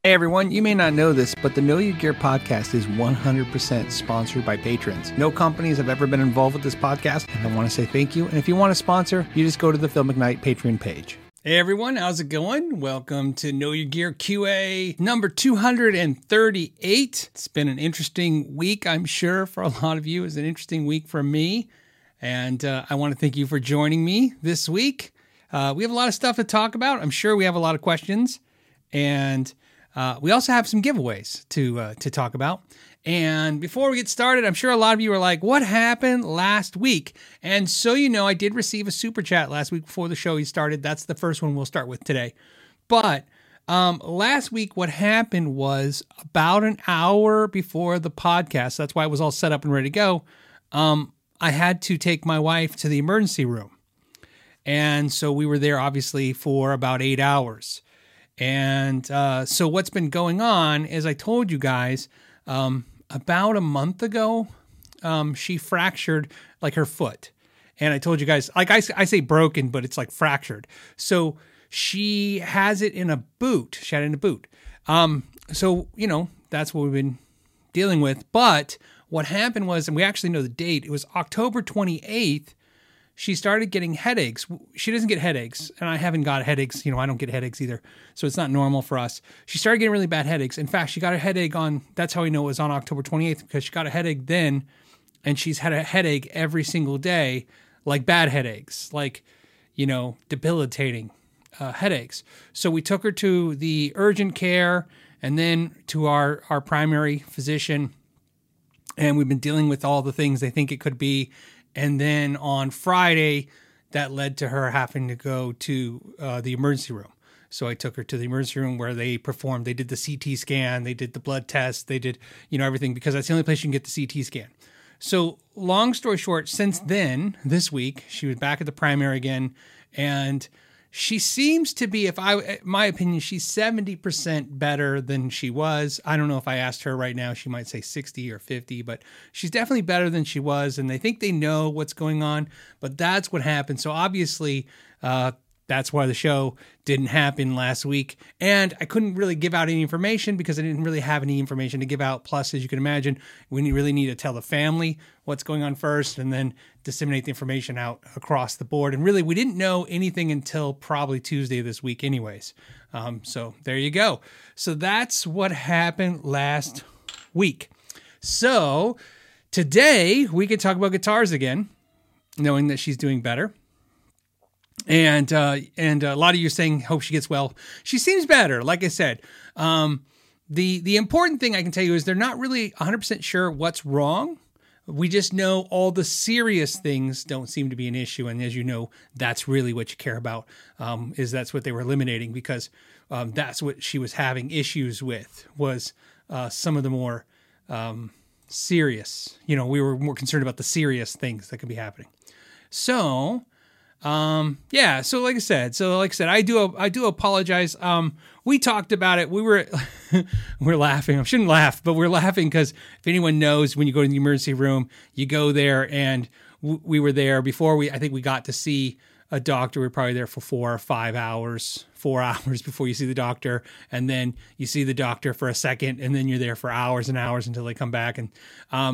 Hey everyone, you may not know this, but the Know Your Gear podcast is 100% sponsored by patrons. No companies have ever been involved with this podcast, and I want to say thank you. And if you want to sponsor, you just go to the Phil McKnight Patreon page. Hey everyone, how's it going? Welcome to Know Your Gear QA number 238. It's been an interesting week, I'm sure, for a lot of you. It's an interesting week for me, and I want to thank you for joining me this week. We have a lot of stuff to talk about. I'm sure we have a lot of questions, and we also have some giveaways to talk about. And before we get started, I'm sure a lot of you are like, what happened last week? And so you know, I did receive a super chat last week before the show started. That's the first one we'll start with today. But last week, what happened was about an hour before the podcast, that's why it was all set up and ready to go, I had to take my wife to the emergency room. And so we were there, obviously, for about 8 hours. And so what's been going on is I told you guys about a month ago, she fractured like her foot. And I told you guys, like I say broken, but it's like fractured. So she has it in a boot. She had it in a boot. So, you know, that's what we've been dealing with. But what happened was, and we actually know the date, it was October 28th. She started getting headaches. She doesn't get headaches, and I haven't got headaches. You know, I don't get headaches either, so it's not normal for us. She started getting really bad headaches. In fact, she got a headache on, that's how we know it was on October 28th, because she got a headache then, and she's had a headache every single day, like bad headaches, like, you know, debilitating headaches. So we took her to the urgent care and then to our primary physician, and we've been dealing with all the things they think it could be. And then on Friday, that led to her having to go to the emergency room. So I took her to the emergency room where they did the CT scan, they did the blood test, they did, you know, everything, because that's the only place you can get the CT scan. So long story short, since then, this week, she was back at the primary again, and she seems to be, my opinion, she's 70% better than she was. I don't know if I asked her right now, she might say 60 or 50, but she's definitely better than she was. And they think they know what's going on, but that's what happened. So obviously, that's why the show didn't happen last week. And I couldn't really give out any information because I didn't really have any information to give out. Plus, as you can imagine, we really need to tell the family what's going on first and then disseminate the information out across the board. And really, we didn't know anything until probably Tuesday this week anyways. So there you go. So that's what happened last week. So today we can talk about guitars again, knowing that she's doing better. And a lot of you are saying, hope she gets well. She seems better. Like I said, the important thing I can tell you is they're not really 100% sure what's wrong. We just know all the serious things don't seem to be an issue. And as you know, that's really what you care about, is that's what they were eliminating, because that's what she was having issues with, was some of the more serious, you know, we were more concerned about the serious things that could be happening. So yeah. So like I said, I do apologize. We talked about it. We're laughing. I shouldn't laugh, but we're laughing because if anyone knows, when you go to the emergency room, you go there, and we were there before I think we got to see a doctor. We were probably there for 4 or 5 hours, 4 hours before you see the doctor. And then you see the doctor for a second, and then you're there for hours and hours until they come back. And,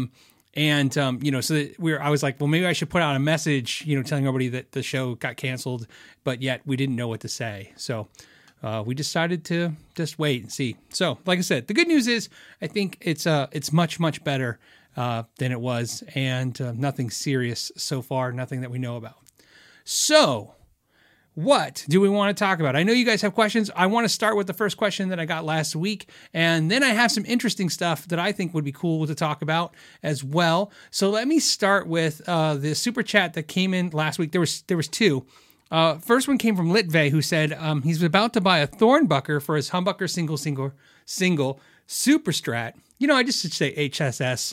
you know, so I was like, well, maybe I should put out a message, you know, telling everybody that the show got canceled, but yet we didn't know what to say. So we decided to just wait and see. So, like I said, the good news is I think it's much, much better than it was, and nothing serious so far, nothing that we know about. So what do we want to talk about? I know you guys have questions. I want to start with the first question that I got last week, and then I have some interesting stuff that I think would be cool to talk about as well. So let me start with the super chat that came in last week. There was two. First one came from Litve, who said he's about to buy a Thornbucker for his humbucker single super strat. You know, I just should say HSS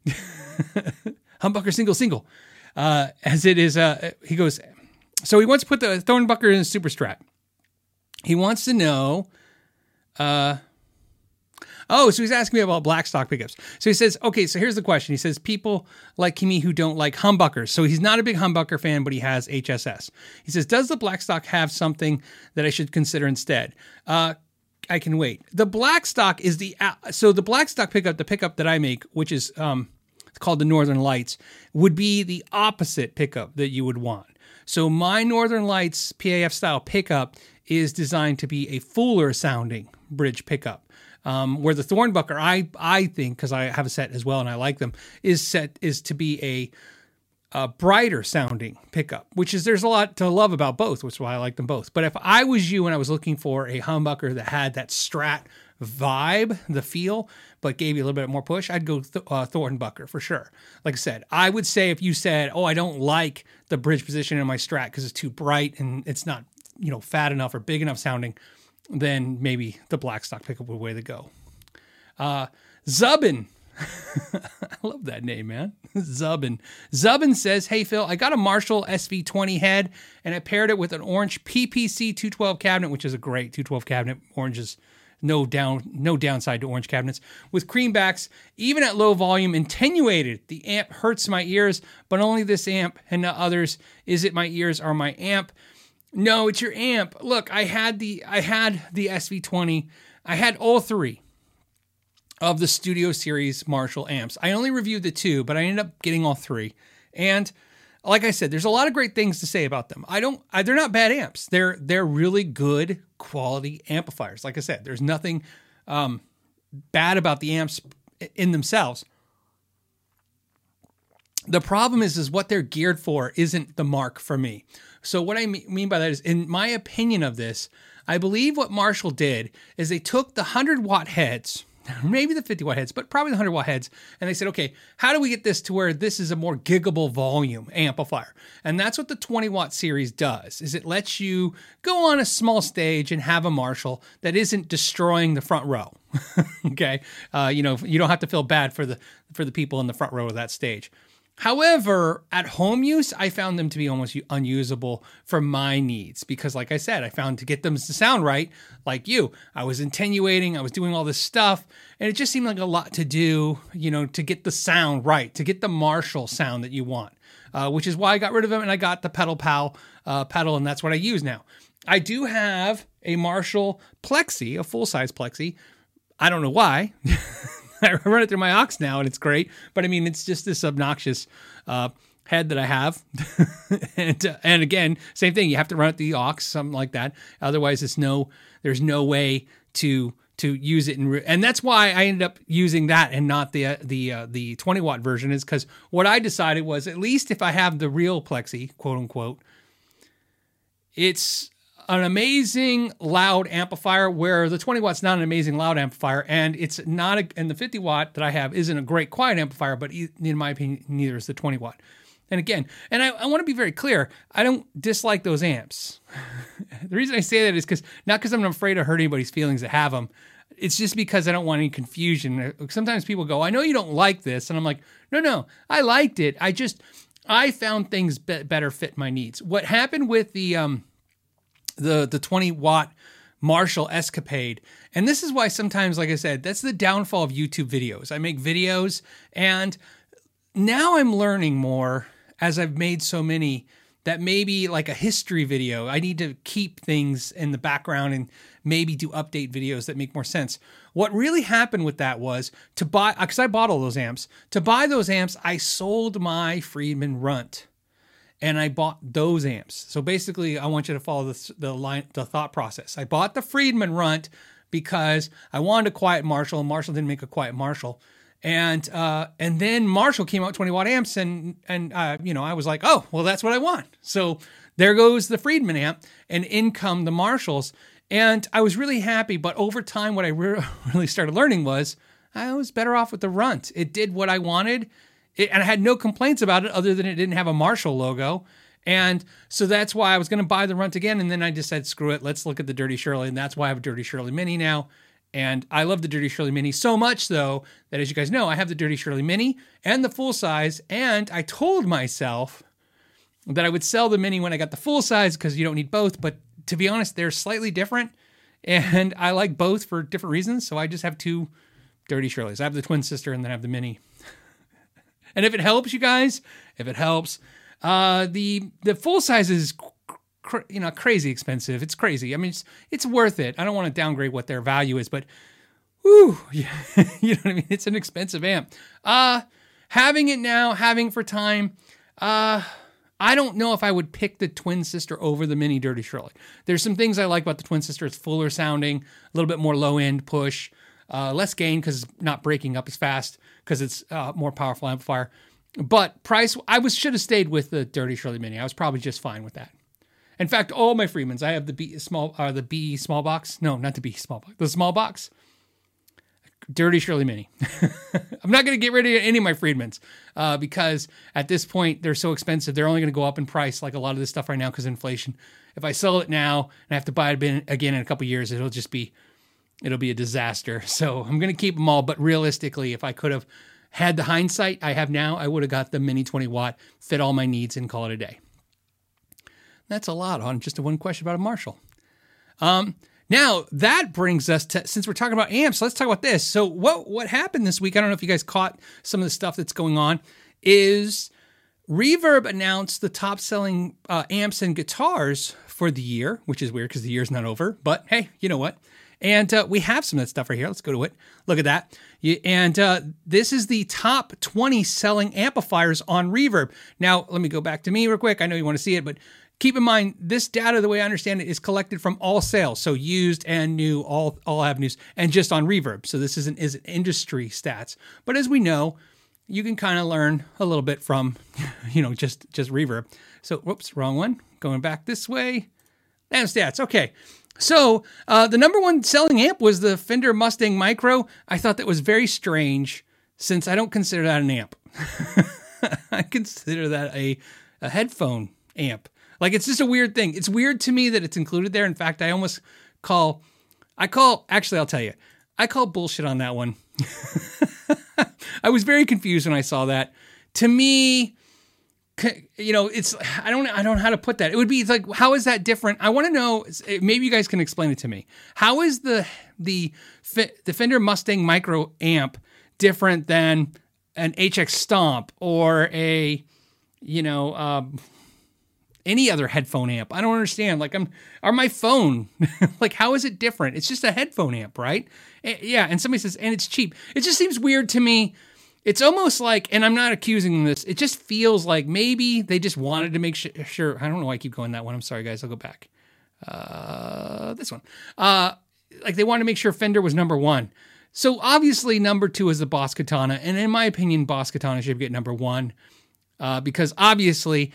humbucker single. As it is, he goes. So he wants to put the Thornbucker in a super strat. He wants to know, so he's asking me about Blackstock pickups. So he says, okay, so here's the question. He says, people like me who don't like humbuckers. So he's not a big humbucker fan, but he has HSS. He says, does the Blackstock have something that I should consider instead? can wait. The Blackstock is the Blackstock pickup, the pickup that I make, which is it's called the Northern Lights, would be the opposite pickup that you would want. So my Northern Lights PAF style pickup is designed to be a fuller sounding bridge pickup. Where the Thornbucker, I think, because I have a set as well and I like them, is to be a brighter sounding pickup, there's a lot to love about both, which is why I like them both. But if I was you and I was looking for a humbucker that had that Strat vibe, the feel, but gave you a little bit more push, I'd go Thornbucker for sure. Like I said, I would say if you said, oh, I don't like the bridge position in my Strat because it's too bright and it's not, fat enough or big enough sounding, then maybe the Blackstock pickup would be the way to go. Zubin. I love that name, man. Zubin. Zubin says, hey, Phil, I got a Marshall SV20 head, and I paired it with an orange PPC 212 cabinet, which is a great 212 cabinet. Orange is no downside to orange cabinets. With creambacks, even at low volume, attenuated. The amp hurts my ears, but only this amp and not others. Is it my ears or my amp? No, it's your amp. Look, I had the SV20. I had all three of the Studio Series Marshall amps. I only reviewed the two, but I ended up getting all three. And like I said, there's a lot of great things to say about them. They're not bad amps. They're really good quality amplifiers. Like I said, there's nothing bad about the amps in themselves. The problem is what they're geared for isn't the mark for me. So what I mean by that is, in my opinion of this, I believe what Marshall did is they took the 100-watt heads, maybe the 50-watt heads, but probably the 100-watt heads, and they said, okay, how do we get this to where this is a more giggable volume amplifier? And that's what the 20-watt series does, is it lets you go on a small stage and have a Marshall that isn't destroying the front row. Okay? You don't have to feel bad for the people in the front row of that stage. However, at home use, I found them to be almost unusable for my needs because, like I said, I found to get them to sound right, like you, I was attenuating, I was doing all this stuff, and it just seemed like a lot to do, to get the sound right, to get the Marshall sound that you want, which is why I got rid of them and I got the Pedal Pal pedal, and that's what I use now. I do have a Marshall Plexi, a full-size Plexi. I don't know why. I run it through my aux now, and it's great. But I mean, it's just this obnoxious head that I have. and again, same thing. You have to run it through the aux, something like that. Otherwise, there's no way to use it. And that's why I ended up using that and not the 20-watt version, is because what I decided was, at least if I have the real Plexi, quote unquote, it's an amazing loud amplifier, where the 20 watt's not an amazing loud amplifier, and it's not and the 50 watt that I have isn't a great quiet amplifier, but in my opinion, neither is the 20 watt. And again, and I want to be very clear, I don't dislike those amps. The reason I say that is not because I'm afraid to hurt anybody's feelings that have them. It's just because I don't want any confusion. Sometimes people go, I know you don't like this. And I'm like, no, I liked it. I found things better fit my needs. What happened with the 20-watt Marshall Escapade, and this is why sometimes, like I said, that's the downfall of YouTube videos. I make videos, and now I'm learning more as I've made so many that maybe like a history video, I need to keep things in the background and maybe do update videos that make more sense. What really happened with that was to buy, because I bought all those amps. To buy those amps, I sold my Friedman Runt, and I bought those amps. So basically, I want you to follow the thought process. I bought the Friedman Runt because I wanted a quiet Marshall. Marshall didn't make a quiet Marshall. And then Marshall came out 20-watt amps, and I was like, oh, well, that's what I want. So there goes the Friedman amp, and in come the Marshalls. And I was really happy, but over time, what I really started learning was I was better off with the Runt. It did what I wanted, and I had no complaints about it other than it didn't have a Marshall logo. And so that's why I was going to buy the Runt again, and then I just said, screw it, let's look at the Dirty Shirley, and that's why I have a Dirty Shirley Mini now. And I love the Dirty Shirley Mini so much, though, that as you guys know, I have the Dirty Shirley Mini and the full size. And I told myself that I would sell the Mini when I got the full size because you don't need both. But to be honest, they're slightly different. And I like both for different reasons. So I just have two Dirty Shirleys. I have the twin sister and then I have the Mini. And if it helps, you guys, the full size is crazy expensive. It's crazy. I mean, it's worth it. I don't want to downgrade what their value is, but whew, yeah, you know what I mean? It's an expensive amp. Having it now, having for time, I don't know if I would pick the Twin Sister over the Mini Dirty Shirley. There's some things I like about the Twin Sister. It's fuller sounding, a little bit more low end push, less gain because it's not breaking up as fast because it's more powerful amplifier. But price, should have stayed with the Dirty Shirley Mini. I was probably just fine with that. In fact, all my Friedmans, I have the B small box. No, not the B small box. The small box. Dirty Shirley Mini. I'm not going to get rid of any of my Friedmans because at this point they're so expensive. They're only going to go up in price like a lot of this stuff right now because of inflation. If I sell it now and I have to buy it again in a couple of years, it'll be a disaster. So I'm going to keep them all. But realistically, if I could have had the hindsight I have now, I would have got the Mini 20 watt, fit all my needs, and call it a day. That's a lot on just one question about a Marshall. Now, that brings us to, since we're talking about amps, let's talk about this. So what happened this week, I don't know if you guys caught some of the stuff that's going on, is Reverb announced the top-selling amps and guitars for the year, which is weird because the year's not over. But hey, you know what? And we have some of that stuff right here. Let's go to it. Look at that. And this is the top 20 selling amplifiers on Reverb. Now, let me go back to me real quick. I know you want to see it, but keep in mind, this data, the way I understand it, is collected from all sales. So used and new, all avenues, and just on Reverb. So this isn't industry stats. But as we know, you can kind of learn a little bit from, just Reverb. So, whoops, wrong one. Going back this way. And stats. Okay. So the number one selling amp was the Fender Mustang Micro. I thought that was very strange since I don't consider that an amp. I consider that a headphone amp. Like, it's just a weird thing. It's weird to me that it's included there. In fact, actually, I'll tell you, I call bullshit on that one. I was very confused when I saw that. To me, it's, I don't know how to put that. It would be, it's like, how is that different? I want to know, maybe you guys can explain it to me. How is the Fender Mustang Micro amp different than an HX Stomp or a, any other headphone amp? I don't understand. Like, or my phone. Like, how is it different? It's just a headphone amp, right? Yeah. And somebody says, and it's cheap. It just seems weird to me. It's almost like, and I'm not accusing them of this, it just feels like maybe they just wanted to make sure. I don't know why I keep going that one. I'm sorry, guys. I'll go back. This one. Like, they wanted to make sure Fender was number one. So obviously number two is the Boss Katana. And in my opinion, Boss Katana should get number one because obviously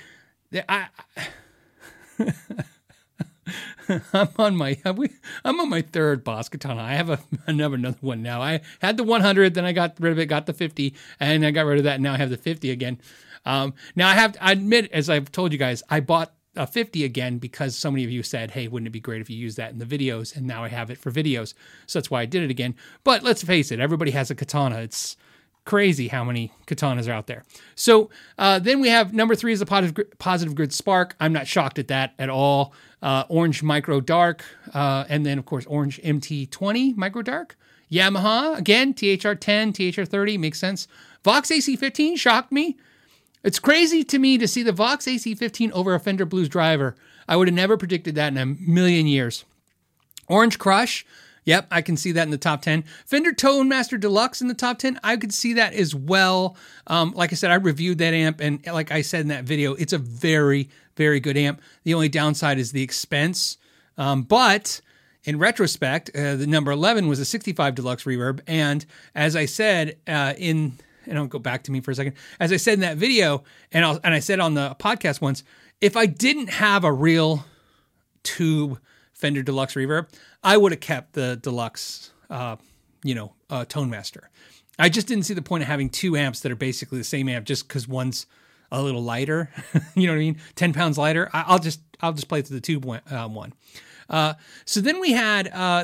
I'm on my third Boss Katana. I have another one now. I had the 100, then I got rid of it, got the 50, and I got rid of that. And now I have the 50 again. Now I admit, as I've told you guys, I bought a 50 again because so many of you said, hey, wouldn't it be great if you use that in the videos? And now I have it for videos. So that's why I did it again. But let's face it, everybody has a Katana. It's crazy how many Katanas are out there. So then we have number 3 is the Positive Grid Spark. I'm not shocked at that at all. Orange Micro Dark. And then, of course, Orange MT20 Micro Dark. Yamaha, again, THR10, THR30, makes sense. Vox AC15 shocked me. It's crazy to me to see the Vox AC15 over a Fender Blues Driver. I would have never predicted that in a million years. Orange Crush. Yep, I can see that in the top 10. Fender Tone Master Deluxe in the top 10. I could see that as well. Like I said, I reviewed that amp, and like I said in that video, it's a very, very good amp. The only downside is the expense. But in retrospect, the number 11 was a 65 Deluxe Reverb. And as I said and I'll go back to me for a second. As I said in that video, and I said on the podcast once, if I didn't have a real tube Fender Deluxe Reverb, I would have kept the Deluxe, Tone Master. I just didn't see the point of having two amps that are basically the same amp just because one's a little lighter. You know what I mean? 10 pounds lighter. I'll just play to the tube one. So then we had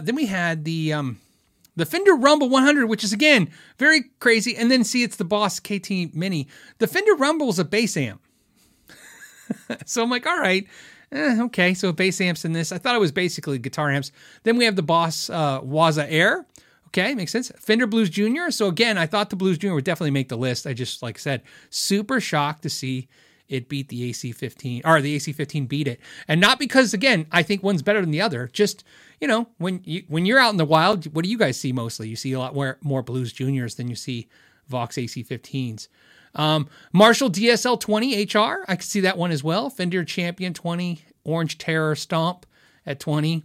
the Fender Rumble 100, which is, again, very crazy. And then it's the Boss KT Mini. The Fender Rumble is a bass amp. So I'm like, all right, okay. So bass amps in this. I thought it was basically guitar amps. Then we have the Boss Waza Air. Okay, makes sense. Fender Blues Junior. So again, I thought the Blues Junior would definitely make the list. I just, like I said, super shocked to see it beat the AC-15, or the AC-15 beat it. And not because, again, I think one's better than the other. Just, when you're out in the wild, what do you guys see mostly? You see a lot more Blues Juniors than you see Vox AC-15s. Marshall DSL 20 HR, I could see that one as well. Fender Champion 20, Orange Terror Stomp at 20.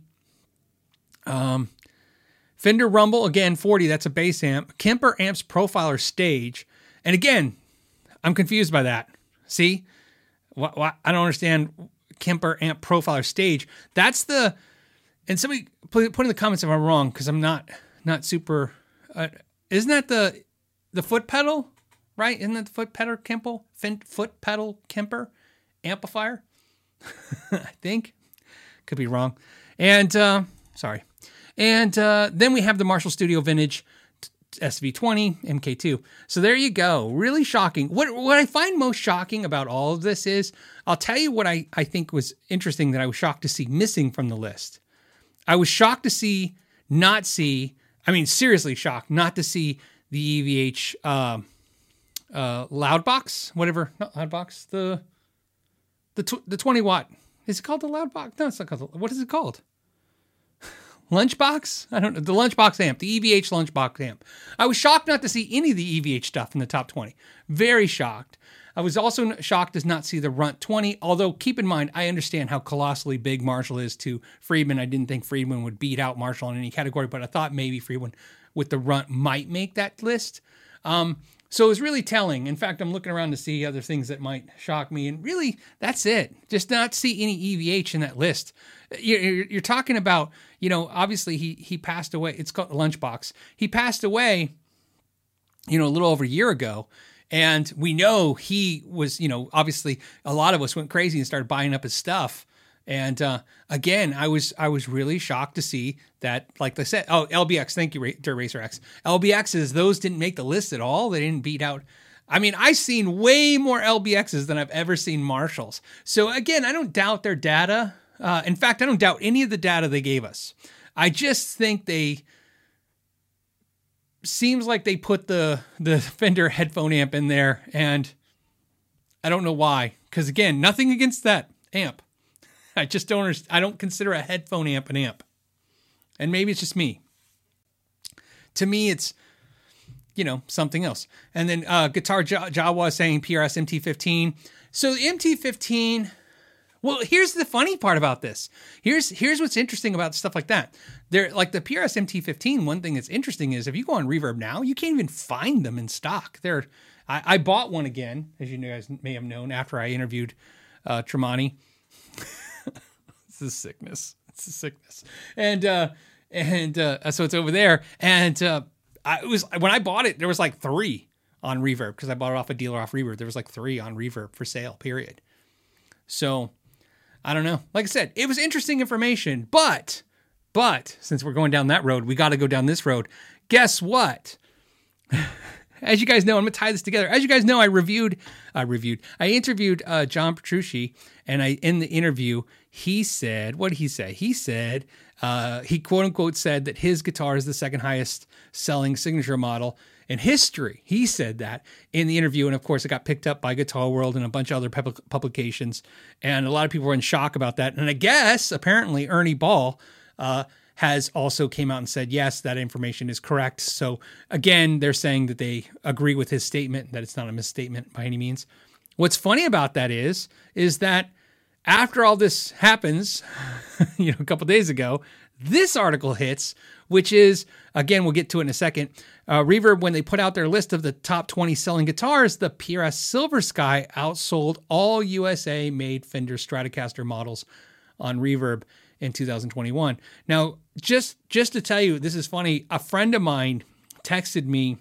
Fender Rumble, again, 40, that's a bass amp. Kemper Amps Profiler Stage. And again, I'm confused by that. See? I don't understand Kemper Amp Profiler Stage. That's the... And somebody put in the comments if I'm wrong, because I'm not super... isn't that the foot pedal? Right? Isn't that the foot pedal Kemper amplifier? I think. Could be wrong. And, sorry. And then we have the Marshall Studio Vintage SV20 MK2. So there you go. Really shocking. What I find most shocking about all of this is, I'll tell you what I think was interesting that I was shocked to see missing from the list. I was shocked to seriously shocked not to see the EVH Loudbox, whatever, not Loudbox, the 20 watt. Is it called the Loudbox? No, it's not called. What is it called? Lunchbox? I don't know. The Lunchbox amp, the EVH Lunchbox amp. I was shocked not to see any of the EVH stuff in the top 20. Very shocked. I was also shocked to not see the Runt 20, although keep in mind, I understand how colossally big Marshall is to Friedman. I didn't think Friedman would beat out Marshall in any category, but I thought maybe Friedman with the Runt might make that list. So it was really telling. In fact, I'm looking around to see other things that might shock me, and really, that's it. Just not see any EVH in that list. You're talking about, obviously he passed away. It's called Lunchbox. He passed away, a little over a year ago. And we know he was, obviously a lot of us went crazy and started buying up his stuff. And again, I was really shocked to see that, like I said, LBX, thank you, Dirt Racer X. LBXs, those didn't make the list at all. They didn't beat out. I mean, I've seen way more LBXs than I've ever seen Marshalls. So again, I don't doubt their data. In fact, I don't doubt any of the data they gave us. I just think seems like they put the Fender headphone amp in there, and I don't know why. Because again, nothing against that amp. I just don't I don't consider a headphone amp an amp. And maybe it's just me. To me, it's, something else. And then Guitar Jawa saying PRS MT15. So the MT15... Well, here's the funny part about this. Here's what's interesting about stuff like that. They're like the PRS MT15. One thing that's interesting is if you go on Reverb now, you can't even find them in stock. I bought one again, as you guys may have known, after I interviewed Tremonti. It's a sickness. And so it's over there. And when I bought it, there was like 3 on Reverb because I bought it off a dealer off Reverb. There was like 3 on Reverb for sale. Period. So. I don't know. Like I said, it was interesting information, but since we're going down that road, we got to go down this road. Guess what? As you guys know, I'm going to tie this together. As you guys know, I interviewed John Petrucci, and in the interview, he said, what did he say? He said, he quote unquote said that his guitar is the second highest selling signature model in history. He said that in the interview. And of course, it got picked up by Guitar World and a bunch of other publications. And a lot of people were in shock about that. And I guess apparently Ernie Ball has also came out and said, yes, that information is correct. So again, they're saying that they agree with his statement, that it's not a misstatement by any means. What's funny about that is that after all this happens, a couple days ago, this article hits, which is, again, we'll get to it in a second. Reverb, when they put out their list of the top 20 selling guitars, the PRS Silver Sky outsold all USA-made Fender Stratocaster models on Reverb in 2021. Now, just to tell you, this is funny. A friend of mine texted me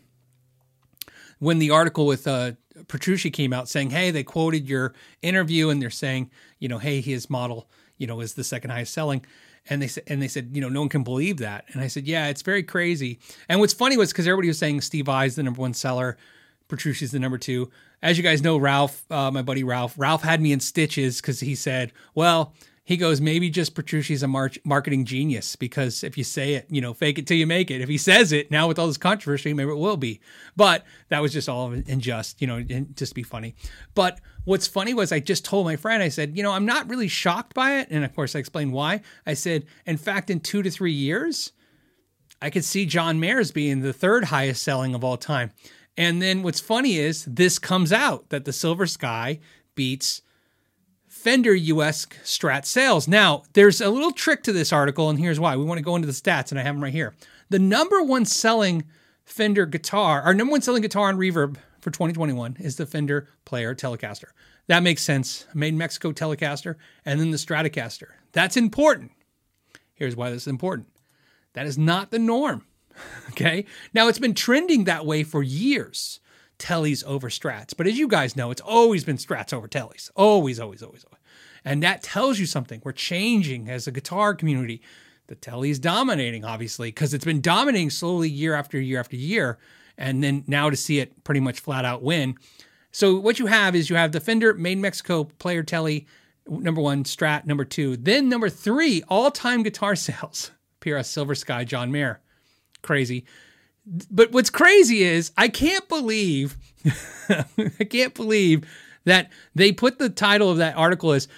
when the article with Petrucci came out saying, hey, they quoted your interview and they're saying, hey, his model, is the second highest selling. And they said, no one can believe that. And I said, yeah, it's very crazy. And what's funny was because everybody was saying Steve Vai's the number 1 seller, Petrucci's the number 2. As you guys know, Ralph, my buddy Ralph had me in stitches because he said, well, He goes, maybe just Petrucci's a marketing genius, because if you say it, fake it till you make it. If he says it now with all this controversy, maybe it will be. But that was just all in just to be funny. But what's funny was I just told my friend, I said, I'm not really shocked by it. And of course I explained why. I said, in fact, in 2 to 3 years, I could see John Mayer's being the third highest selling of all time. And then what's funny is this comes out that the Silver Sky beats Fender US Strat sales. Now, there's a little trick to this article, and here's why. We want to go into the stats, and I have them right here. The number one selling Fender guitar, our number one selling guitar on Reverb for 2021 is the Fender Player Telecaster. That makes sense. Made in Mexico Telecaster, and then the Stratocaster. That's important. Here's why this is important. That is not the norm. Okay? Now, it's been trending that way for years. Tellies over Strats. But as you guys know, it's always been Strats over Tellies. Always, always, always, always. And that tells you something. We're changing as a guitar community. The Telly's dominating, obviously, because it's been dominating slowly year after year after year. And then now to see it pretty much flat out win. So what you have is you have the Fender Made in Mexico Player Telly, number one, Strat, number two. Then number three, all-time guitar sales, PRS Silver Sky, John Mayer. Crazy. But what's crazy is I can't believe that they put the title of that article as,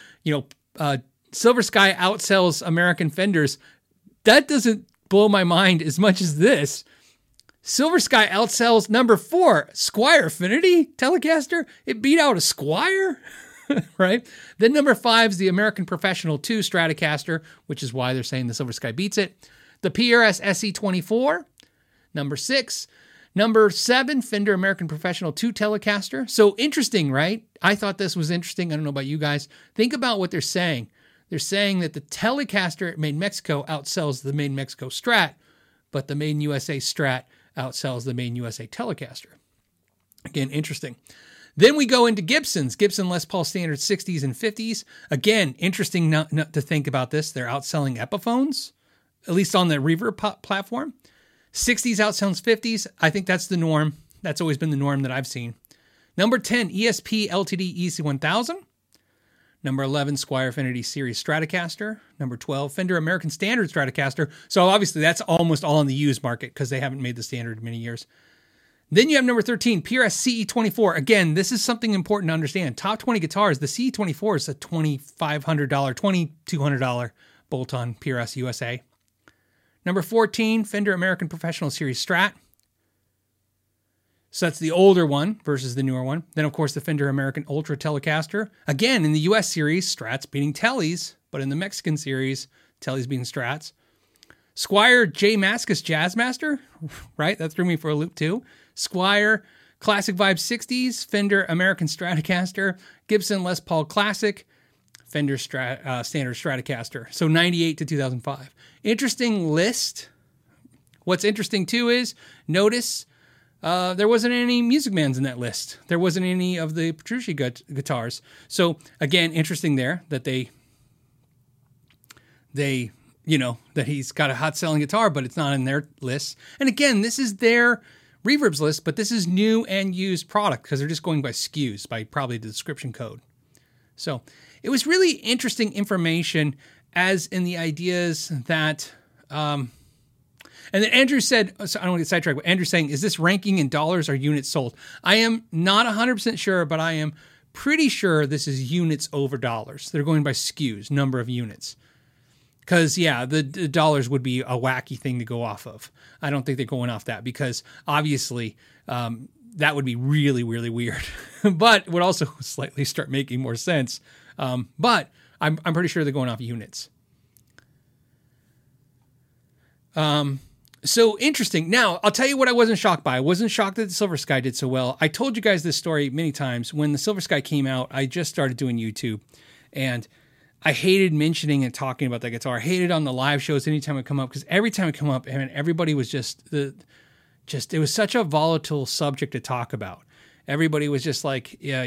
Silver Sky outsells American Fenders. That doesn't blow my mind as much as this. Silver Sky outsells number 4, Squier Affinity Telecaster. It beat out a Squier, right? Then number 5 is the American Professional 2 Stratocaster, which is why they're saying the Silver Sky beats it. The PRS SE24. Number 6, number 7, Fender American Professional 2 Telecaster. So interesting, right? I thought this was interesting. I don't know about you guys. Think about what they're saying. They're saying that the Telecaster Made in Mexico outsells the Made in Mexico Strat, but the Made in USA Strat outsells the Made in USA Telecaster. Again, interesting. Then we go into Gibson's. Gibson Les Paul Standard 60s and 50s. Again, interesting not to think about this. They're outselling Epiphones, at least on the Reverb platform. 60s outsells 50s. I think that's the norm. That's always been the norm that I've seen. Number 10, ESP LTD EC1000. Number 11, Squier Affinity Series Stratocaster. Number 12, Fender American Standard Stratocaster. So obviously that's almost all in the used market because they haven't made the standard in many years. Then you have number 13, PRS CE24. Again, this is something important to understand. Top 20 guitars, the CE24 is a $2,500, $2,200 bolt-on PRS USA. Number 14, Fender American Professional Series Strat. So that's the older one versus the newer one. Then, of course, the Fender American Ultra Telecaster. Again, in the US series, Strats beating Tellys, but in the Mexican series, Tellys beating Strats. Squier J. Mascis Jazzmaster, right? That threw me for a loop too. Squier Classic Vibe 60s, Fender American Stratocaster, Gibson Les Paul Classic, Fender Standard Stratocaster. So 98 to 2005. Interesting list. What's interesting too is, notice there wasn't any Music Mans in that list. There wasn't any of the Petrucci guitars. So again, interesting there that they that he's got a hot selling guitar, but it's not in their list. And again, this is their Reverb's list, but this is new and used product because they're just going by SKUs, by probably the description code. So it was really interesting information, as in the ideas that, and then Andrew said, so I don't want to get sidetracked, but Andrew's saying, is this ranking in dollars or units sold? I am not 100% sure, but I am pretty sure this is units over dollars. They're going by SKUs, number of units. Because, yeah, the dollars would be a wacky thing to go off of. I don't think they're going off that because, obviously, that would be really, really weird. But would also slightly start making more sense. But I'm pretty sure they're going off units. So interesting. Now, I'll tell you what I wasn't shocked by. I wasn't shocked that the Silver Sky did so well. I told you guys this story many times. When the Silver Sky came out, I just started doing YouTube. And I hated mentioning and talking about that guitar. I hated on the live shows anytime it come up, because every time it come up, I mean, everybody was just it was such a volatile subject to talk about. Everybody was just like, yeah,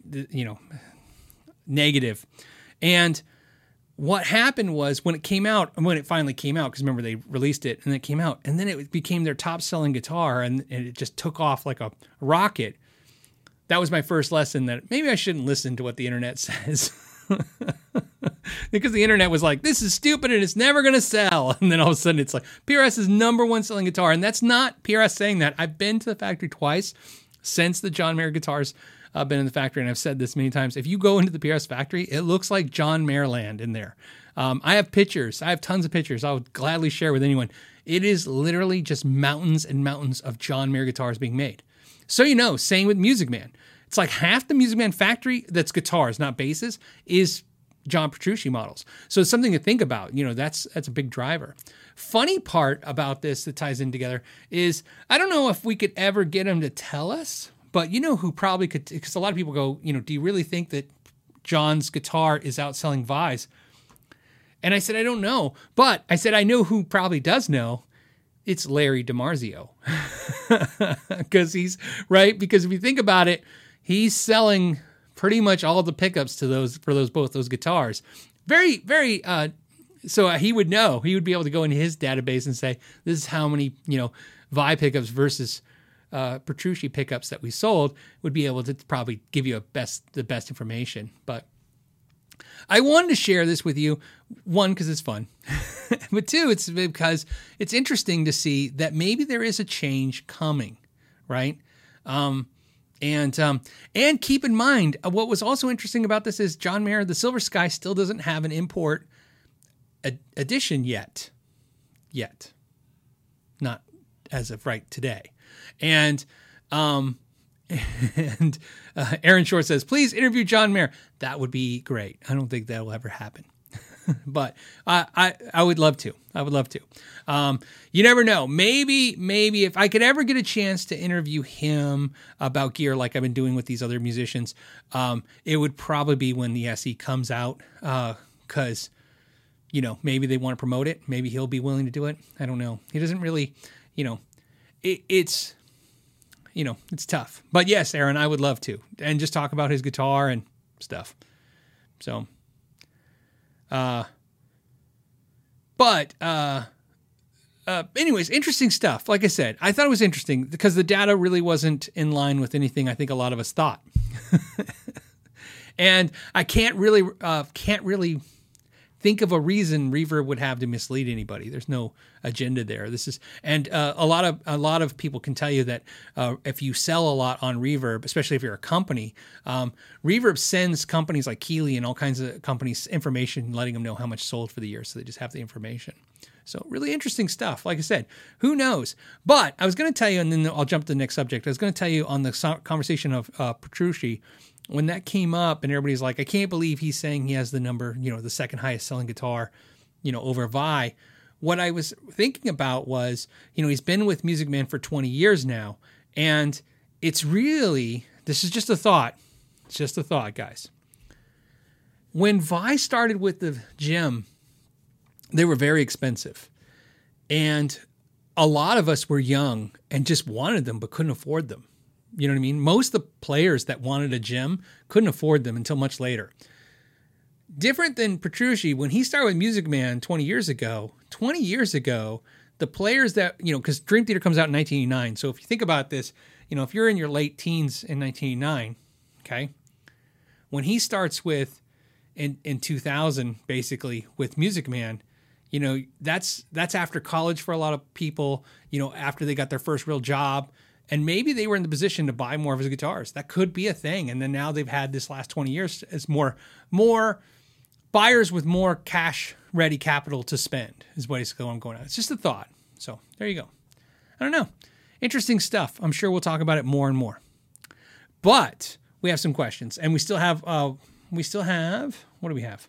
negative. And what happened was when it finally came out, because remember they released it and it came out, and then it became their top selling guitar, and it just took off like a rocket. That was my first lesson that maybe I shouldn't listen to what the internet says. because the internet was like, this is stupid and it's never going to sell. And then all of a sudden it's like PRS's number one selling guitar. And that's not PRS saying that. I've been to the factory twice since the John Mayer guitars been in the factory. And I've said this many times. If you go into the PRS factory, it looks like John Mayer land in there. I have pictures. I have tons of pictures. I would gladly share with anyone. It is literally just mountains and mountains of John Mayer guitars being made. So, same with Music Man. It's like half the Music Man factory that's guitars, not basses, is John Petrucci models. So it's something to think about. That's a big driver. Funny part about this that ties in together is, I don't know if we could ever get him to tell us, but who probably could, because a lot of people go, do you really think that John's guitar is outselling Vi's? And I said, I don't know. But I said, I know who probably does know. It's Larry DiMarzio. Because because if you think about it, he's selling pretty much all the pickups to both those guitars. Very, very, so he would know. He would be able to go into his database and say, this is how many, Vi pickups versus Petrucci pickups that we sold, would be able to probably give you the best information. But I wanted to share this with you, one, because it's fun, but two, it's because it's interesting to see that maybe there is a change coming, right? And keep in mind, what was also interesting about this is John Mayer, the Silver Sky, still doesn't have an import edition yet. Not as of right today. And Aaron Short says, please interview John Mayer. That would be great. I don't think that will ever happen. But I would love to. You never know. Maybe if I could ever get a chance to interview him about gear like I've been doing with these other musicians, it would probably be when the SE comes out, because, maybe they want to promote it. Maybe he'll be willing to do it. I don't know. He doesn't really, it's tough. But yes, Aaron, I would love to. And just talk about his guitar and stuff. So, anyways, interesting stuff. Like I said, I thought it was interesting because the data really wasn't in line with anything I think a lot of us thought. And I can't really think of a reason Reverb would have to mislead anybody. There's no agenda there. A lot of people can tell you that if you sell a lot on Reverb, especially if you're a company, Reverb sends companies like Keeley and all kinds of companies information, letting them know how much sold for the year. So they just have the information. So really interesting stuff. Like I said, who knows? But I was going to tell you, and then I'll jump to the next subject. I was going to tell you on the conversation of Petrucci, when that came up and everybody's like, I can't believe he's saying he has the number, the second highest selling guitar, over Vi. What I was thinking about was, he's been with Music Man for 20 years now. And it's really, this is just a thought. It's just a thought, guys. When Vi started with the Gem, they were very expensive. And a lot of us were young and just wanted them, but couldn't afford them. You know what I mean? Most of the players that wanted a Gem couldn't afford them until much later. Different than Petrucci, when he started with Music Man 20 years ago, the players that, because Dream Theater comes out in 1989. So if you think about this, if you're in your late teens in 1989, okay, when he starts with, in 2000, basically, with Music Man, that's after college for a lot of people, after they got their first real job. And maybe they were in the position to buy more of his guitars. That could be a thing. And then now they've had this last 20 years as more buyers with more cash-ready capital to spend is basically what I'm going at. It's just a thought. So there you go. I don't know. Interesting stuff. I'm sure we'll talk about it more and more. But we have some questions. And we still have, what do we have?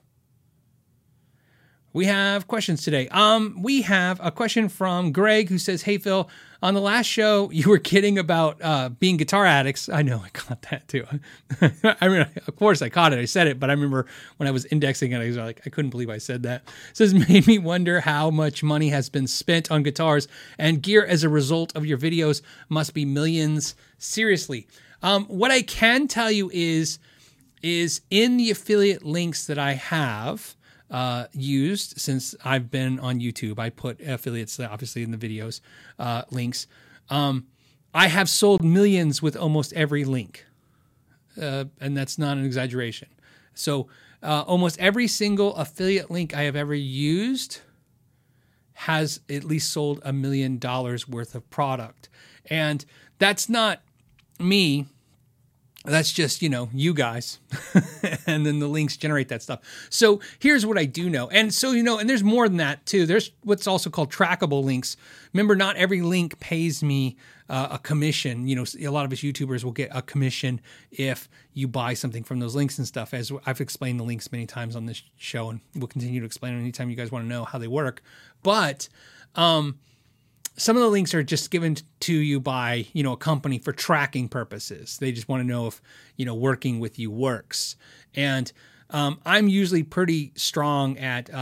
We have questions today. We have a question from Greg who says, hey, Phil, on the last show, you were kidding about being guitar addicts. I know, I caught that too. I mean, of course I caught it. I said it, but I remember when I was indexing it, I was like, I couldn't believe I said that. It says, made me wonder how much money has been spent on guitars and gear as a result of your videos. Must be millions. Seriously. What I can tell you is in the affiliate links that I have, used since I've been on YouTube. I put affiliates obviously in the videos, links. I have sold millions with almost every link. And that's not an exaggeration. So, almost every single affiliate link I have ever used has at least sold $1 million worth of product. And that's not me. That's just, you guys. And then the links generate that stuff. So here's what I do know. And so, and there's more than that too. There's what's also called trackable links. Remember, not every link pays me a commission. A lot of us YouTubers will get a commission if you buy something from those links and stuff. As I've explained the links many times on this show, and we'll continue to explain it anytime you guys want to know how they work. But, some of the links are just given to you by, a company for tracking purposes. They just want to know if, working with you works. And I'm usually pretty strong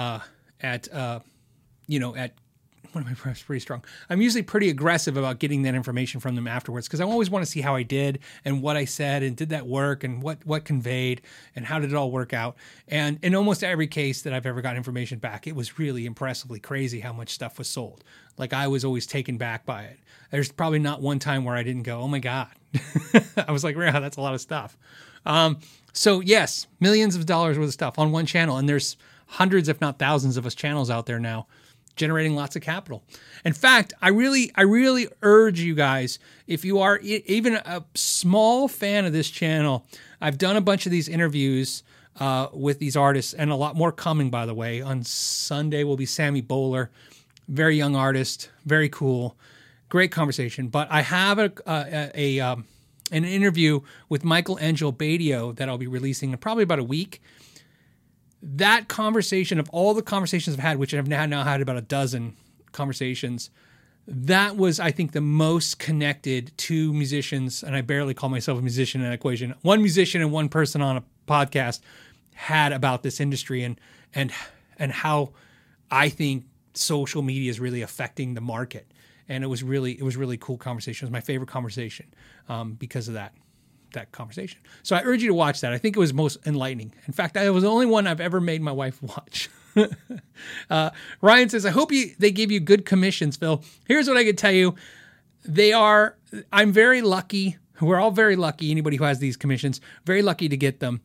pretty strong. I'm usually pretty aggressive about getting that information from them afterwards because I always want to see how I did and what I said and did that work and what conveyed and how did it all work out. And in almost every case that I've ever gotten information back, it was really impressively crazy how much stuff was sold. Like I was always taken back by it. There's probably not one time where I didn't go, oh my God. I was like, yeah, that's a lot of stuff. So yes, millions of dollars worth of stuff on one channel. And there's hundreds, if not thousands of us channels out there now generating lots of capital. In fact, I really urge you guys, if you are even a small fan of this channel, I've done a bunch of these interviews with these artists and a lot more coming, by the way. On Sunday will be Sammy Bowler, very young artist, very cool, great conversation. But I have an interview with Michael Angelo Badio that I'll be releasing in probably about a week. That conversation, of all the conversations I've had, which I've now had about a dozen conversations, that was, I think, the most connected to musicians, and I barely call myself a musician in that equation. One musician and one person on a podcast had about this industry and how I think social media is really affecting the market. And it was really cool conversation. It was my favorite conversation because of that conversation. So I urge you to watch that. I think it was most enlightening. In fact, it was the only one I've ever made my wife watch. Ryan says, I hope they give you good commissions, Phil. Here's what I could tell you. I'm very lucky. We're all very lucky. Anybody who has these commissions, very lucky to get them.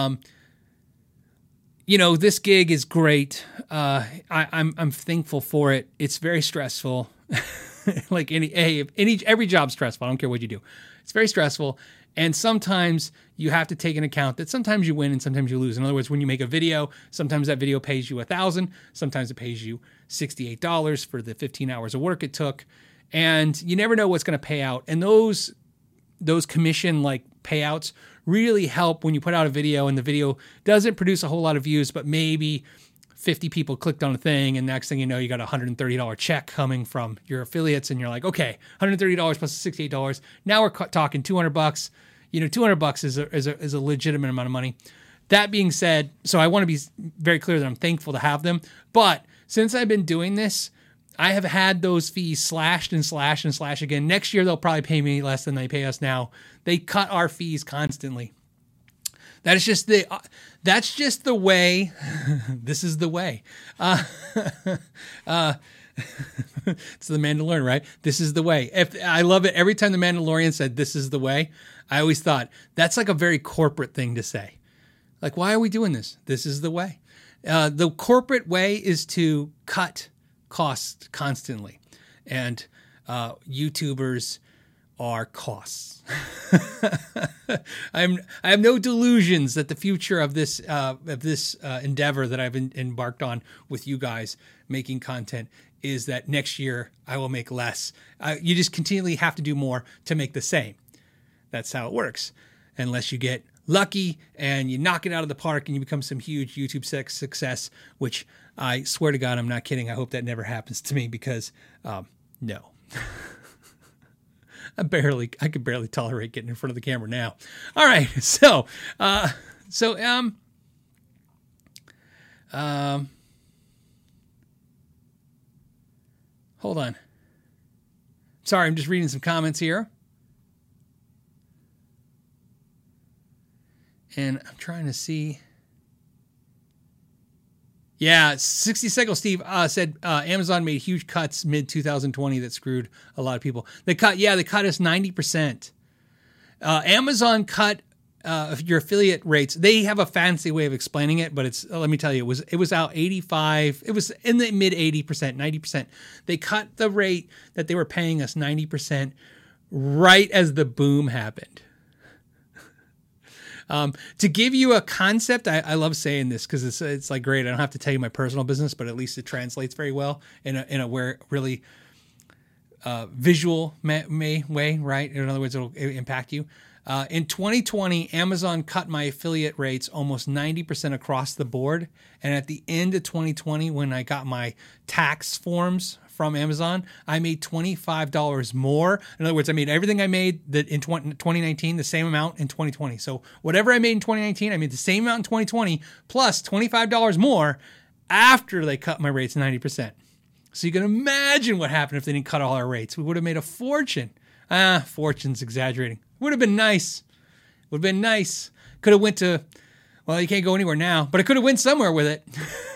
This gig is great. I'm thankful for it. It's very stressful. Like every job's stressful. I don't care what you do. It's very stressful. And sometimes you have to take into account that sometimes you win and sometimes you lose. In other words, when you make a video, sometimes that video pays you $1,000. Sometimes it pays you $68 for the 15 hours of work it took. And you never know what's going to pay out. And those commission like payouts really help when you put out a video and the video doesn't produce a whole lot of views, but maybe 50 people clicked on a thing, and next thing you know, you got a $130 check coming from your affiliates, and you're like, okay, $130 plus $68. Now we're talking $200. $200 is a legitimate amount of money. That being said, so I want to be very clear that I'm thankful to have them. But since I've been doing this, I have had those fees slashed and slashed and slashed again. Next year, they'll probably pay me less than they pay us now. They cut our fees constantly. That's just the way. This is the way. It's the Mandalorian, right? This is the way. I love it. Every time the Mandalorian said, this is the way, I always thought that's like a very corporate thing to say. Like, why are we doing this? This is the way. The corporate way is to cut costs constantly. And YouTubers are costs. I have no delusions that the future of this endeavor that I've embarked on with you guys making content is that next year I will make less. You just continually have to do more to make the same. That's how it works. Unless you get lucky and you knock it out of the park and you become some huge YouTube success, which I swear to God, I'm not kidding. I hope that never happens to me because no. I could barely tolerate getting in front of the camera now. All right. So hold on. Sorry, I'm just reading some comments here. And I'm trying to see. Yeah, 60 Cycle Steve said Amazon made huge cuts mid-2020 that screwed a lot of people. They cut us 90%. Amazon cut your affiliate rates, they have a fancy way of explaining it, but let me tell you, it was out 85. It was in the mid 80%, 90%. They cut the rate that they were paying us 90% right as the boom happened. To give you a concept, I love saying this because it's like great. I don't have to tell you my personal business, but at least it translates very well in a where really visual way, right? In other words, it'll impact you. In 2020, Amazon cut my affiliate rates almost 90% across the board. And at the end of 2020, when I got my tax forms from Amazon, I made $25 more. In other words, I made everything I made in 2019, the same amount in 2020. So whatever I made in 2019, I made the same amount in 2020, plus $25 more after they cut my rates 90%. So you can imagine what happened if they didn't cut all our rates. We would have made a fortune. Fortune's exaggerating. Would have been nice. Would have been nice. Could have went to, well, you can't go anywhere now, but I could have went somewhere with it.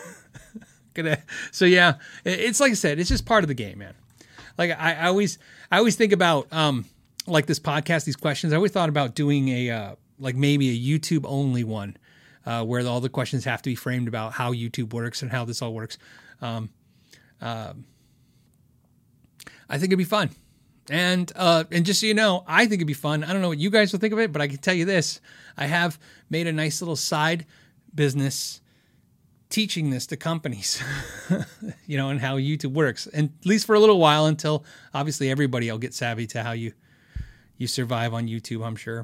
So yeah, it's like I said, it's just part of the game, man. Like I always think about, like this podcast, these questions. I always thought about doing like maybe a YouTube only one, where all the questions have to be framed about how YouTube works and how this all works. I think it'd be fun. And just so you know, I think it'd be fun. I don't know what you guys will think of it, but I can tell you this. I have made a nice little side business teaching this to companies, and how YouTube works. And at least for a little while, until obviously everybody will get savvy to how you survive on YouTube, I'm sure.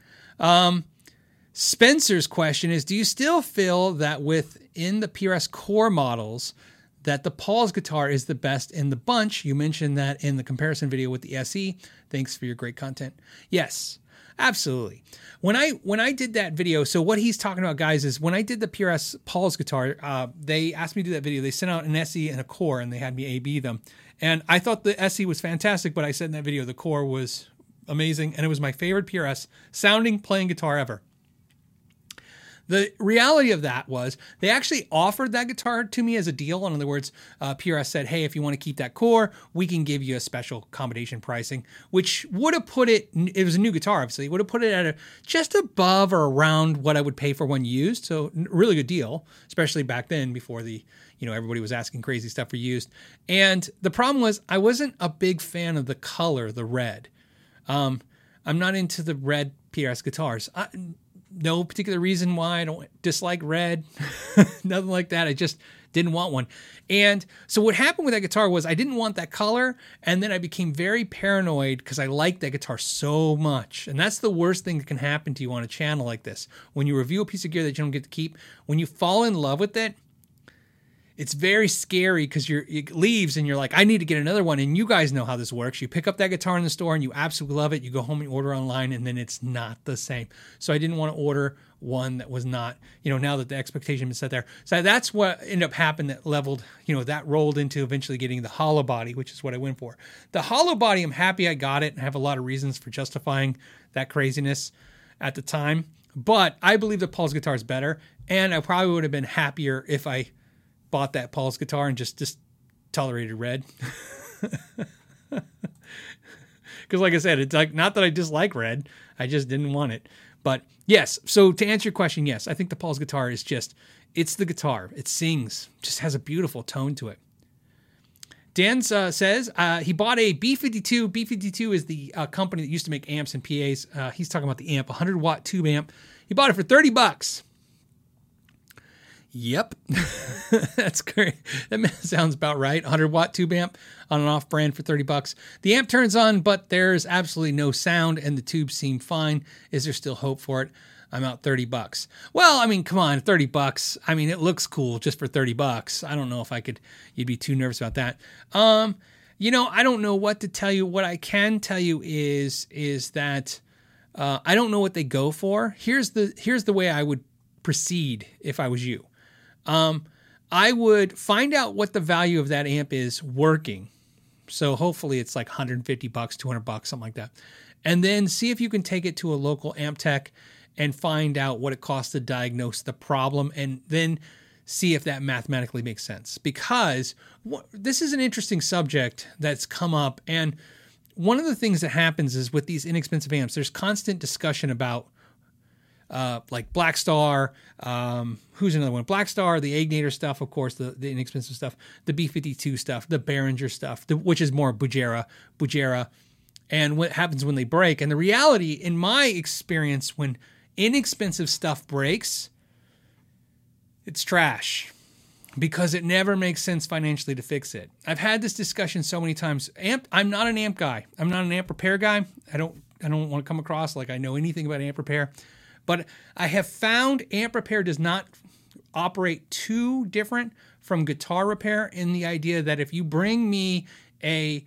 Spencer's question is, do you still feel that within the PRS core models that the Paul's guitar is the best in the bunch? You mentioned that in the comparison video with the SE. Thanks for your great content. Yes, absolutely. When I did that video, so what he's talking about, guys, is when I did the PRS Paul's guitar, they asked me to do that video. They sent out an SE and a core, and they had me A/B them. And I thought the SE was fantastic, but I said in that video the core was amazing, and it was my favorite PRS sounding playing guitar ever. The reality of that was they actually offered that guitar to me as a deal. In other words, PRS said, hey, if you want to keep that core, we can give you a special accommodation pricing, which would have put it was a new guitar, obviously, would have put it at just above or around what I would pay for one used. So really good deal, especially back then before everybody was asking crazy stuff for used. And the problem was I wasn't a big fan of the color, the red. I'm not into the red PRS guitars. No particular reason why. I don't dislike red, nothing like that. I just didn't want one. And so what happened with that guitar was I didn't want that color, and then I became very paranoid because I liked that guitar so much. And that's the worst thing that can happen to you on a channel like this. When you review a piece of gear that you don't get to keep, when you fall in love with it, it's very scary because it leaves and you're like, I need to get another one. And you guys know how this works. You pick up that guitar in the store and you absolutely love it. You go home and order online, and then it's not the same. So I didn't want to order one that was not, now that the expectation was set there. So that's what ended up happening that leveled, that rolled into eventually getting the hollow body, which is what I went for. The hollow body, I'm happy I got it, and I have a lot of reasons for justifying that craziness at the time. But I believe that Paul's guitar is better, and I probably would have been happier if I bought that Paul's guitar and just tolerated red. Because like I said, it's like not that I dislike red, I just didn't want it. But yes, so to answer your question, yes, I think the Paul's guitar is it's the guitar. It sings, just has a beautiful tone to it. Dan says he bought a B52. B52 is the company that used to make amps and PAs. He's talking about the amp, 100-watt tube amp. He bought it for $30. Yep. That's great. That sounds about right. 100-watt tube amp on an off-brand for $30. The amp turns on, but there's absolutely no sound, and the tubes seem fine. Is there still hope for it? I'm out $30. Well, I mean, come on, $30. I mean, it looks cool just for $30. I don't know if you'd be too nervous about that. I don't know what to tell you. What I can tell you is that I don't know what they go for. Here's the way I would proceed if I was you. I would find out what the value of that amp is working. So hopefully it's like $150, $200, something like that. And then see if you can take it to a local amp tech and find out what it costs to diagnose the problem, and then see if that mathematically makes sense. Because this is an interesting subject that's come up. And one of the things that happens is with these inexpensive amps, there's constant discussion about, like Blackstar. Who's another one? Blackstar, the Agnator stuff, of course, the inexpensive stuff, the B52 stuff, the Behringer stuff, which is more Bujera, and what happens when they break. And the reality, in my experience, when inexpensive stuff breaks, it's trash because it never makes sense financially to fix it. I've had this discussion so many times. I'm not an amp guy. I'm not an amp repair guy. I don't want to come across like I know anything about amp repair. But I have found amp repair does not operate too different from guitar repair in the idea that if you bring me a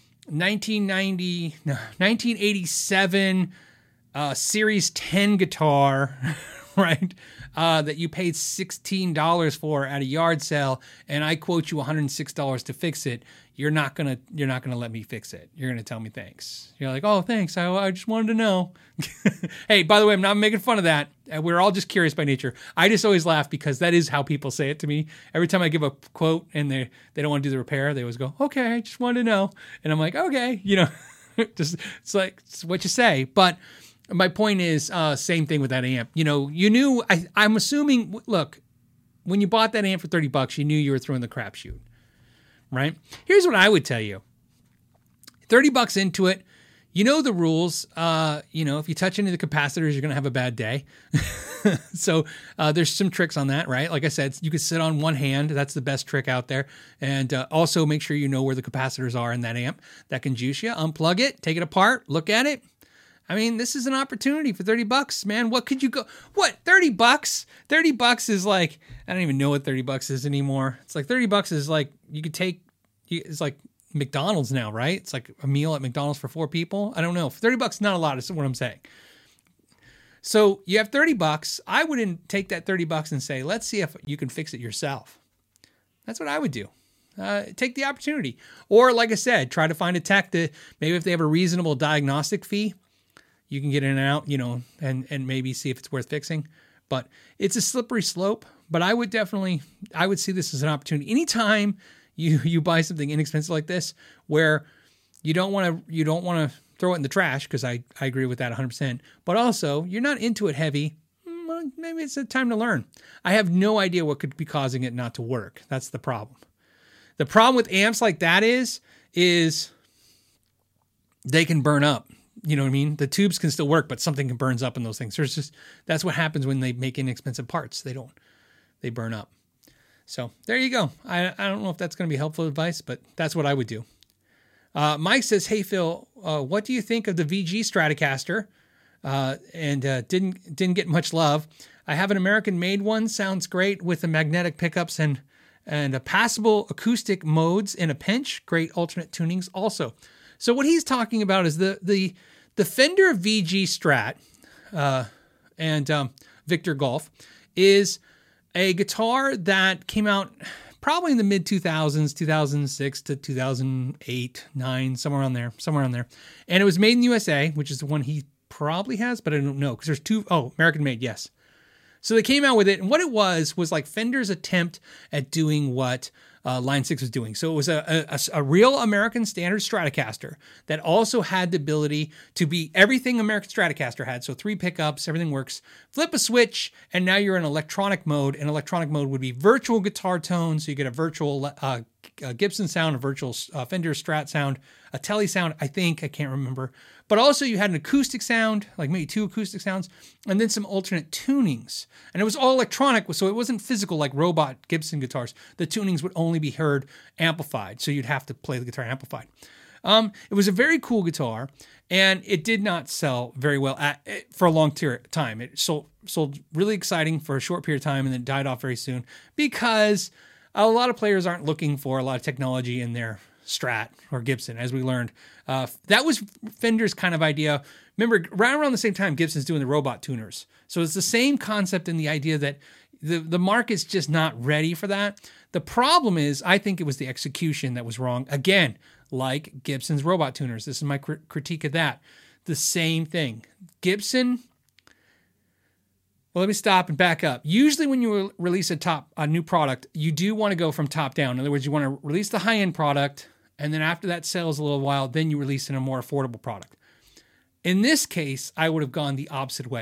1987 Series 10 guitar, right, that you paid $16 for at a yard sale, and I quote you $106 to fix it, you're not gonna let me fix it. You're gonna tell me thanks. You're like, oh, thanks. I just wanted to know. Hey, by the way, I'm not making fun of that. We're all just curious by nature. I just always laugh because that is how people say it to me. Every time I give a quote and they don't want to do the repair, they always go, okay, I just wanted to know. And I'm like, okay, just it's like it's what you say. But my point is, same thing with that amp. You knew. I'm assuming. Look, when you bought that amp for $30, you knew you were throwing the crapshoot. Right? Here's what I would tell you. $30 into it, you know the rules. If you touch any of the capacitors, you're going to have a bad day. So there's some tricks on that, right? Like I said, you could sit on one hand. That's the best trick out there. And also make sure you know where the capacitors are in that amp. That can juice you. Unplug it, take it apart, look at it. I mean, this is an opportunity for $30, man. What could you go? What, $30? $30 is like, I don't even know what $30 is anymore. It's like $30 is like, you could take, it's like McDonald's now, right? It's like a meal at McDonald's for 4 people. I don't know. $30 is not a lot, is what I'm saying. So you have $30. I wouldn't take that $30 and say, let's see if you can fix it yourself. That's what I would do. Take the opportunity. Or like I said, try to find a tech that maybe if they have a reasonable diagnostic fee, you can get in and out, and maybe see if it's worth fixing. But it's a slippery slope. But I would see this as an opportunity. Anytime you buy something inexpensive like this, where you don't want to throw it in the trash, because I agree with that 100%. But also, you're not into it heavy. Maybe it's a time to learn. I have no idea what could be causing it not to work. That's the problem. The problem with amps like that is they can burn up. You know what I mean? The tubes can still work, but something can burns up in those things. That's what happens when they make inexpensive parts. They burn up. So there you go. I don't know if that's going to be helpful advice, but that's what I would do. Mike says, hey, Phil, what do you think of the VG Stratocaster? And didn't get much love. I have an American-made one. Sounds great with the magnetic pickups and a passable acoustic modes in a pinch. Great alternate tunings also. So what he's talking about is the Fender VG Strat and Victor Golf is a guitar that came out probably in the mid-2000s, 2006 to 2008, 9, somewhere around there. And it was made in the USA, which is the one he probably has, but I don't know because there's two. Oh, American-made, yes. So they came out with it, and what it was like Fender's attempt at doing what Line 6 was doing. So it was a real American standard Stratocaster that also had the ability to be everything American Stratocaster had. So 3 pickups, everything works. Flip a switch, and now you're in electronic mode. And electronic mode would be virtual guitar tone. So you get a virtual Gibson sound, a virtual Fender Strat sound, a Tele sound, I can't remember. But also you had an acoustic sound, like maybe 2 acoustic sounds, and then some alternate tunings. And it was all electronic, so it wasn't physical like robot Gibson guitars. The tunings would only be heard amplified, so you'd have to play the guitar amplified. It was a very cool guitar, and it did not sell very well for a long time. It sold really exciting for a short period of time and then died off very soon because a lot of players aren't looking for a lot of technology in their Strat or Gibson, as we learned. That was Fender's kind of idea. Remember, right around the same time, Gibson's doing the robot tuners. So it's the same concept in the idea that the market's just not ready for that. The problem is, I think it was the execution that was wrong. Again, like Gibson's robot tuners. This is my critique of that. The same thing. Gibson... Well, let me stop and back up. Usually when you release a new product, you do want to go from top down. In other words, you want to release the high-end product, and then after that sells a little while, then you release in a more affordable product. In this case, I would have gone the opposite way.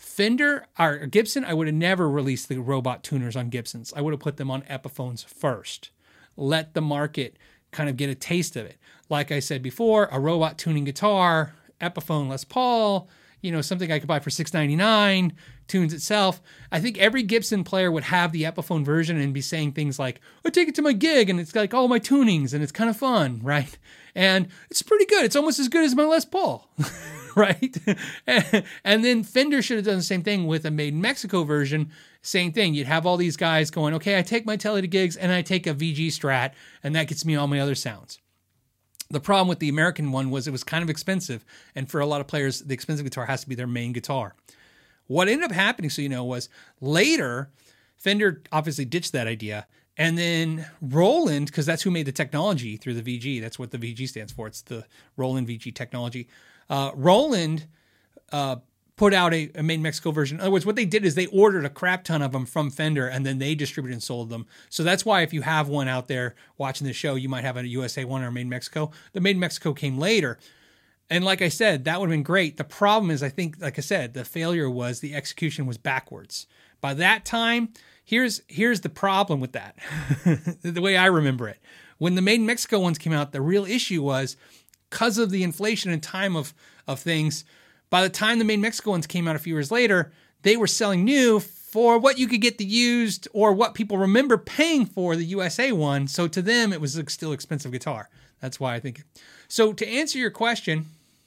Fender or Gibson, I would have never released the robot tuners on Gibsons. I would have put them on Epiphones first. Let the market kind of get a taste of it. Like I said before, a robot tuning guitar, Epiphone Les Paul, something I could buy for $6.99, tunes itself. I think every Gibson player would have the Epiphone version and be saying things like, I take it to my gig and it's like all my tunings and it's kind of fun, right? And it's pretty good. It's almost as good as my Les Paul, right? And then Fender should have done the same thing with a Made in Mexico version. Same thing. You'd have all these guys going, okay, I take my Tele to gigs and I take a VG Strat and that gets me all my other sounds. The problem with the American one was it was kind of expensive. And for a lot of players, the expensive guitar has to be their main guitar. What ended up happening, was later, Fender obviously ditched that idea. And then Roland, because that's who made the technology through the VG. That's what the VG stands for. It's the Roland VG technology. Roland put out a Made in Mexico version. In other words, what they did is they ordered a crap ton of them from Fender and then they distributed and sold them. So that's why if you have one out there watching the show, you might have a USA one or a Made in Mexico. The Made in Mexico came later. And like I said, that would have been great. The problem is, I think, like I said, the failure was the execution was backwards. By that time, here's the problem with that, the way I remember it. When the Made in Mexico ones came out, the real issue was because of the inflation and time of things, by the time the Made in Mexico ones came out a few years later, they were selling new for what you could get the used or what people remember paying for the USA one. So to them, it was a still expensive guitar. That's why I think. So to answer your question,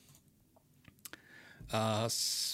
I'm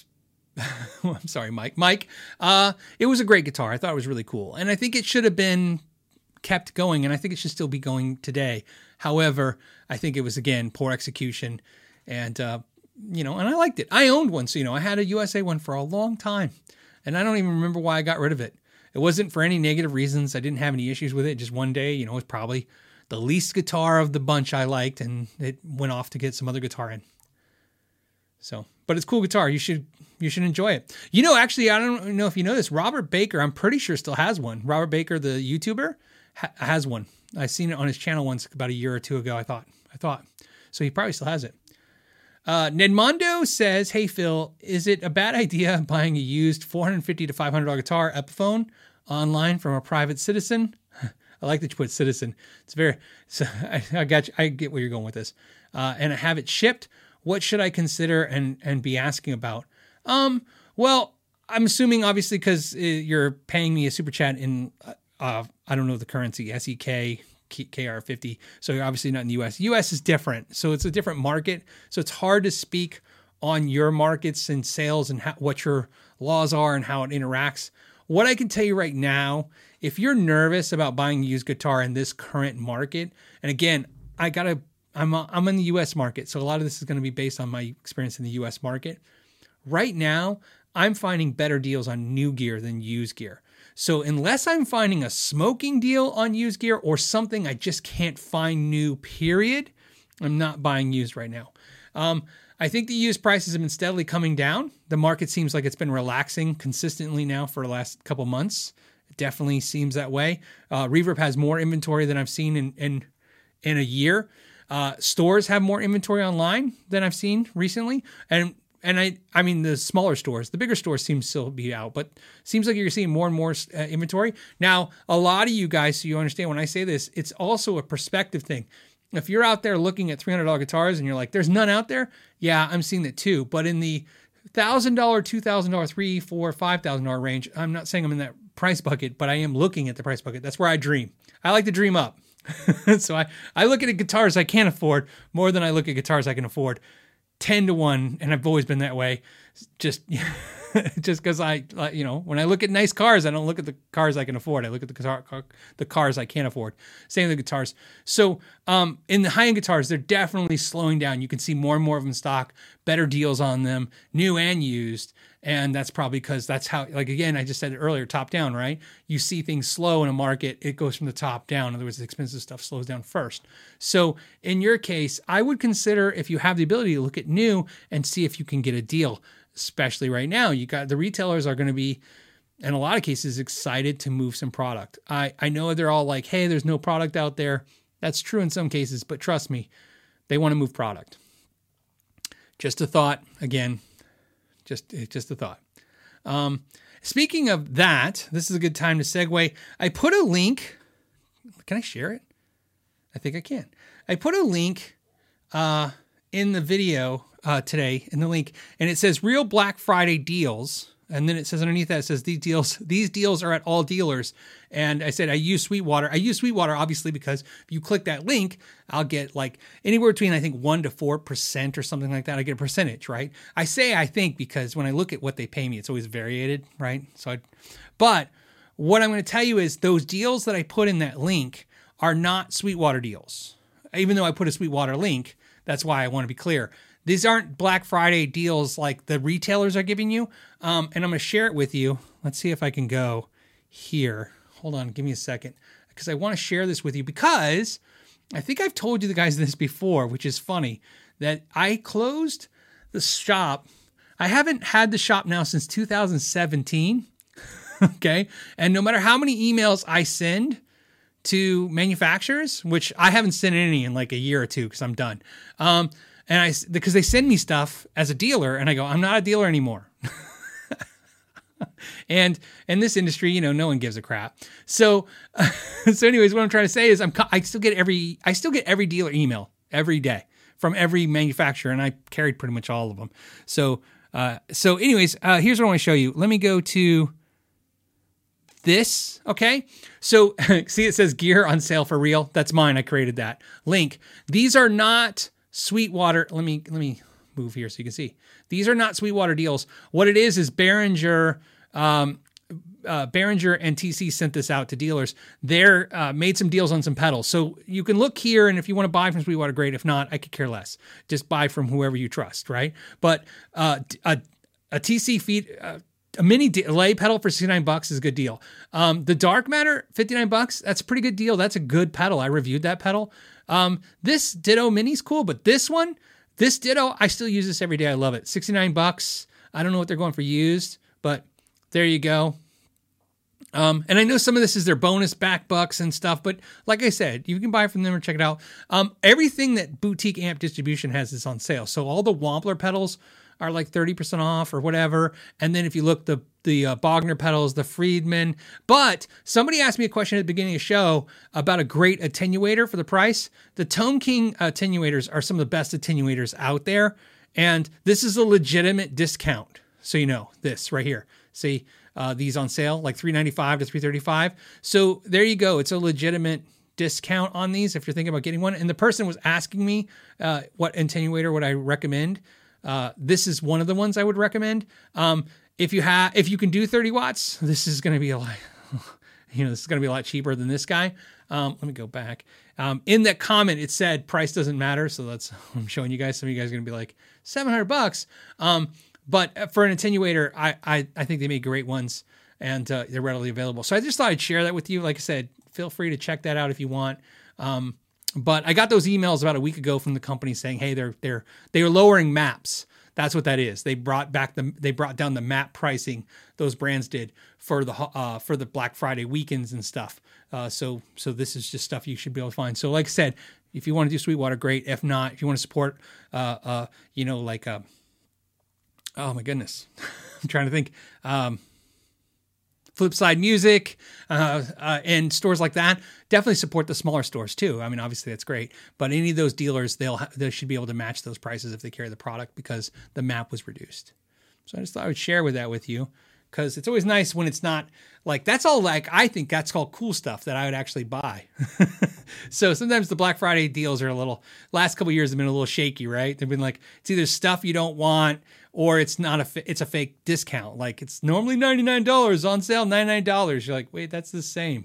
sorry, Mike. It was a great guitar. I thought it was really cool. And I think it should have been kept going, and I think it should still be going today. However, I think it was, again, poor execution. And, and I liked it. I owned one. So, I had a USA one for a long time. And I don't even remember why I got rid of it. It wasn't for any negative reasons. I didn't have any issues with it. Just one day, it was probably the least guitar of the bunch I liked, and it went off to get some other guitar in. So, but it's a cool guitar. You should enjoy it. Actually, I don't know if you know this. Robert Baker, I'm pretty sure still has one. Robert Baker, the YouTuber, has one. I seen it on his channel once about a year or two ago. I thought. So he probably still has it. Nedmondo says, "Hey Phil, is it a bad idea buying a used $450 to $500 guitar Epiphone online from a private citizen?" I like that you put citizen. It's very. So I got you. I get where you're going with this. And I have it shipped. What should I consider and be asking about? Well, I'm assuming obviously because you're paying me a super chat in, I don't know the currency, SEK, KR50. So you're obviously not in the US. US is different. So it's a different market. So it's hard to speak on your markets and sales and what your laws are and how it interacts. What I can tell you right now, if you're nervous about buying a used guitar in this current market, and again, I'm in the U.S. market, so a lot of this is going to be based on my experience in the U.S. market. Right now, I'm finding better deals on new gear than used gear. So unless I'm finding a smoking deal on used gear or something I just can't find new, period, I'm not buying used right now. I think the used prices have been steadily coming down. The market seems like it's been relaxing consistently now for the last couple months. It definitely seems that way. Reverb has more inventory than I've seen in a year. Stores have more inventory online than I've seen recently. And I mean, the smaller stores, the bigger stores seem to still be out, but seems like you're seeing more and more inventory. Now, a lot of you guys, so you understand when I say this, it's also a perspective thing. If you're out there looking at $300 guitars and you're like, there's none out there. Yeah, I'm seeing that too. But in the $1,000, $2,000, $3,000, $4,000, $5,000 range, I'm not saying I'm in that price bucket, but I am looking at the price bucket. That's where I dream. I like to dream up. So I look at guitars I can't afford more than I look at guitars I can afford. 10 to 1, and I've always been that way. Just because when I look at nice cars, I don't look at the cars I can afford. I look at the cars I can't afford. Same with the guitars. So in the high-end guitars, they're definitely slowing down. You can see more and more of them in stock, better deals on them, new and used. And that's probably because that's how, again, I just said it earlier, top down, right? You see things slow in a market, it goes from the top down. In other words, the expensive stuff slows down first. So in your case, I would consider, if you have the ability to look at new and see if you can get a deal, especially right now. You got the retailers are going to be, in a lot of cases, excited to move some product. I know they're all like, hey, there's no product out there. That's true in some cases, but trust me, they want to move product. Just a thought, again. Just a thought. Speaking of that, this is a good time to segue. I put a link. Can I share it? I think I can. I put a link in the video today in the link, and it says Real Black Friday Deals. And then it says underneath that, it says these deals are at all dealers. And I said, I use Sweetwater. I use Sweetwater, obviously, because if you click that link, I'll get like anywhere between, I think, 1% to 4% or something like that. I get a percentage, right? I say I think because when I look at what they pay me, it's always variated, right? But what I'm going to tell you is those deals that I put in that link are not Sweetwater deals. Even though I put a Sweetwater link, that's why I want to be clear. These aren't Black Friday deals like the retailers are giving you. And I'm going to share it with you. Let's see if I can go here. Hold on. Give me a second. Because I want to share this with you because I think I've told you the guys this before, which is funny, that I closed the shop. I haven't had the shop now since 2017. Okay. And no matter how many emails I send to manufacturers, which I haven't sent any in like a year or two because I'm done. Because they send me stuff as a dealer and I go, I'm not a dealer anymore. And in this industry, no one gives a crap. So anyways, what I'm trying to say is I still get every dealer email every day from every manufacturer. And I carried pretty much all of them. So anyways, here's what I want to show you. Let me go to this. Okay. So see, it says gear on sale for real. That's mine. I created that link. These are not Sweetwater. Let me move here so you can see. These are not Sweetwater deals. What it is Behringer and TC sent this out to dealers. They're made some deals on some pedals. So you can look here, and if you want to buy from Sweetwater, great. If not, I could care less. Just buy from whoever you trust, right? But a TC feed, a mini delay pedal for $69 is a good deal. The Dark Matter, $59, that's a pretty good deal. That's a good pedal. I reviewed that pedal. This Ditto Mini's cool, but this Ditto, I still use this every day. I love it. $69. I don't know what they're going for used, but there you go. And I know some of this is their bonus back bucks and stuff, but like I said, you can buy from them or check it out. Everything that Boutique Amp Distribution has is on sale. So all the Wampler pedals are like 30% off or whatever. And then if you look, the Bogner pedals, the Friedman. But somebody asked me a question at the beginning of the show about a great attenuator for the price. The Tone King attenuators are some of the best attenuators out there. And this is a legitimate discount. So you know, this right here. See, these on sale, like $395 to $335. So there you go. It's a legitimate discount on these if you're thinking about getting one. And the person was asking me what attenuator would I recommend. This is one of the ones I would recommend. If you can do 30 watts, this is going to be a lot, this is going to be a lot cheaper than this guy. Let me go back. In that comment, it said price doesn't matter. So that's, I'm showing you guys. Some of you guys are going to be like $700. But for an attenuator, I think they make great ones and they're readily available. So I just thought I'd share that with you. Like I said, feel free to check that out if you want. But I got those emails about a week ago from the company saying, hey, they're lowering maps. That's what that is. They brought down the map pricing. Those brands did for the Black Friday weekends and stuff. So this is just stuff you should be able to find. So like I said, if you want to do Sweetwater, great. If not, if you want to support, oh my goodness, I'm trying to think. Flipside Music and stores like that, definitely support the smaller stores too. I mean, obviously that's great, but any of those dealers, they should be able to match those prices if they carry the product because the map was reduced. So I just thought I would share that with you because it's always nice when it's not like, that's all like, I think that's called cool stuff that I would actually buy. So sometimes the Black Friday deals are last couple of years have been a little shaky, right? They've been like, it's either stuff you don't want or it's it's a fake discount. Like it's normally $99 on sale, $99. You're like, wait, that's the same.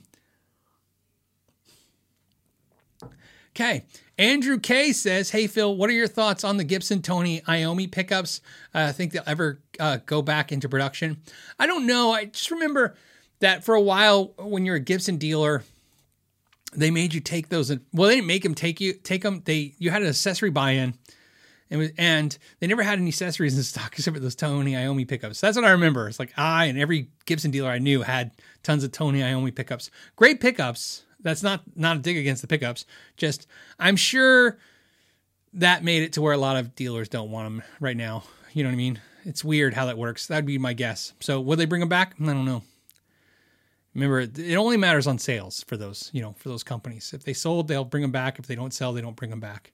Okay. Andrew K says, hey, Phil, what are your thoughts on the Gibson Tony Iommi pickups? I think they'll ever go back into production. I don't know. I just remember that for a while when you're a Gibson dealer, they made you take those. Well, they didn't make them take them. You had an accessory buy-in. And they never had any accessories in stock except for those Tony Iommi pickups. That's what I remember. It's like I and every Gibson dealer I knew had tons of Tony Iommi pickups. Great pickups. That's not a dig against the pickups. Just I'm sure that made it to where a lot of dealers don't want them right now. You know what I mean? It's weird how that works. That'd be my guess. So will they bring them back? I don't know. Remember, it only matters on sales for those, for those companies. If they sold, they'll bring them back. If they don't sell, they don't bring them back.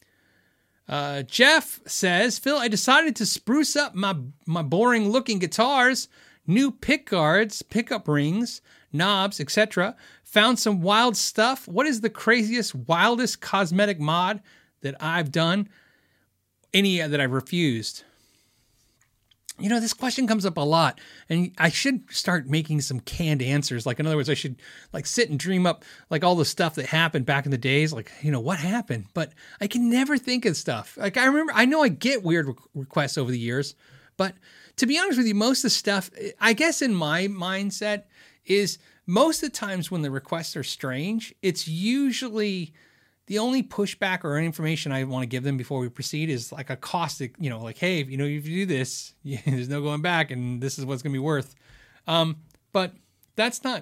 Jeff says, Phil, I decided to spruce up my boring looking guitars, new pick guards, pickup rings, knobs, etc. Found some wild stuff. What is the craziest, wildest cosmetic mod that I've done? Any that I've refused? This question comes up a lot, and I should start making some canned answers. Like, in other words, I should sit and dream up all the stuff that happened back in the days. What happened? But I can never think of stuff. I know I get weird requests over the years, but to be honest with you, most of the stuff, I guess in my mindset, is most of the times when the requests are strange, it's usually the only pushback or information I want to give them before we proceed is a caustic, hey, if you do this, there's no going back, and this is what's going to be worth. But that's not,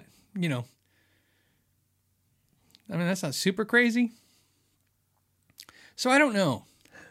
that's not super crazy. So I don't know.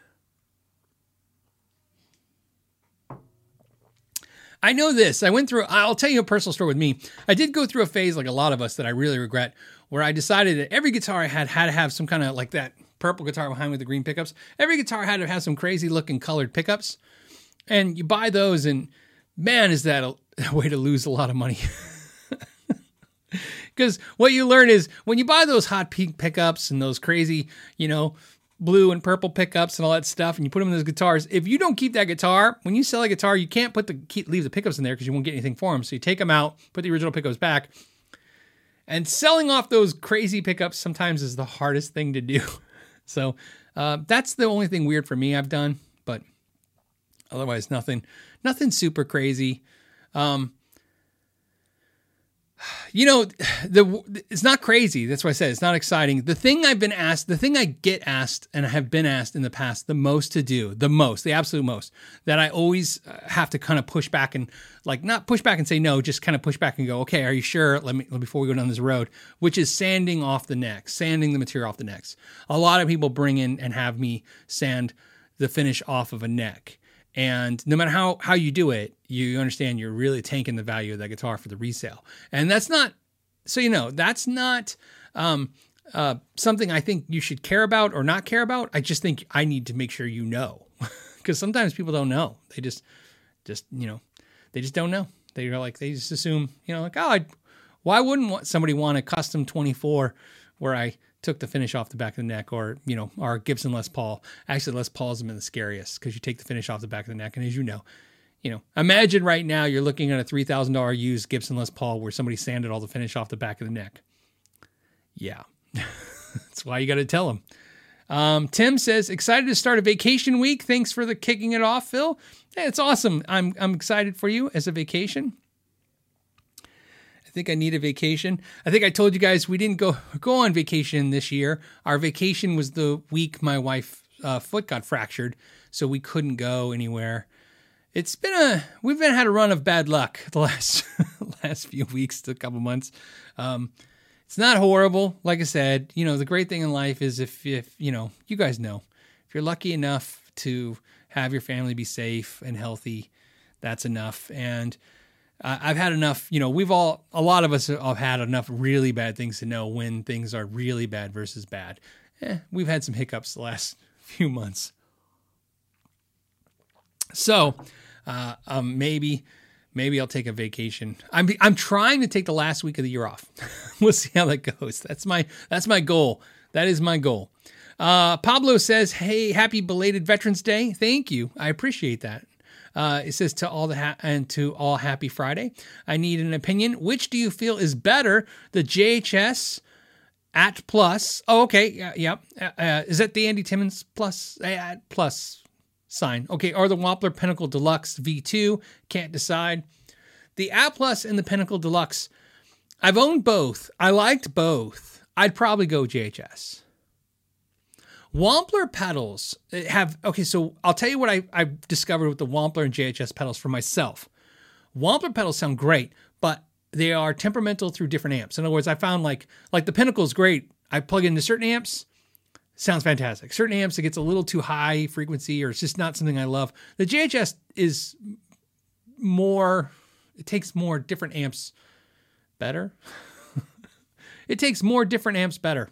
I know this. I'll tell you a personal story with me. I did go through a phase, like a lot of us, that I really regret, where I decided that every guitar I had to have some kind of that purple guitar behind with the green pickups. Every guitar had to have some crazy looking colored pickups. And you buy those, and man, is that a way to lose a lot of money. Because what you learn is when you buy those hot pink pickups and those crazy, blue and purple pickups and all that stuff, and you put them in those guitars, if you don't keep that guitar, when you sell a guitar, you can't leave the pickups in there because you won't get anything for them. So you take them out, put the original pickups back, and selling off those crazy pickups sometimes is the hardest thing to do. So that's the only thing weird for me I've done, but otherwise nothing super crazy. It's not crazy. That's why I said it's not exciting. The thing I get asked and I have been asked in the past the absolute most, that I always have to kind of push back and not push back and say no, just kind of push back and go, okay, are you sure? Before we go down this road, which is sanding the material off the necks. A lot of people bring in and have me sand the finish off of a neck. And no matter how you do it, you understand you're really tanking the value of that guitar for the resale. And that's not, that's not something I think you should care about or not care about. I just think I need to make sure because sometimes people don't know. They just don't know. They just assume, why wouldn't somebody want a custom 24 where I took the finish off the back of the neck, or, our Gibson Les Paul. Actually, Les Paul's been the scariest because you take the finish off the back of the neck. And as you know, imagine right now you're looking at a $3,000 used Gibson Les Paul where somebody sanded all the finish off the back of the neck. Yeah, that's why you got to tell them. Tim says, excited to start a vacation week. Thanks for the kicking it off, Phil. Hey, it's awesome. I'm excited for you as a vacation. I think I need a vacation. I think I told you guys we didn't go on vacation this year. Our vacation was the week my wife's foot got fractured, so we couldn't go anywhere. We've had a run of bad luck the last few weeks, a couple months. It's not horrible. Like I said, the great thing in life is if you guys know, if you're lucky enough to have your family be safe and healthy, that's enough. And I've had enough, a lot of us have had enough really bad things to know when things are really bad versus bad. We've had some hiccups the last few months. So, maybe I'll take a vacation. I'm trying to take the last week of the year off. We'll see how that goes. That's my goal. That is my goal. Pablo says, hey, happy belated Veterans Day. Thank you. I appreciate that. It says to all happy Friday. I need an opinion. Which do you feel is better? The JHS at plus. Oh, okay. Yeah. Is that the Andy Timmons plus at plus sign? Okay. Or the Wampler Pinnacle Deluxe V2. Can't decide. The at plus and the Pinnacle Deluxe. I've owned both. I liked both. I'd probably go JHS. Wampler pedals so I'll tell you what I've discovered with the Wampler and JHS pedals for myself. Wampler pedals sound great, but they are temperamental through different amps. In other words, I found like the Pinnacle is great. I plug into certain amps, sounds fantastic. Certain amps, it gets a little too high frequency or it's just not something I love. The JHS is more, it takes more different amps better. It takes more different amps better.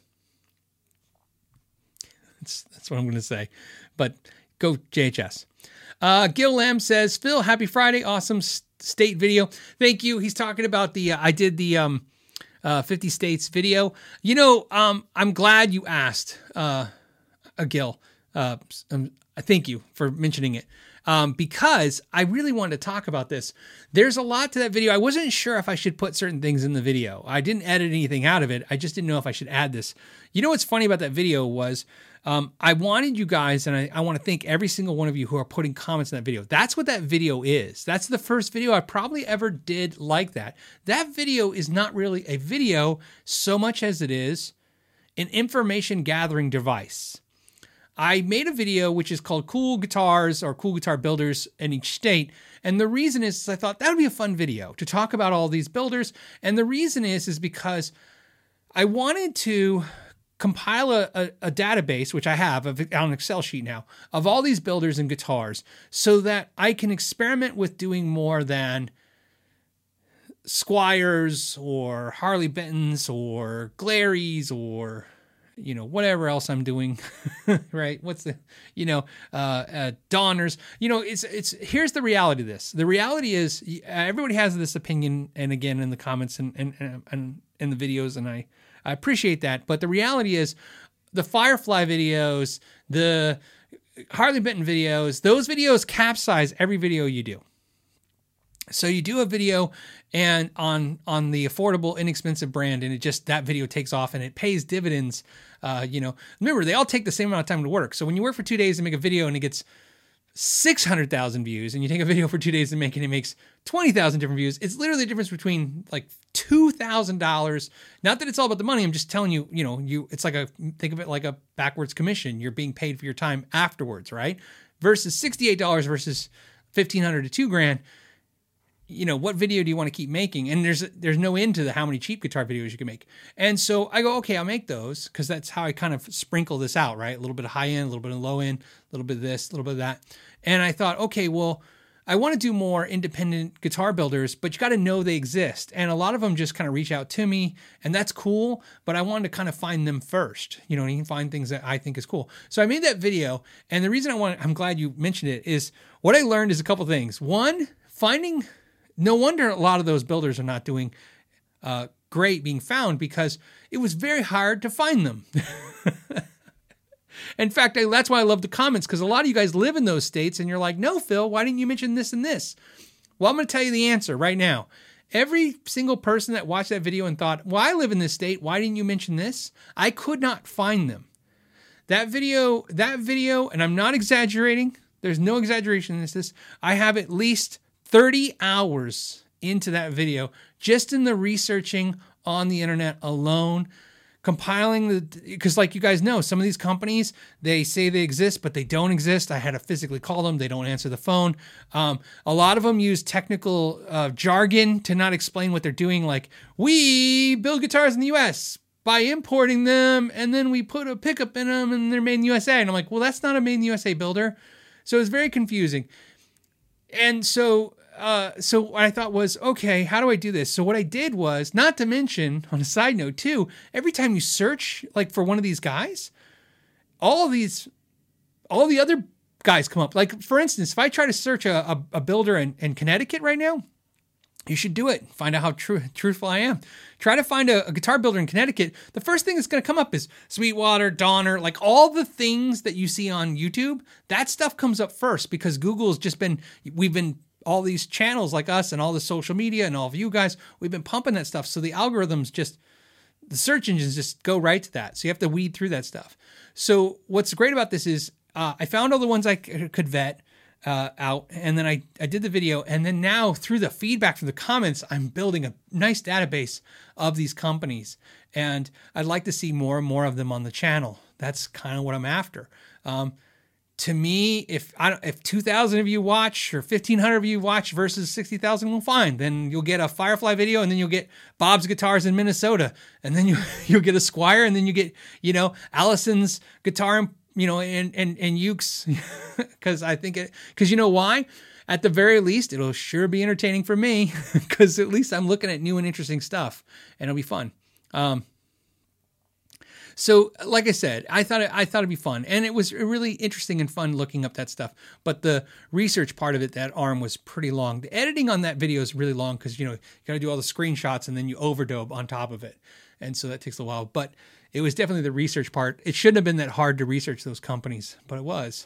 That's what I'm going to say. But go JHS. Gil Lamb says, Phil, happy Friday. Awesome state video. Thank you. He's talking about I did the 50 states video. You know, I'm glad you asked, Gil. Thank you for mentioning it. Because I really wanted to talk about this. There's a lot to that video. I wasn't sure if I should put certain things in the video. I didn't edit anything out of it. I just didn't know if I should add this. You know what's funny about that video was I wanted you guys, and I want to thank every single one of you who are putting comments in that video. That's what that video is. That's the first video I probably ever did like that. That video is not really a video so much as it is an information gathering device. I made a video which is called Cool Guitars or Cool Guitar Builders in Each State. And the reason is I thought that would be a fun video to talk about all these builders. And the reason is because I wanted to compile a database, which I have on an Excel sheet now, of all these builders and guitars so that I can experiment with doing more than Squiers or Harley Bentons or Glairies or, you know, whatever else I'm doing, right? What's the, you know, Donners, you know, it's, here's the reality of this. The reality is everybody has this opinion. And again, in the comments and in the videos, and I appreciate that. But the reality is the Firefly videos, the Harley Benton videos, those videos capsize every video you do. So you do a video and on the affordable, inexpensive brand, and it just, that video takes off and it pays dividends. You know, remember, they all take the same amount of time to work. So when you work for 2 days and make a video and it gets 600,000 views, and you take a video for 2 days and make it, it makes 20,000 different views. It's literally the difference between like $2,000. Not that it's all about the money. I'm just telling you, you know, it's like think of it like a backwards commission. You're being paid for your time afterwards, right? Versus $68 versus $1,500 to $2,000. You know, what video do you want to keep making? And there's no end to how many cheap guitar videos you can make. And so I go, okay, I'll make those, because that's how I kind of sprinkle this out, right? A little bit of high end, a little bit of low end, a little bit of this, a little bit of that. And I thought, okay, well, I want to do more independent guitar builders, but you got to know they exist. And a lot of them just kind of reach out to me, and that's cool, but I wanted to kind of find them first. You know, you can find things that I think is cool. So I made that video, and the reason I'm glad you mentioned it is what I learned is a couple things. One, no wonder a lot of those builders are not doing great being found, because it was very hard to find them. In fact, that's why I love the comments, because a lot of you guys live in those states and you're like, no, Phil, why didn't you mention this and this? Well, I'm going to tell you the answer right now. Every single person that watched that video and thought, well, I live in this state, why didn't you mention this? I could not find them. That video, and I'm not exaggerating, there's no exaggeration in this, I have at least 30 hours into that video just in the researching on the internet alone, compiling because like you guys know, some of these companies, they say they exist, but they don't exist. I had to physically call them. They don't answer the phone. A lot of them use technical jargon to not explain what they're doing. Like, we build guitars in the US by importing them, and then we put a pickup in them and they're made in the USA. And I'm like, well, that's not a made in the USA builder. So it's very confusing. And so what I thought was, okay, how do I do this? So what I did was, not to mention, on a side note too, every time you search like for one of these guys, all the other guys come up. Like, for instance, if I try to search a builder in Connecticut right now, you should do it. Find out how truthful I am. Try to find a guitar builder in Connecticut. The first thing that's going to come up is Sweetwater, Donner, like all the things that you see on YouTube. That stuff comes up first, because Google's just all these channels like us and all the social media and all of you guys, we've been pumping that stuff. So the algorithms the search engines just go right to that. So you have to weed through that stuff. So what's great about this is I found all the ones I could vet out, and then I did the video, and then now through the feedback from the comments, I'm building a nice database of these companies, and I'd like to see more and more of them on the channel. That's kind of what I'm after. to me, if 2,000 of you watch or 1,500 of you watch versus 60,000, well, fine. Then you'll get a Firefly video, and then you'll get Bob's Guitars in Minnesota, and then you'll get a Squire, and then you get, you know, Allison's guitar, and, you know, and Uke's, because you know why? At the very least, it'll sure be entertaining for me, because at least I'm looking at new and interesting stuff, and it'll be fun. So, like I said, I thought it'd be fun, and it was really interesting and fun looking up that stuff. But the research part of it, that arm was pretty long. The editing on that video is really long because, you know, you got to do all the screenshots and then you overdub on top of it, and so that takes a while. But it was definitely the research part. It shouldn't have been that hard to research those companies, but it was.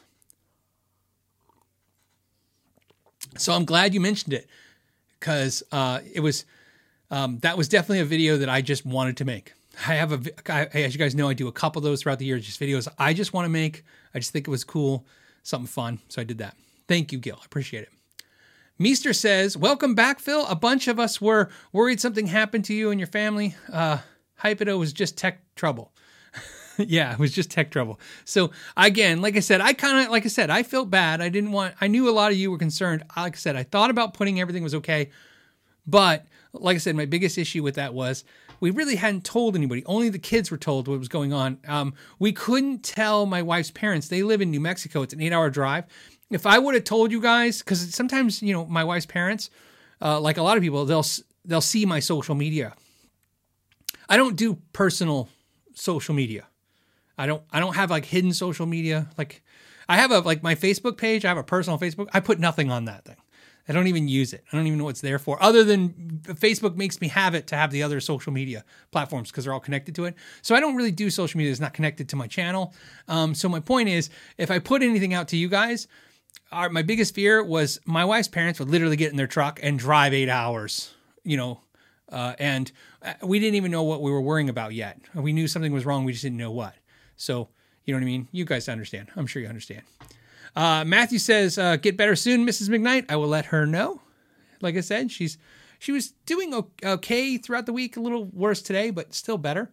So I'm glad you mentioned it, because it was that was definitely a video that I just wanted to make. As you guys know, I do a couple of those throughout the year, just videos I just want to make. I just think it was cool, something fun. So I did that. Thank you, Gil. I appreciate it. Meester says, welcome back, Phil. A bunch of us were worried something happened to you and your family. Hypido was just tech trouble. Yeah, it was just tech trouble. So again, like I said, I felt bad. I knew a lot of you were concerned. Like I said, I thought about putting everything was okay. But like I said, my biggest issue with that was we really hadn't told anybody. Only the kids were told what was going on. We couldn't tell my wife's parents. They live in New Mexico. It's an 8-hour drive. If I would have told you guys, because sometimes, you know, my wife's parents, like a lot of people, they'll see my social media. I don't do personal social media. I don't have like hidden social media. Like I have my Facebook page. I have a personal Facebook. I put nothing on that thing. I don't even use it. I don't even know what it's there for, other than Facebook makes me have it to have the other social media platforms because they're all connected to it. So I don't really do social media that's not connected to my channel. So my point is, if I put anything out to you guys, my biggest fear was my wife's parents would literally get in their truck and drive 8 hours, you know, and we didn't even know what we were worrying about yet. We knew something was wrong. We just didn't know what. So, you know what I mean? You guys understand. I'm sure you understand. Matthew says, get better soon, Mrs. McKnight. I will let her know. Like I said, she was doing okay throughout the week, a little worse today, but still better.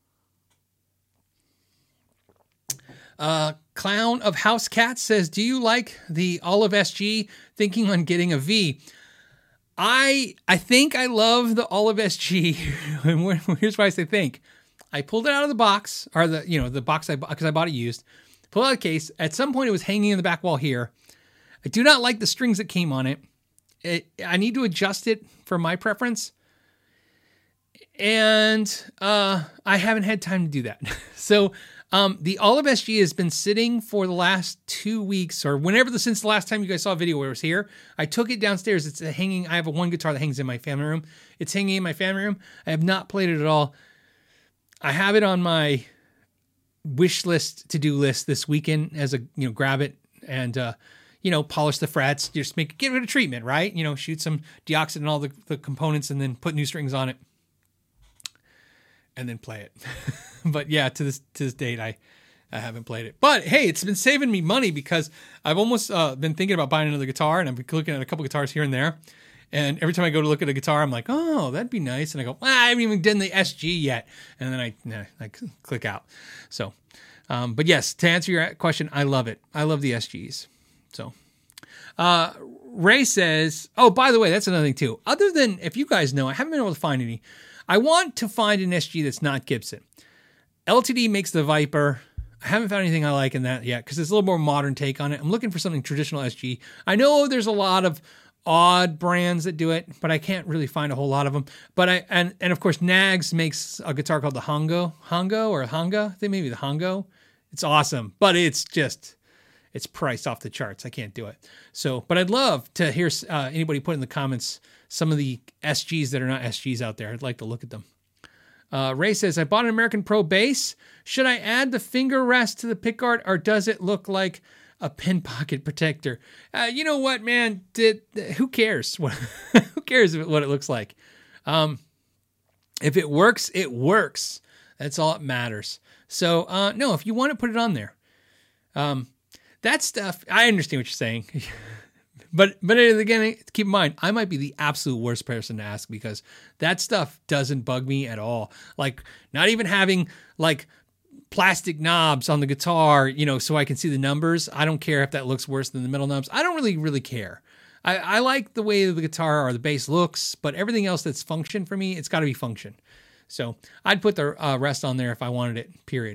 Clown of House Cats says, do you like the Olive SG? Thinking on getting a V. I think I love the Olive SG. And here's why I say think. I pulled it out of the box, or the box because I bought it used. Pull out the case. At some point, it was hanging in the back wall here. I do not like the strings that came on it. I need to adjust it for my preference. And I haven't had time to do that. So the Olive SG has been sitting for the last 2 weeks, or since the last time you guys saw a video where it was here. I took it downstairs. It's hanging. I have one guitar that hangs in my family room. It's hanging in my family room. I have not played it at all. I have it on my wish list, to-do list this weekend as grab it and, polish the frets, just give it a treatment, right? Shoot some deoxit and all the components and then put new strings on it and then play it. But yeah, to this date, I haven't played it, but hey, it's been saving me money because I've almost been thinking about buying another guitar, and I've been looking at a couple guitars here and there. And every time I go to look at a guitar, I'm like, oh, that'd be nice. And I go, I haven't even done the SG yet. And then I click out. So, but yes, to answer your question, I love it. I love the SGs. So, Ray says, oh, by the way, that's another thing too. Other than, if you guys know, I haven't been able to find any. I want to find an SG that's not Gibson. LTD makes the Viper. I haven't found anything I like in that yet because it's a little more modern take on it. I'm looking for something traditional SG. I know there's a lot of odd brands that do it, but I can't really find a whole lot of them. But and of course Nags makes a guitar called the Hongo or Hanga. I think maybe the Hongo. It's awesome, but it's priced off the charts. I can't do it. So, but I'd love to hear anybody put in the comments some of the SGs that are not SGs out there. I'd like to look at them. Ray says, I bought an American Pro bass. Should I add the finger rest to the pickguard, or does it look like a pin pocket protector? You know what, man? Who cares? Who cares what it looks like? If it works, it works. That's all that matters. So, no, if you want to put it on there, that stuff, I understand what you're saying. But again, keep in mind, I might be the absolute worst person to ask because that stuff doesn't bug me at all. Like, not even having like plastic knobs on the guitar, so I can see the numbers. I don't care if that looks worse than the middle knobs. I don't really care. I like the way the guitar or the bass looks, but everything else that's function for me, it's got to be function. So I'd put the rest on there if I wanted it, period.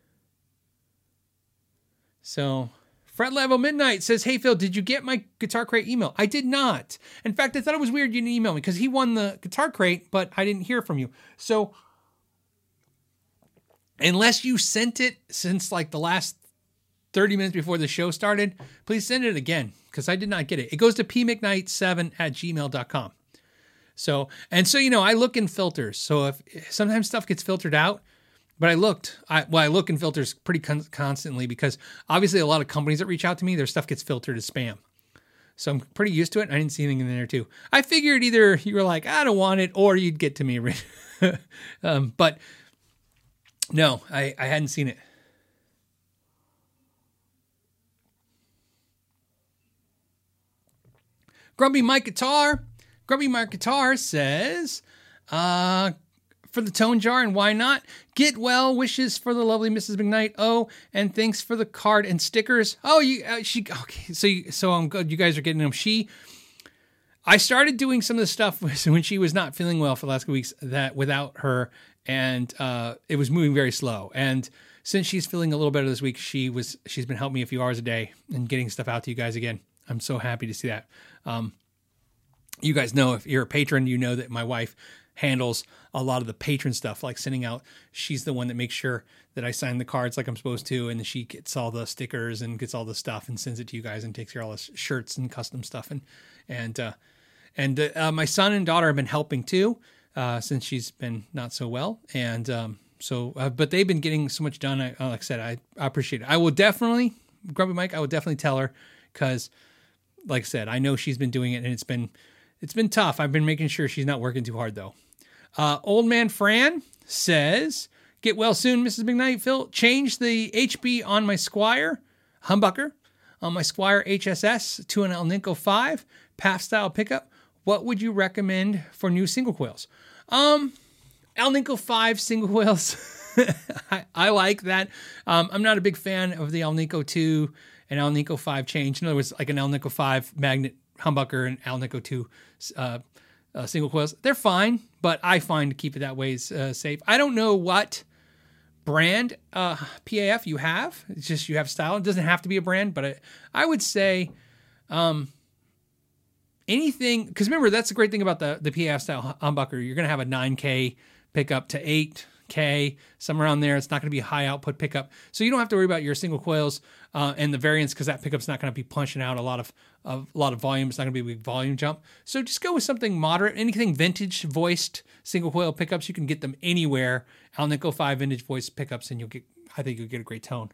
So Fred Level Midnight says, hey, Phil, did you get my Guitar Crate email? I did not. In fact, I thought it was weird you didn't email me because he won the Guitar Crate, but I didn't hear from you. So unless you sent it since like the last 30 minutes before the show started, please send it again because I did not get it. It goes to pmcknight7@gmail.com. So, I look in filters. So if sometimes stuff gets filtered out, but I look in filters pretty constantly because obviously a lot of companies that reach out to me, their stuff gets filtered as spam. So I'm pretty used to it. I didn't see anything in there too. I figured either you were like, I don't want it, or you'd get to me. But no, I hadn't seen it. Grumpy Mike Guitar says, for the tone jar and why not? Get well wishes for the lovely Mrs. McKnight. Oh, and thanks for the card and stickers. Oh, okay. So I'm good. You guys are getting them. I started doing some of the stuff when she was not feeling well for the last couple weeks that without her, and it was moving very slow. And since she's feeling a little better this week, she's been helping me a few hours a day and getting stuff out to you guys again. I'm so happy to see that. You guys know, if you're a patron, you know that my wife handles a lot of the patron stuff, like sending out. She's the one that makes sure that I sign the cards like I'm supposed to, and she gets all the stickers and gets all the stuff and sends it to you guys and takes care of all the shirts and custom stuff. And my son and daughter have been helping too, since she's been not so well. And but they've been getting so much done. Like I said, I appreciate it. I will definitely, Grumpy Mike, I will definitely tell her because, like I said, I know she's been doing it and it's been tough. I've been making sure she's not working too hard though. Old Man Fran says, get well soon, Mrs. McKnight. Phil, change the HB on my Squier humbucker, on my Squier HSS to an Alnico 5 PAF style pickup. What would you recommend for new single coils? Alnico 5 single coils. I like that. I'm not a big fan of the Alnico 2 and Alnico 5 change. In other words, like an Alnico 5 magnet humbucker and Alnico 2 single coils. They're fine, but I find to keep it that way is safe. I don't know what brand PAF you have. It's just you have style. It doesn't have to be a brand, but I would say anything, because remember, that's the great thing about the PAF style humbucker. You're going to have a 9K pickup to 8K, somewhere around there. It's not going to be a high output pickup. So you don't have to worry about your single coils and the variance, because that pickup's not going to be punching out a lot of volume. It's not going to be a big volume jump. So just go with something moderate. Anything vintage voiced single coil pickups, you can get them anywhere. Alnico 5 vintage voiced pickups, and I think you'll get a great tone.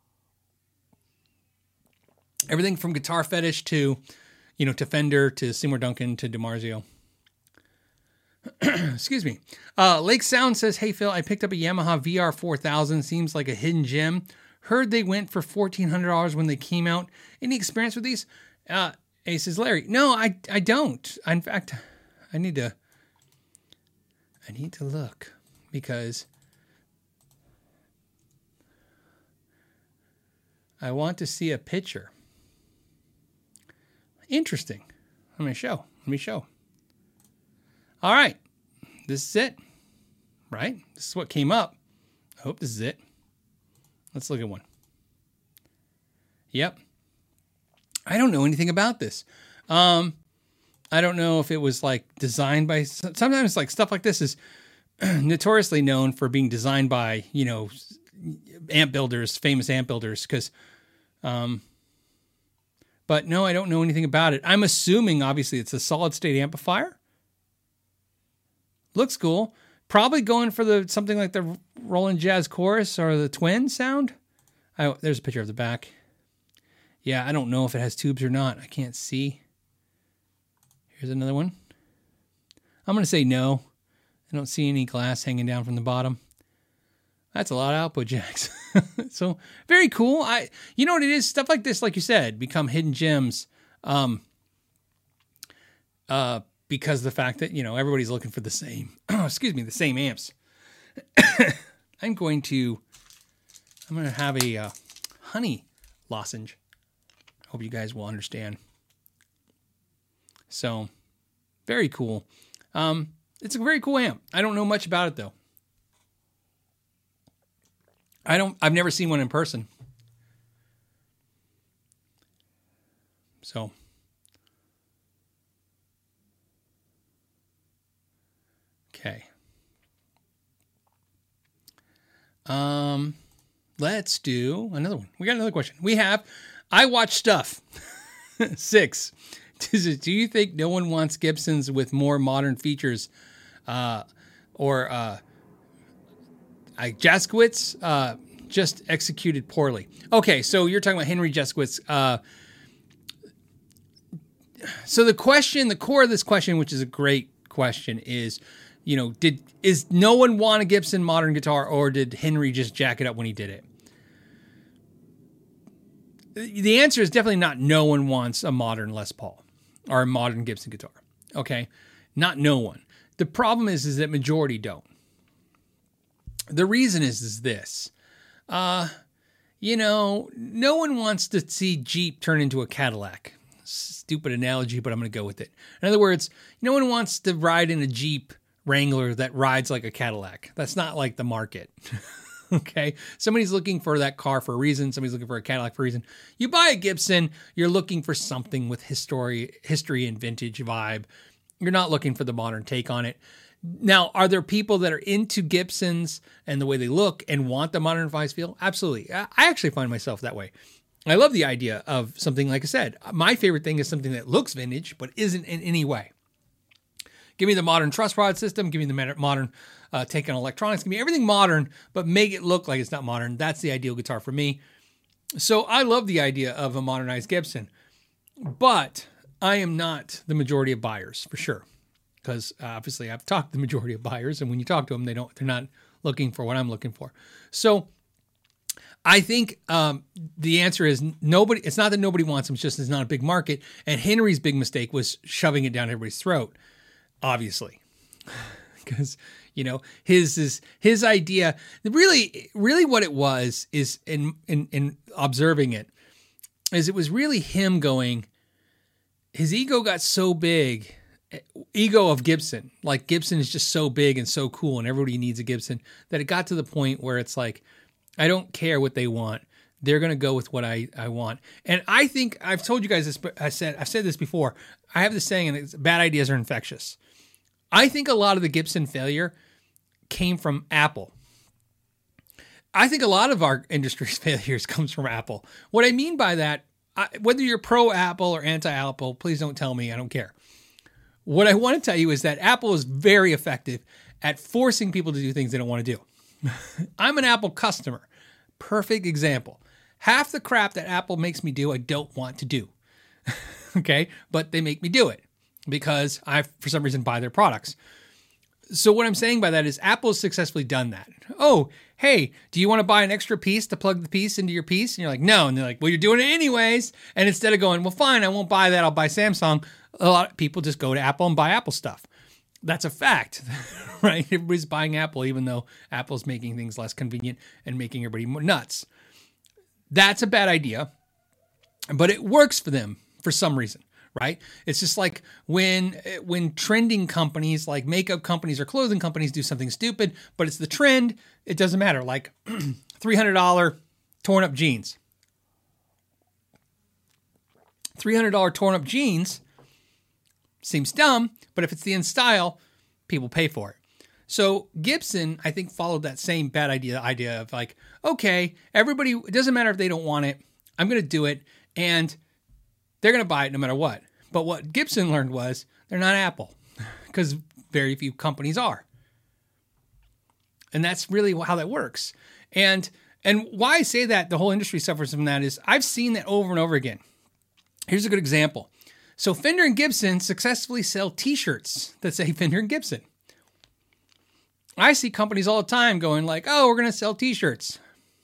Everything from Guitar Fetish to Fender to Seymour Duncan to DiMarzio. Excuse me. Lake Sound says, hey, Phil, I picked up a Yamaha VR 4000. Seems like a hidden gem. Heard they went for $1,400 when they came out. Any experience with these? Ace says, Larry. No, I don't. In fact, I need to look because I want to see a picture. Interesting. Let me show. All right. This is it. Right? This is what came up. I hope this is it. Let's look at one. Yep. I don't know anything about this. I don't know if it was like designed by, sometimes like stuff like this is notoriously known for being designed by, amp builders, famous amp builders. But no, I don't know anything about it. I'm assuming, obviously, it's a solid state amplifier. Looks cool. Probably going for something like the Roland Jazz Chorus or the Twin sound. There's a picture of the back. Yeah, I don't know if it has tubes or not. I can't see. Here's another one. I'm going to say no. I don't see any glass hanging down from the bottom. That's a lot of output jacks. So very cool. You know what it is? Stuff like this, like you said, become hidden gems. Because of the fact that, everybody's looking for the same, the same amps. I'm going to I'm going to have a honey lozenge. Hope you guys will understand. So, very cool. It's a very cool amp. I don't know much about it though. I've never seen one in person. So, okay. Let's do another one. We got another question. I watch stuff. 6. Do you think no one wants Gibsons with more modern features, or Jaskowitz just executed poorly? Okay, so you're talking about Henry Jaskowitz. So the core of this question, which is a great question, is, is no one want a Gibson modern guitar, or did Henry just jack it up when he did it? The answer is definitely not no one wants a modern Les Paul or a modern Gibson guitar. Okay? Not no one. The problem is that majority don't. The reason is this. No one wants to see Jeep turn into a Cadillac. Stupid analogy, but I'm going to go with it. In other words, no one wants to ride in a Jeep Wrangler that rides like a Cadillac. That's not like the market. Okay? Somebody's looking for that car for a reason. Somebody's looking for a Cadillac for a reason. You buy a Gibson, you're looking for something with history and vintage vibe. You're not looking for the modern take on it. Now, are there people that are into Gibsons and the way they look and want the modernized feel? Absolutely. I actually find myself that way. I love the idea of something, like I said, my favorite thing is something that looks vintage, but isn't in any way. Give me the modern truss rod system. Give me the modern take on electronics. Give me everything modern, but make it look like it's not modern. That's the ideal guitar for me. So I love the idea of a modernized Gibson, but I am not the majority of buyers for sure. Because obviously I've talked to the majority of buyers, and when you talk to them, they're not looking for what I'm looking for. So I think the answer is nobody. It's not that nobody wants them; it's just it's not a big market. And Henry's big mistake was shoving it down everybody's throat, obviously, because his idea. Really what it was is in observing it, is it was really him going. His ego got so big. Ego of Gibson, like Gibson is just so big and so cool and everybody needs a Gibson, that it got to the point where it's like, I don't care what they want. They're going to go with what I want. And I think I've told you guys this, I've said this before. I have this saying, and it's bad ideas are infectious. I think a lot of the Gibson failure came from Apple. I think a lot of our industry's failures comes from Apple. What I mean by that, whether you're pro Apple or anti Apple, please don't tell me. I don't care. What I want to tell you is that Apple is very effective at forcing people to do things they don't want to do. I'm an Apple customer. Perfect example. Half the crap that Apple makes me do, I don't want to do. Okay? But they make me do it because I, for some reason, buy their products. So what I'm saying by that is Apple has successfully done that. Oh, hey, do you want to buy an extra piece to plug the piece into your piece? And you're like, no. And they're like, well, you're doing it anyways. And instead of going, well, fine, I won't buy that. I'll buy Samsung. A lot of people just go to Apple and buy Apple stuff. That's a fact, right? Everybody's buying Apple, even though Apple's making things less convenient and making everybody more nuts. That's a bad idea, but it works for them for some reason, right? It's just like when trending companies like makeup companies or clothing companies do something stupid, but it's the trend, it doesn't matter. Like $300 torn up jeans. $300 torn up jeans seems dumb, but if it's the in style, people pay for it. So Gibson, I think, followed that same bad idea of like, okay, everybody, it doesn't matter if they don't want it, I'm going to do it, and they're going to buy it no matter what. But what Gibson learned was they're not Apple, because very few companies are. And that's really how that works. And why I say that the whole industry suffers from that is I've seen that over and over again. Here's a good example. So Fender and Gibson successfully sell t-shirts that say Fender and Gibson. I see companies all the time going like, oh, we're going to sell t-shirts.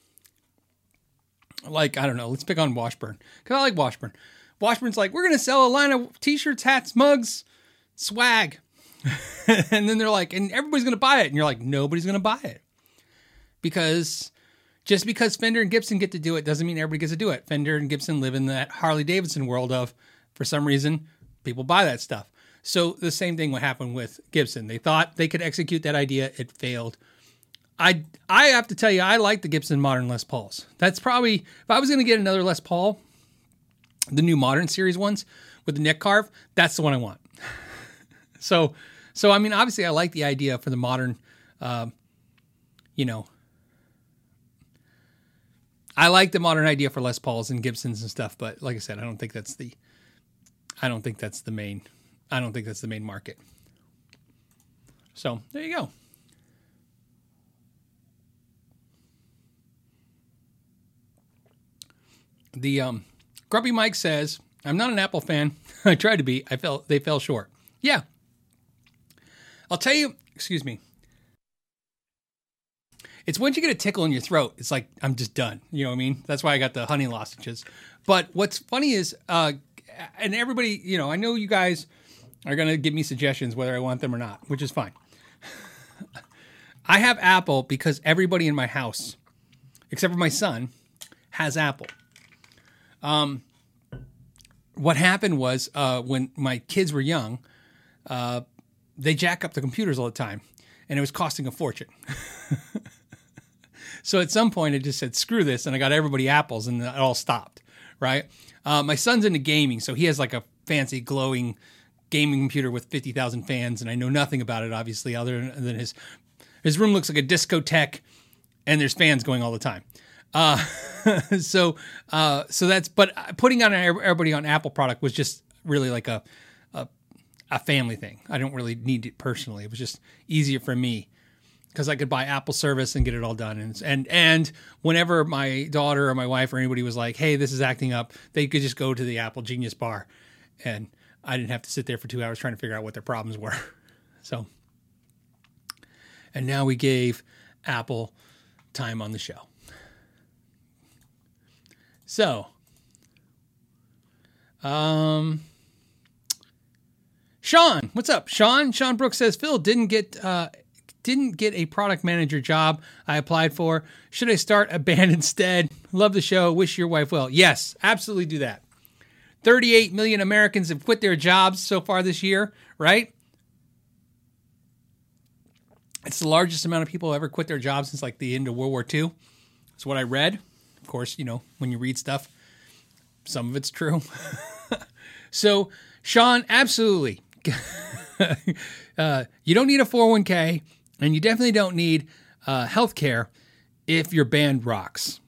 Like, I don't know, let's pick on Washburn, because I like Washburn. Washburn's like, we're going to sell a line of t-shirts, hats, mugs, swag. And then they're like, and everybody's going to buy it. And you're like, nobody's going to buy it. Because Just because Fender and Gibson get to do it doesn't mean everybody gets to do it. Fender and Gibson live in that Harley Davidson world of, for some reason, people buy that stuff. So the same thing would happen with Gibson. They thought they could execute that idea. It failed. I have to tell you, I like the Gibson Modern Les Pauls. That's probably, if I was going to get another Les Paul, the new Modern series ones with the neck carve, that's the one I want. So I mean, obviously I like the idea for the modern, I like the modern idea for Les Pauls and Gibsons and stuff, but like I said, I don't think that's the main market. So there you go. The Grumpy Mike says, I'm not an Apple fan. I tried to be. They fell short. Yeah. I'll tell you, excuse me. It's once you get a tickle in your throat, it's like, I'm just done. You know what I mean? That's why I got the honey lozenges. But what's funny is, and everybody, I know you guys are going to give me suggestions whether I want them or not, which is fine. I have Apple because everybody in my house, except for my son, has Apple. What happened was when my kids were young, they jack up the computers all the time, and it was costing a fortune. So at some point, I just said, screw this, and I got everybody Apples, and it all stopped, right? My son's into gaming, so he has like a fancy glowing gaming computer with 50,000 fans, and I know nothing about it, obviously, other than his room looks like a discotheque, and there's fans going all the time. So that's, but putting on everybody on Apple product was just really like a family thing. I don't really need it personally. It was just easier for me because I could buy Apple service and get it all done. And whenever my daughter or my wife or anybody was like, hey, this is acting up, they could just go to the Apple Genius Bar, and I didn't have to sit there for 2 hours trying to figure out what their problems were. So, and now we gave Apple time on the show. So, Sean, what's up? Sean Brooks says, Phil didn't get a product manager job I applied for. Should I start a band instead? Love the show. Wish your wife well. Yes, absolutely do that. 38 million Americans have quit their jobs so far this year, right? It's the largest amount of people who ever quit their jobs since like the end of World War II. That's what I read. Of course, when you read stuff, some of it's true. So, Sean, absolutely. You don't need a 401k, and you definitely don't need health care if your band rocks.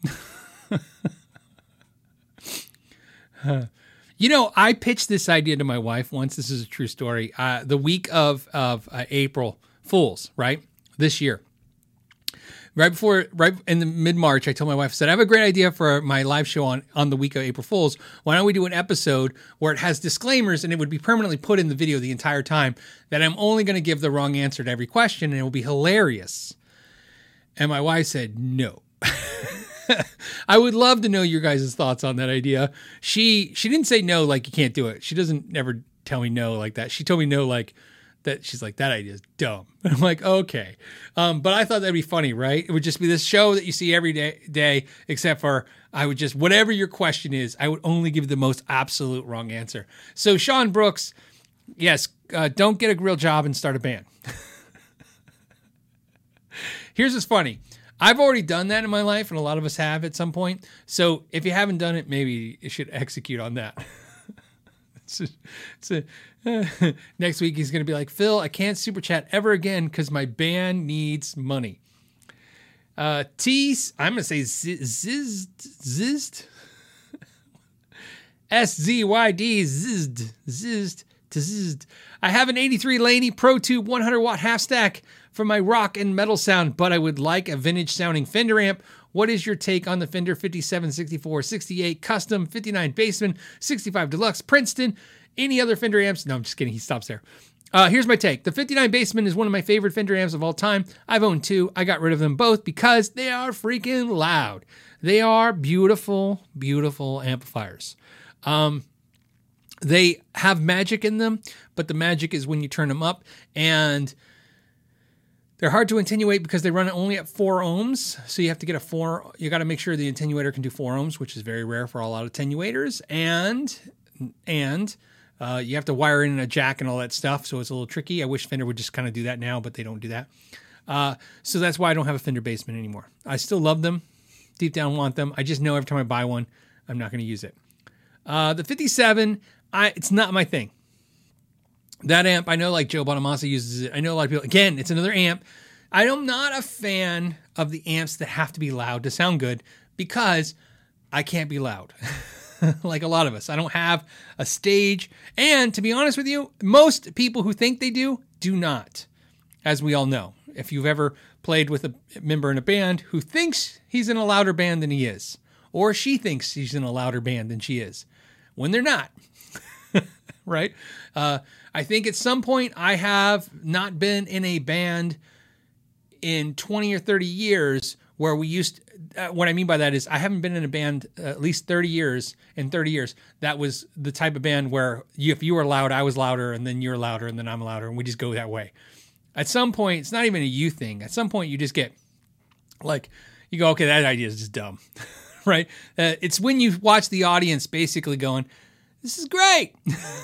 I pitched this idea to my wife once. This is a true story. The week of April Fools, right? This year. Right in the mid-March, I told my wife, I said, I have a great idea for my live show on the week of April Fools. Why don't we do an episode where it has disclaimers and it would be permanently put in the video the entire time that I'm only going to give the wrong answer to every question and it will be hilarious. And my wife said, no. I would love to know your guys' thoughts on that idea. She didn't say no like you can't do it. She doesn't never tell me no like that. She told me no like that. She's like, that idea is dumb. I'm like, okay. But I thought that'd be funny, right? It would just be this show that you see every day, except for I would just, whatever your question is, I would only give the most absolute wrong answer. So Sean Brooks, yes, don't get a real job and start a band. Here's what's funny. I've already done that in my life, and a lot of us have at some point. So if you haven't done it, maybe you should execute on that. Next week he's going to be like, Phil, I can't super chat ever again because my band needs money. I'm going to say Zizd. S-Z-Y-D, Zizd. I have an 83 Laney Pro Tube 100 watt half stack for my rock and metal sound, but I would like a vintage sounding Fender amp. What is your take on the Fender 57, 64, 68 Custom, 59 Bassman, 65 Deluxe Princeton? Any other Fender amps? No, I'm just kidding. He stops there. Here's my take. The 59 Bassman is one of my favorite Fender amps of all time. I've owned two. I got rid of them both because they are freaking loud. They are beautiful, beautiful amplifiers. They have magic in them, but the magic is when you turn them up. And They're hard to attenuate because they run only at 4 ohms. So you have to get you got to make sure the attenuator can do 4 ohms, which is very rare for a lot of attenuators. And you have to wire in a jack and all that stuff. So it's a little tricky. I wish Fender would just kind of do that now, but they don't do that. So that's why I don't have a Fender Bassman anymore. I still love them. Deep down want them. I just know every time I buy one, I'm not going to use it. The 57, it's not my thing. That amp, I know like Joe Bonamassa uses it. I know a lot of people, again, it's another amp. I am not a fan of the amps that have to be loud to sound good because I can't be loud. Like a lot of us. I don't have a stage. And to be honest with you, most people who think they do not, as we all know. If you've ever played with a member in a band who thinks he's in a louder band than he is, or she thinks she's in a louder band than she is, when they're not, right? I think at some point I have not been in a band in 20 or 30 years where what I mean by that is I haven't been in a band at least 30 years. In 30 years, that was the type of band where if you were loud, I was louder, and then you're louder, and then I'm louder, and we just go that way. At some point, it's not even a you thing. At some point, you just get like, you go, okay, that idea is just dumb, right? It's when you watch the audience basically going, this is great.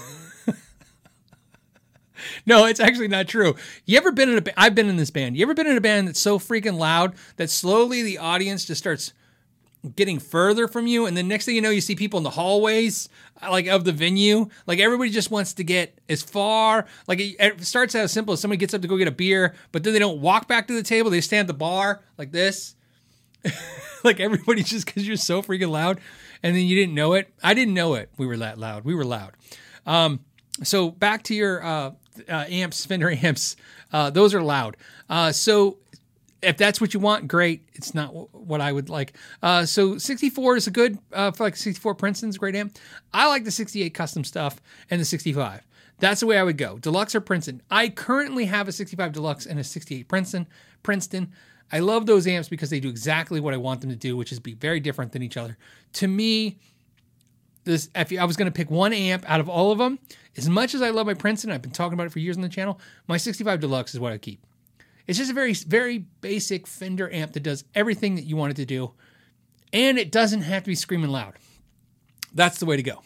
No, it's actually not true. You ever been in I've been in this band. You ever been in a band that's so freaking loud that slowly the audience just starts getting further from you, and then next thing you know, you see people in the hallways like of the venue. Like everybody just wants to get as far. Like it starts out as simple as somebody gets up to go get a beer, but then they don't walk back to the table. They stand at the bar like this. Like everybody just because you're so freaking loud, and then you didn't know it. I didn't know it. We were that loud. We were loud. So back to your amps, Fender amps. Those are loud. So if that's what you want, great. It's not what I would like. So 64 is a good, for like 64 Princeton's a great amp. I like the 68 custom stuff and the 65. That's the way I would go. Deluxe or Princeton. I currently have a 65 Deluxe and a 68 Princeton. I love those amps because they do exactly what I want them to do, which is be very different than each other. To me, if I was going to pick one amp out of all of them, as much as I love my Princeton, I've been talking about it for years on the channel, my 65 Deluxe is what I keep. It's just a very, very basic Fender amp that does everything that you want it to do, and it doesn't have to be screaming loud. That's the way to go.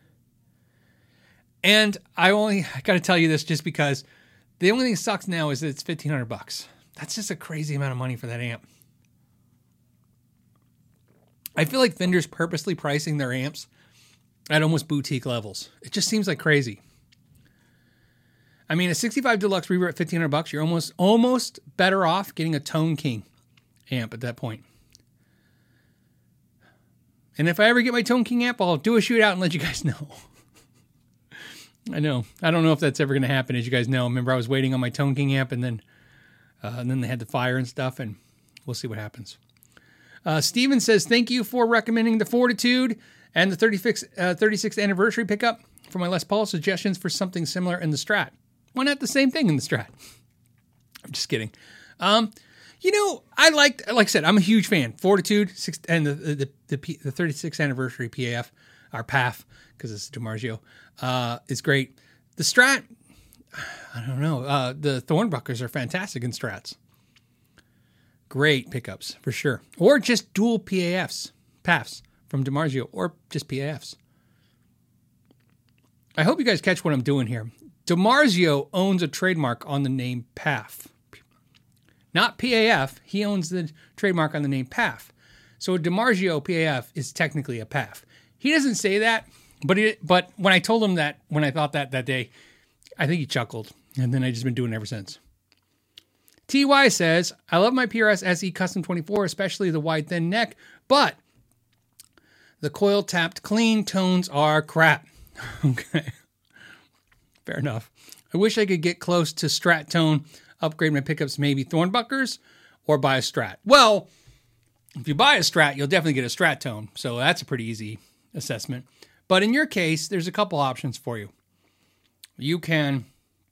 And I got to tell you this just because the only thing that sucks now is that it's $1,500. That's just a crazy amount of money for that amp. I feel like Fender's purposely pricing their amps at almost boutique levels. It just seems like crazy. I mean, a 65 Deluxe Reverb at $1,500, you're almost better off getting a Tone King amp at that point. And if I ever get my Tone King amp, I'll do a shootout and let you guys know. I know. I don't know if that's ever going to happen, as you guys know. Remember, I was waiting on my Tone King amp, and then they had the fire and stuff, and we'll see what happens. Steven says, thank you for recommending the Fortitude and the 36th anniversary pickup for my Les Paul. Suggestions for something similar in the Strat. Why not the same thing in the Strat? I'm just kidding. I like I said, I'm a huge fan. Fortitude and the 36th anniversary PAF, or PAF, because it's DiMarzio, is great. The Strat, I don't know. The Thornbuckers are fantastic in Strats. Great pickups, for sure. Or just dual PAFs from DiMarzio, or just PAFs. I hope you guys catch what I'm doing here. DiMarzio owns a trademark on the name PAF. Not PAF, he owns the trademark on the name PAF. So a DiMarzio PAF is technically a PAF. He doesn't say that, but when I told him that, when I thought that day, I think he chuckled, and then I've just been doing it ever since. TY says, I love my PRS SE Custom 24, especially the wide thin neck, but the coil tapped clean tones are crap. Okay. Fair enough. I wish I could get close to Strat tone, upgrade my pickups, maybe Thornbuckers, or buy a Strat. Well, if you buy a Strat, you'll definitely get a Strat tone, so that's a pretty easy assessment. But in your case, there's a couple options for you. You can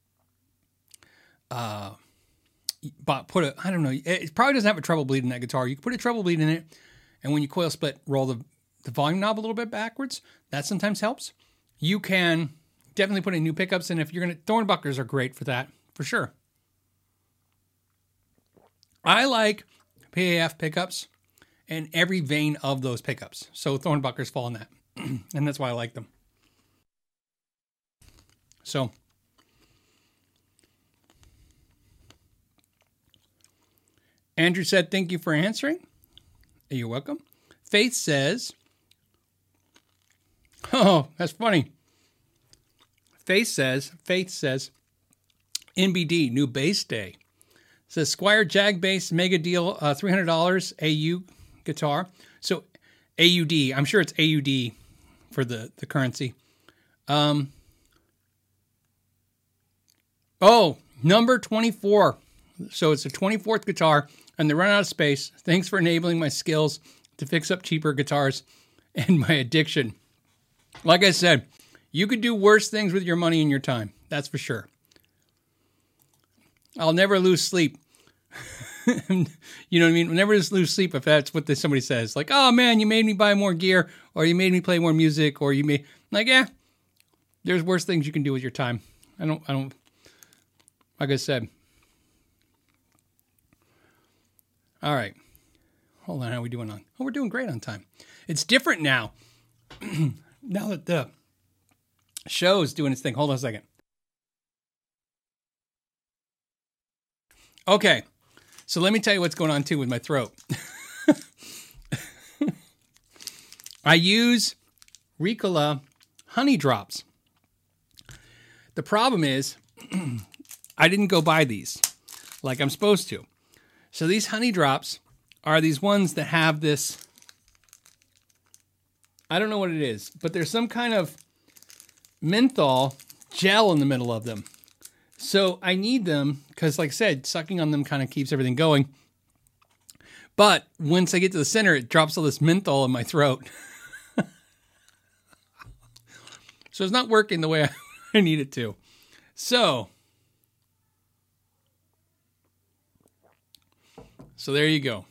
it probably doesn't have a treble bleed in that guitar. You can put a treble bleed in it, and when you coil split, roll the volume knob a little bit backwards. That sometimes helps. You can definitely put in new pickups, and if you're Thornbuckers are great for that, for sure. I like PAF pickups and every vein of those pickups. So Thornbuckers fall in that. And that's why I like them. So Andrew said, thank you for answering. You're welcome. Faith says, oh, that's funny. Faith says, NBD, new bass day. Says Squire Jag bass, mega deal, $300 AU guitar. So AUD, I'm sure it's AUD for the currency. Oh, number 24. So it's the 24th guitar, and they run out of space. Thanks for enabling my skills to fix up cheaper guitars and my addiction. Like I said, you could do worse things with your money and your time. That's for sure. I'll never lose sleep. You know what I mean? I'll never lose sleep if that's what somebody says. Like, oh man, you made me buy more gear, or you made me play more music, or you made, like, yeah, there's worse things you can do with your time. I don't, like I said. All right. Hold on, how are we doing on? Oh, we're doing great on time. It's different now. Now that the show's doing its thing. Hold on a second. Okay. So let me tell you what's going on too with my throat. I use Ricola honey drops. The problem is I didn't go buy these like I'm supposed to. So these honey drops are these ones that have this, I don't know what it is, but there's some kind of menthol gel in the middle of them. So I need them because, like I said, sucking on them kind of keeps everything going. But once I get to the center, it drops all this menthol in my throat. So it's not working the way I need it to. So there you go.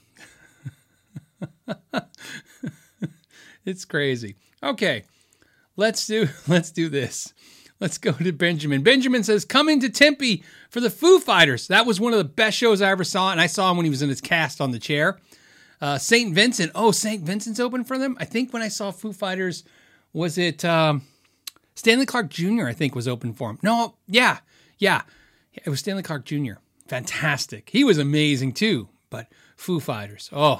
It's crazy. Okay, let's do this. Let's go to Benjamin. Benjamin says, coming to Tempe for the Foo Fighters. That was one of the best shows I ever saw, and I saw him when he was in his cast on the chair. St. Vincent. Oh, St. Vincent's open for them? I think when I saw Foo Fighters, was it Stanley Clark Jr., I think, was open for him. No, yeah. It was Stanley Clark Jr. Fantastic. He was amazing, too. But Foo Fighters. Oh.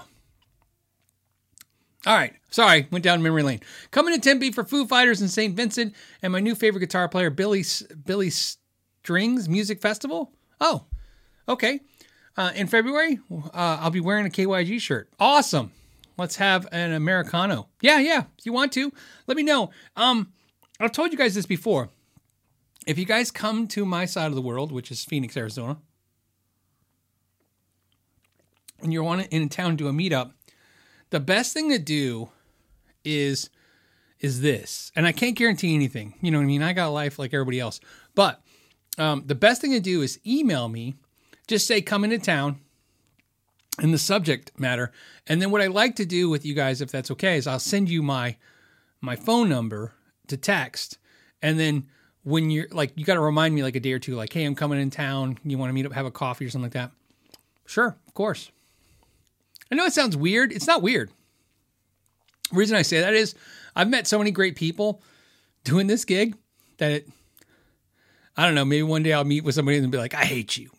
All right. Sorry. Went down memory lane. Coming to Tempe for Foo Fighters and St. Vincent and my new favorite guitar player, Billy Strings Music Festival. Oh, okay. In February, I'll be wearing a KYG shirt. Awesome. Let's have an Americano. Yeah. If you want to, let me know. I've told you guys this before. If you guys come to my side of the world, which is Phoenix, Arizona, and you're in town to do a meetup, the best thing to do is this. And I can't guarantee anything. You know what I mean? I got a life like everybody else. But the best thing to do is email me. Just say, come into town in the subject matter. And then what I like to do with you guys, if that's okay, is I'll send you my phone number to text. And then when you're like, you got to remind me like a day or two, like, hey, I'm coming in town. You want to meet up, have a coffee or something like that? Sure, of course. I know it sounds weird. It's not weird. The reason I say that is I've met so many great people doing this gig that I don't know, maybe one day I'll meet with somebody and be like, I hate you.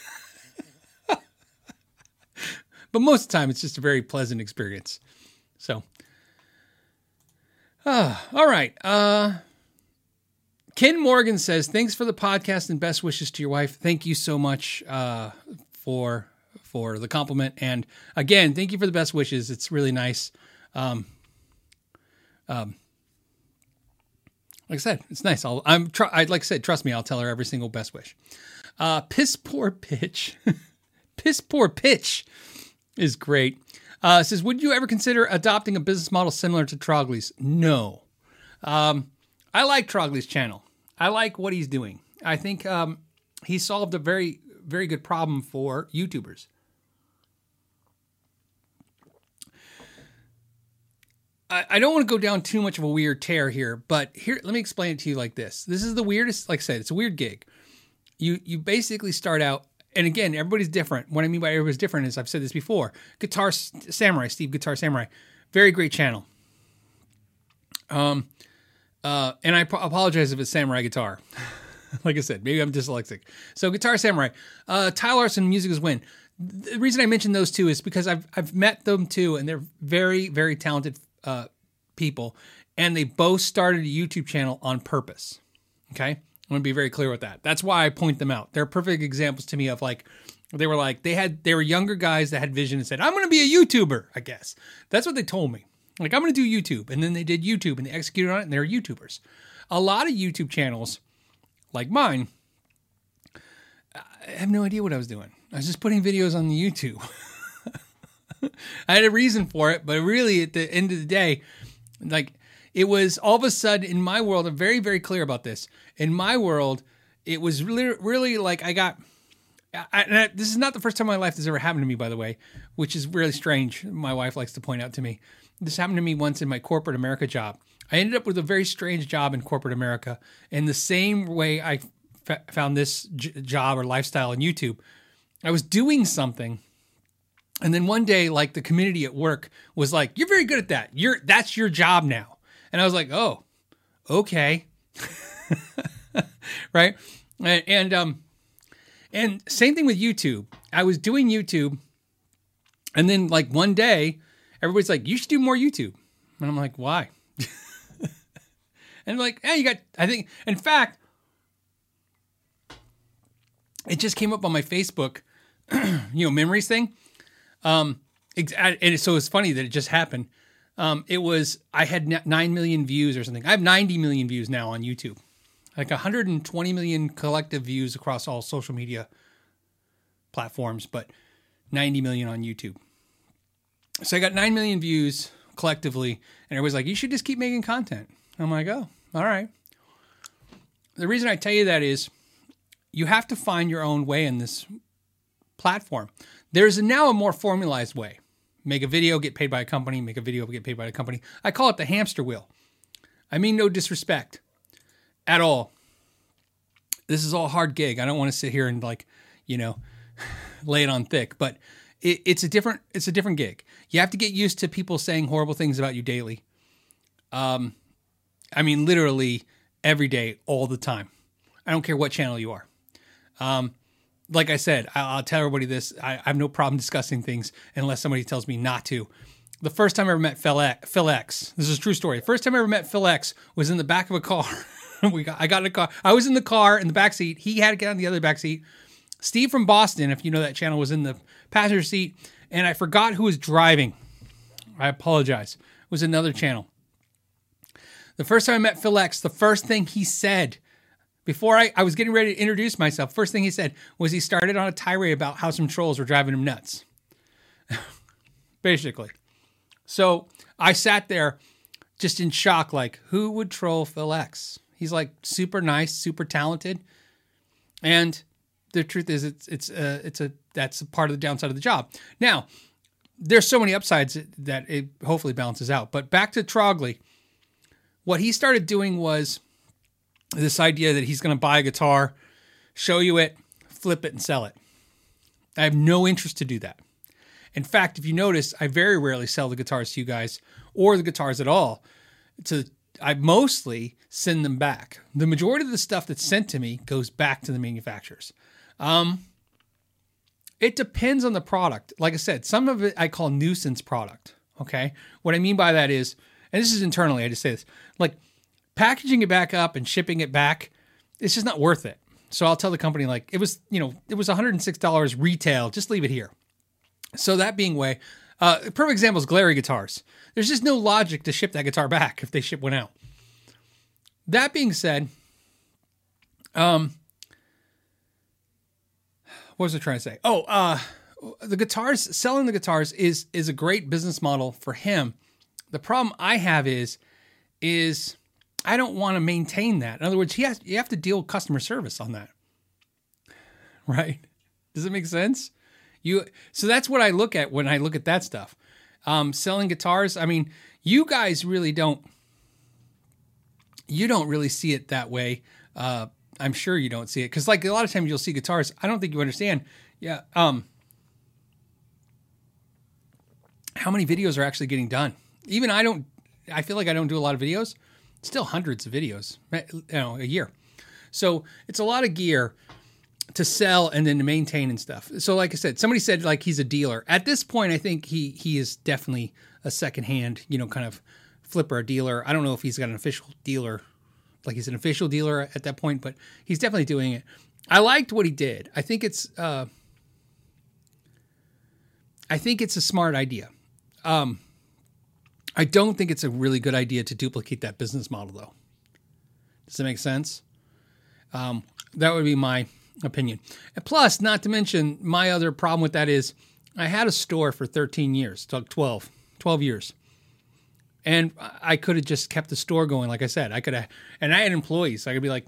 But most of the time, it's just a very pleasant experience. So, all right. Ken Morgan says, thanks for the podcast and best wishes to your wife. Thank you so much for the compliment. And again, thank you for the best wishes. It's really nice. Like I said, it's nice. I'd like I said, trust me, I'll tell her every single best wish. Piss Poor Pitch. Piss Poor Pitch is great. Says, would you ever consider adopting a business model similar to Trogley's? No. I like Trogley's channel. I like what he's doing. I think he solved a very, very good problem for YouTubers. I don't want to go down too much of a weird tear here, but here, let me explain it to you like this. This is the weirdest, like I said, it's a weird gig. You basically start out and again, everybody's different. What I mean by everybody's different is I've said this before. Guitar Samurai, Steve Guitar Samurai, very great channel. And I apologize if it's Samurai Guitar. Like I said, maybe I'm dyslexic. So Guitar Samurai, Ty Larson, Music is Win. The reason I mentioned those two is because I've met them too, and they're very, very talented people, and they both started a YouTube channel on purpose. Okay, I'm going to be very clear with that. That's why I point them out. They're perfect examples to me of like they were younger guys that had vision and said, "I'm going to be a YouTuber." I guess that's what they told me. Like, I'm going to do YouTube, and then they did YouTube, and they executed on it, and they're YouTubers. A lot of YouTube channels, like mine, I have no idea what I was doing. I was just putting videos on the YouTube. I had a reason for it, but really at the end of the day, like it was all of a sudden in my world, I'm very, very clear about this. In my world, it was really like this is not the first time in my life this ever happened to me, by the way, which is really strange. My wife likes to point out to me. This happened to me once in my corporate America job. I ended up with a very strange job in corporate America. In the same way I found this job or lifestyle on YouTube, I was doing something. And then one day, like the community at work was like, "You're very good at that. That's your job now." And I was like, "Oh, okay." Right. And same thing with YouTube. I was doing YouTube. And then like one day, everybody's like, "You should do more YouTube." And I'm like, "Why?" And like, "Hey, I think, in fact, it just came up on my Facebook, memories thing. And so it's funny that it just happened. I had 9 million views or something. I have 90 million views now on YouTube, like 120 million collective views across all social media platforms, but 90 million on YouTube. So I got 9 million views collectively, and everybody's like, "You should just keep making content." I'm like, "Oh, all right." The reason I tell you that is you have to find your own way in this platform. There's now a more formalized way. Make a video, get paid by a company, make a video, get paid by a company. I call it the hamster wheel. I mean no disrespect at all. This is all hard gig. I don't want to sit here and lay it on thick, but it's a different gig. You have to get used to people saying horrible things about you daily. I mean, literally every day, all the time. I don't care what channel you are. Like I said, I'll tell everybody this. I have no problem discussing things unless somebody tells me not to. The first time I ever met Phil X, this is a true story. The first time I ever met Phil X was in the back of a car. I got in a car. I was in the car in the back seat. He had to get on the other back seat. Steve from Boston, if you know that channel, was in the passenger seat, and I forgot who was driving. I apologize. It was another channel. The first time I met Phil X, the first thing he said, before I was getting ready to introduce myself, first thing he said was he started on a tirade about how some trolls were driving him nuts. Basically. So I sat there just in shock, like, who would troll Phil X? He's like super nice, super talented. And the truth is that's a part of the downside of the job. Now, there's so many upsides that it hopefully balances out. But back to Trogley, what he started doing was this idea that he's going to buy a guitar, show you it, flip it, and sell it. I have no interest to do that. In fact, if you notice, I very rarely sell the guitars to you guys or the guitars at all. I mostly send them back. The majority of the stuff that's sent to me goes back to the manufacturers. It depends on the product. Like I said, some of it I call nuisance product. Okay. What I mean by that is, and this is internally, I just say this, like packaging it back up and shipping it back, it's just not worth it. So I'll tell the company, like, it was $106 retail. Just leave it here. So that being way, a perfect example is Glary guitars. There's just no logic to ship that guitar back if they ship one out. That being said, what was I trying to say? The guitars, selling the guitars is a great business model for him. The problem I have is I don't want to maintain that. In other words, you have to deal with customer service on that. Right? Does it make sense? So that's what I look at when I look at that stuff. Selling guitars, I mean, you guys really don't really see it that way. I'm sure you don't see it. Because like a lot of times you'll see guitars. I don't think you understand. Yeah. How many videos are actually getting done? Even I feel like I don't do a lot of videos. Still hundreds of videos, a year. So it's a lot of gear to sell and then to maintain and stuff. So like I said, somebody said like he's a dealer. At this point, I think he is definitely a secondhand, kind of flipper, a dealer. I don't know if he's got an official dealer, like he's an official dealer at that point, but he's definitely doing it. I liked what he did. I think it's a smart idea. I don't think it's a really good idea to duplicate that business model, though. Does that make sense? That would be my opinion. And plus, not to mention, my other problem with that is I had a store for 13 years, 12 years. And I could have just kept the store going, like I said. And I had employees. I could be like,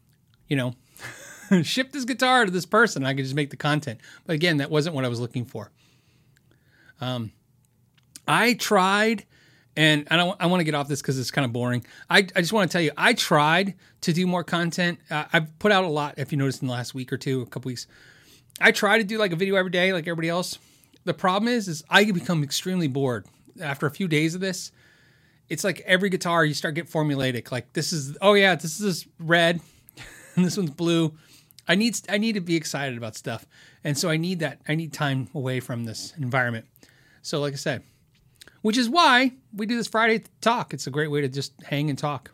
ship this guitar to this person. I could just make the content. But again, that wasn't what I was looking for. I tried, and I want to get off this because it's kind of boring. I just want to tell you, I tried to do more content. I've put out a lot, if you noticed, in the last week or two, a couple weeks. I try to do like a video every day, like everybody else. The problem is I become extremely bored after a few days of this. It's like every guitar you start getting formulaic. Like this is red, and this one's blue. I need to be excited about stuff, and so I need time away from this environment. So, like I said, which is why we do this Friday talk. It's a great way to just hang and talk.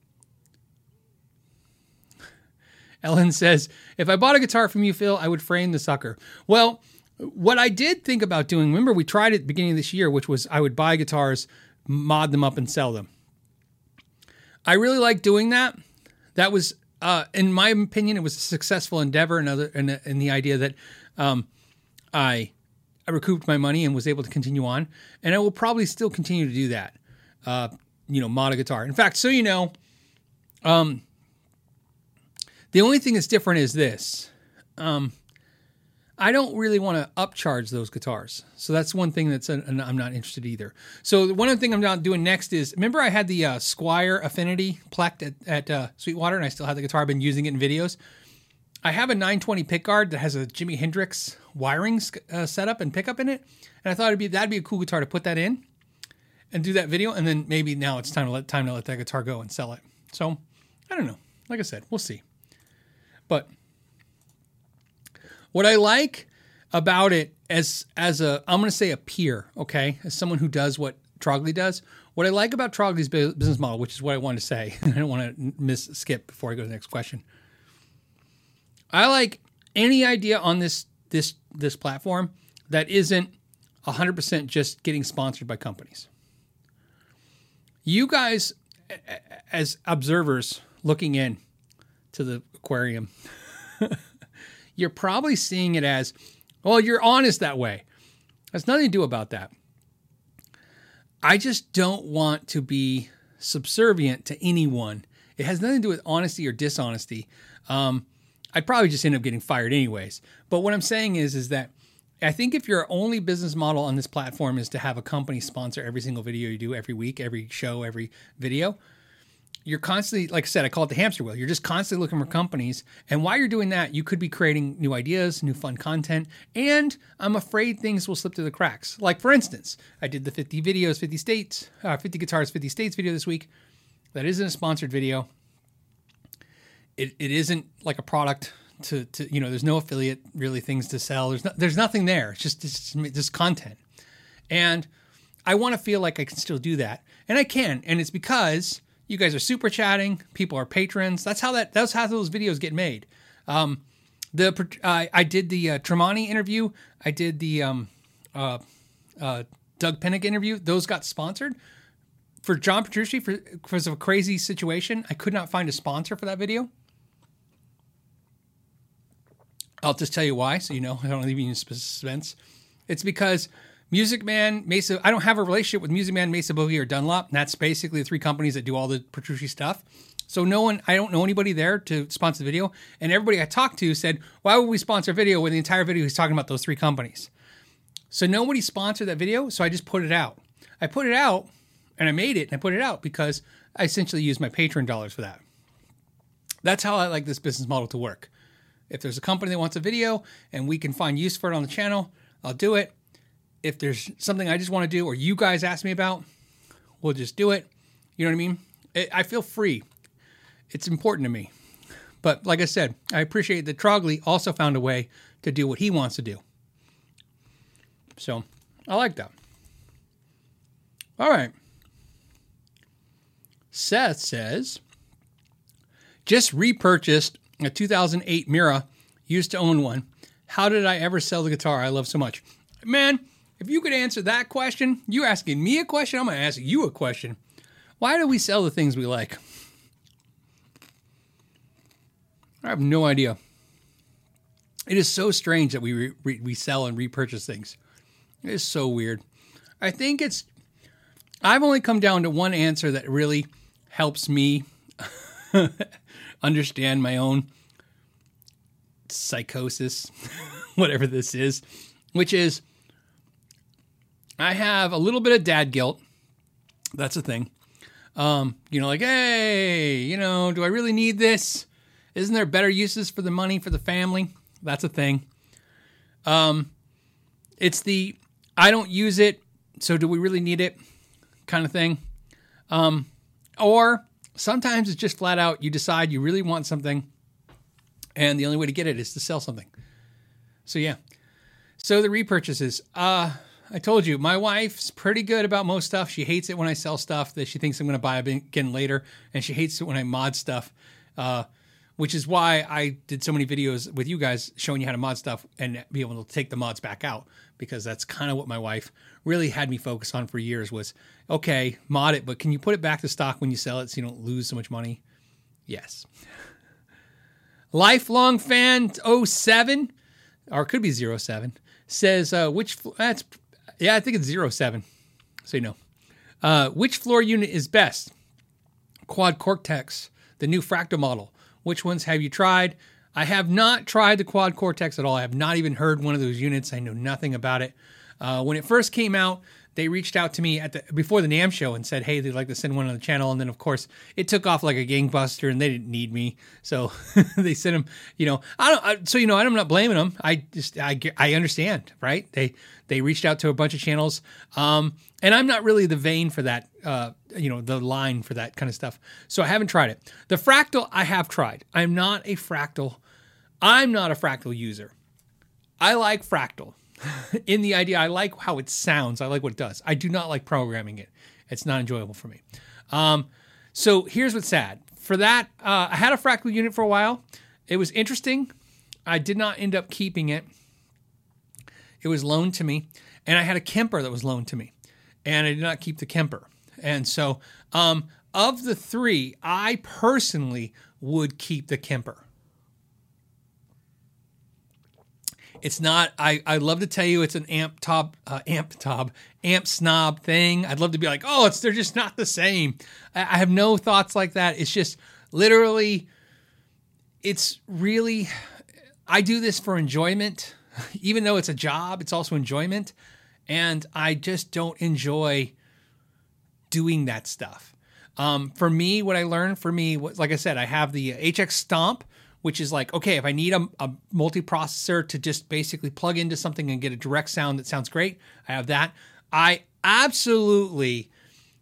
Ellen says, if I bought a guitar from you, Phil, I would frame the sucker. Well, what I did think about doing, remember we tried it at the beginning of this year, which was I would buy guitars, mod them up, and sell them. I really like doing that. That was, in my opinion, it was a successful endeavor, in the idea that I recouped my money and was able to continue on. And I will probably still continue to do that, mod a guitar. In fact, so the only thing that's different is this. I don't really want to upcharge those guitars. So that's one thing I'm not interested either. So one other thing I'm not doing next is, remember I had the Squier Affinity Plect at Sweetwater, and I still have the guitar. I've been using it in videos. I have a 920 pickguard that has a Jimi Hendrix wiring setup and pickup in it. And I thought that'd be a cool guitar to put that in and do that video. And then maybe now it's time to let that guitar go and sell it. So I don't know. Like I said, we'll see. But what I like about it as I'm going to say a peer, okay, as someone who does what Trogly does, what I like about Trogly's business model, which is what I wanted to say, I don't want to skip before I go to the next question. I like any idea on this platform that isn't 100% just getting sponsored by companies. You guys, as observers looking in to the aquarium, you're probably seeing it as, well, you're honest that way. There's nothing to do about that. I just don't want to be subservient to anyone. It has nothing to do with honesty or dishonesty. I'd probably just end up getting fired anyways. But what I'm saying is that I think if your only business model on this platform is to have a company sponsor every single video you do every week, every show, every video, you're constantly, like I said, I call it the hamster wheel. You're just constantly looking for companies. And while you're doing that, you could be creating new ideas, new fun content. And I'm afraid things will slip through the cracks. Like, for instance, I did the 50 videos, 50 states, 50 guitars, 50 states video this week. That isn't a sponsored video. It isn't like a product to there's no affiliate really things to sell. There's nothing there. It's just content. And I want to feel like I can still do that. And I can. And it's because you guys are super chatting. People are patrons. That's how those videos get made. I did the Tremonti interview. I did the Doug Pinnick interview. Those got sponsored. For John Petrucci, because of a crazy situation, I could not find a sponsor for that video. I'll just tell you why, so I don't leave you in suspense. It's because Music Man, Mesa, I don't have a relationship with Music Man, Mesa Boogie, or Dunlop. And that's basically the three companies that do all the Petrucci stuff. So I don't know anybody there to sponsor the video. And everybody I talked to said, why would we sponsor a video when the entire video is talking about those three companies? So nobody sponsored that video, so I just put it out. I put it out, and I made it, and I put it out because I essentially used my Patreon dollars for that. That's how I like this business model to work. If there's a company that wants a video and we can find use for it on the channel, I'll do it. If there's something I just want to do or you guys ask me about, we'll just do it. You know what I mean? I feel free. It's important to me. But like I said, I appreciate that Trogly also found a way to do what he wants to do. So I like that. All right. Seth says, just repurchased a 2008 Mira. Used to own one. How did I ever sell the guitar I love so much? Man, if you could answer that question, you asking me a question, I'm going to ask you a question. Why do we sell the things we like? I have no idea. It is so strange that we sell and repurchase things. It is so weird. I think I've only come down to one answer that really helps me understand my own psychosis, whatever this is, which is I have a little bit of dad guilt. That's a thing. Like, hey, do I really need this? Isn't there better uses for the money for the family? That's a thing. It's the I don't use it, so do we really need it kind of thing. Or sometimes it's just flat out you decide you really want something and the only way to get it is to sell something. So yeah. So the repurchases. I told you, my wife's pretty good about most stuff. She hates it when I sell stuff that she thinks I'm going to buy again later, and she hates it when I mod stuff, which is why I did so many videos with you guys showing you how to mod stuff and be able to take the mods back out, because that's kind of what my wife really had me focus on for years was, okay, mod it, but can you put it back to stock when you sell it so you don't lose so much money? Yes. Lifelong fan 07, or it could be 07, says, I think it's 07. So you know. Which floor unit is best? Quad Cortex, the new Fractal model. Which ones have you tried? I have not tried the Quad Cortex at all. I have not even heard one of those units. I know nothing about it. When it first came out, they reached out to me before the NAMM show and said, hey, they'd like to send one on the channel. And then, of course, it took off like a gangbuster and they didn't need me. So they sent them, I'm not blaming them. I understand, right? They reached out to a bunch of channels. And I'm not really the vein for that, the line for that kind of stuff. So I haven't tried it. The Fractal, I have tried. I'm not a Fractal user. I like Fractal. In the idea, I like how it sounds. I like what it does. I do not like programming it. It's not enjoyable for me. So here's what's sad. For that, I had a Fractal unit for a while. It was interesting. I did not end up keeping it. It was loaned to me. And I had a Kemper that was loaned to me. And I did not keep the Kemper. And so of the three, I personally would keep the Kemper. It's not, I love to tell you it's an amp snob thing. I'd love to be like, they're just not the same. I have no thoughts like that. It's just literally, I do this for enjoyment. Even though it's a job, it's also enjoyment. And I just don't enjoy doing that stuff. For me, what I learned like I said, I have the HX Stomp, which is like, okay, if I need a multiprocessor to just basically plug into something and get a direct sound that sounds great, I have that. I absolutely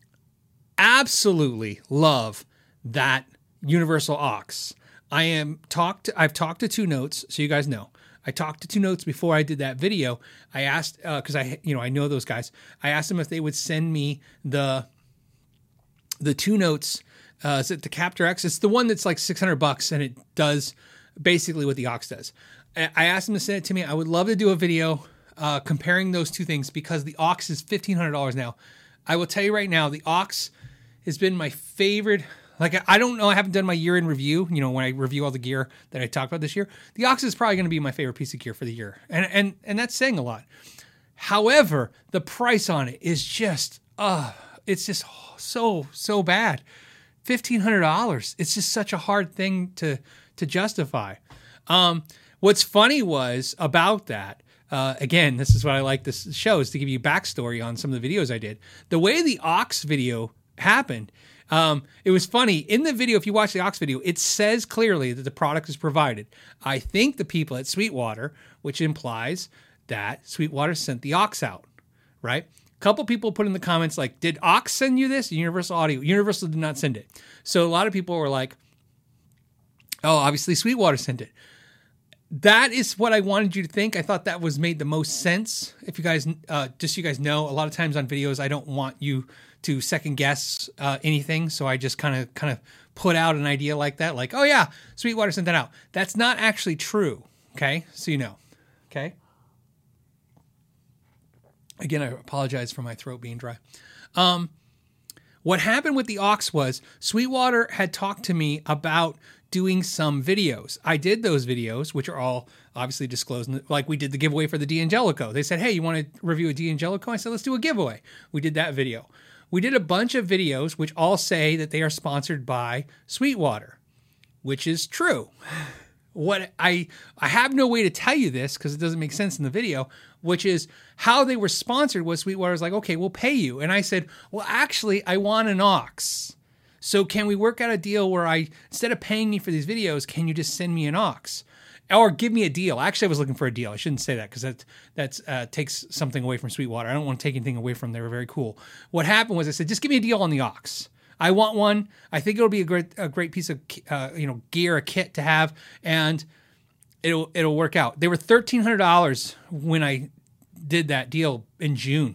love that universal aux. I've talked to Two Notes, so you guys know. I talked to Two Notes before I did that video. I asked, because I know those guys. I asked them if they would send me the Two Notes. Is it the Captor X? It's the one that's like $600 and it does basically what the aux does. I asked them to send it to me. I would love to do a video comparing those two things because the aux is $1,500 now. I will tell you right now, the aux has been my favorite. Like, I don't know. I haven't done my year-end review. When I review all the gear that I talked about this year, the aux is probably going to be my favorite piece of gear for the year. And that's saying a lot. However, the price on it is just, it's just so bad. $1,500. It's just such a hard thing to justify. What's funny was about that, again, this is what I like this show, is to give you backstory on some of the videos I did. The way the aux video happened, It was funny. In the video, if you watch the Ox video, it says clearly that the product is provided. I think the people at Sweetwater, which implies that Sweetwater sent the Ox out, right? A couple people put in the comments like, did Ox send you this? Universal Audio. Universal did not send it. So a lot of people were like, oh, obviously Sweetwater sent it. That is what I wanted you to think. I thought that was made the most sense. If you guys, just so you guys know, a lot of times on videos, I don't want you to second guess anything. So I just kind of put out an idea like that. Like, oh yeah, Sweetwater sent that out. That's not actually true. Okay. So you know, okay. Again, I apologize for my throat being dry. What happened with the Ox was Sweetwater had talked to me about doing some videos. I did those videos, which are all obviously disclosed. Like we did the giveaway for the D'Angelico. They said, hey, you want to review a D'Angelico? I said, let's do a giveaway. We did that video. We did a bunch of videos which all say that they are sponsored by Sweetwater, which is true. What I have no way to tell you this because it doesn't make sense in the video, which is how they were sponsored was Sweetwater's like, okay, we'll pay you. And I said, well, actually, I want an Ox. So can we work out a deal where instead of paying me for these videos, can you just send me an Ox? Or give me a deal. Actually, I was looking for a deal. I shouldn't say that because that takes something away from Sweetwater. I don't want to take anything away from them. They were very cool. What happened was I said, just give me a deal on the Ox. I want one. I think it'll be a great piece of gear, a kit to have, and it'll work out. They were $1,300 when I did that deal in June.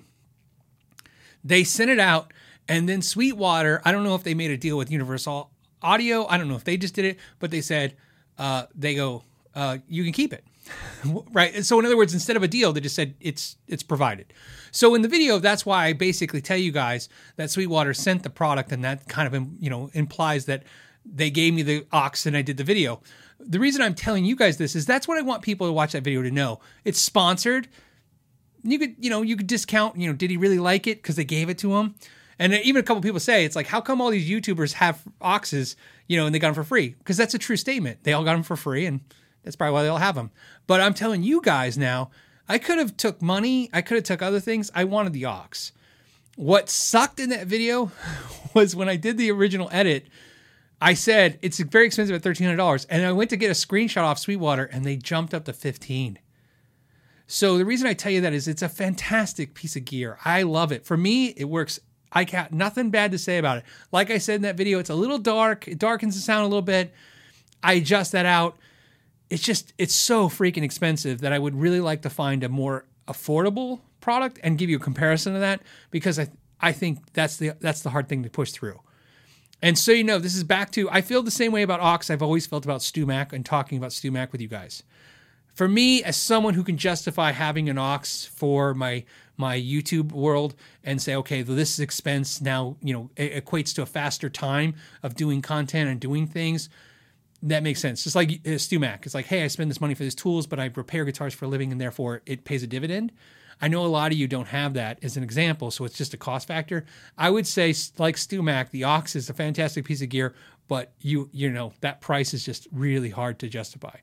They sent it out, and then Sweetwater, I don't know if they made a deal with Universal Audio. I don't know if they just did it, but they said, you can keep it. Right. So in other words, instead of a deal, they just said it's provided. So in the video, that's why I basically tell you guys that Sweetwater sent the product, and that kind of, implies that they gave me the Ox and I did the video. The reason I'm telling you guys this is that's what I want people to watch that video to know. It's sponsored. You could discount, did he really like it? Because they gave it to him. And even a couple people say, it's like, how come all these YouTubers have Oxes, and they got them for free? Because that's a true statement. They all got them for free, and that's probably why they all have them. But I'm telling you guys now, I could have took money. I could have took other things. I wanted the Ox. What sucked in that video was when I did the original edit, I said, it's very expensive at $1,300. And I went to get a screenshot off Sweetwater, and they jumped up to $15. So the reason I tell you that is it's a fantastic piece of gear. I love it. For me, it works. I got nothing bad to say about it. Like I said in that video, it's a little dark. It darkens the sound a little bit. I adjust that out. It's so freaking expensive that I would really like to find a more affordable product and give you a comparison of that, because I think that's the hard thing to push through. And so, this is back to, I feel the same way about Ox I've always felt about StewMac and talking about StewMac with you guys. For me, as someone who can justify having an Ox for my YouTube world and say, okay, this expense now, it equates to a faster time of doing content and doing things. That makes sense. Just like StewMac. It's like, hey, I spend this money for these tools, but I repair guitars for a living, and therefore it pays a dividend. I know a lot of you don't have that as an example, so it's just a cost factor. I would say, like StewMac, the Ox is a fantastic piece of gear, but that price is just really hard to justify.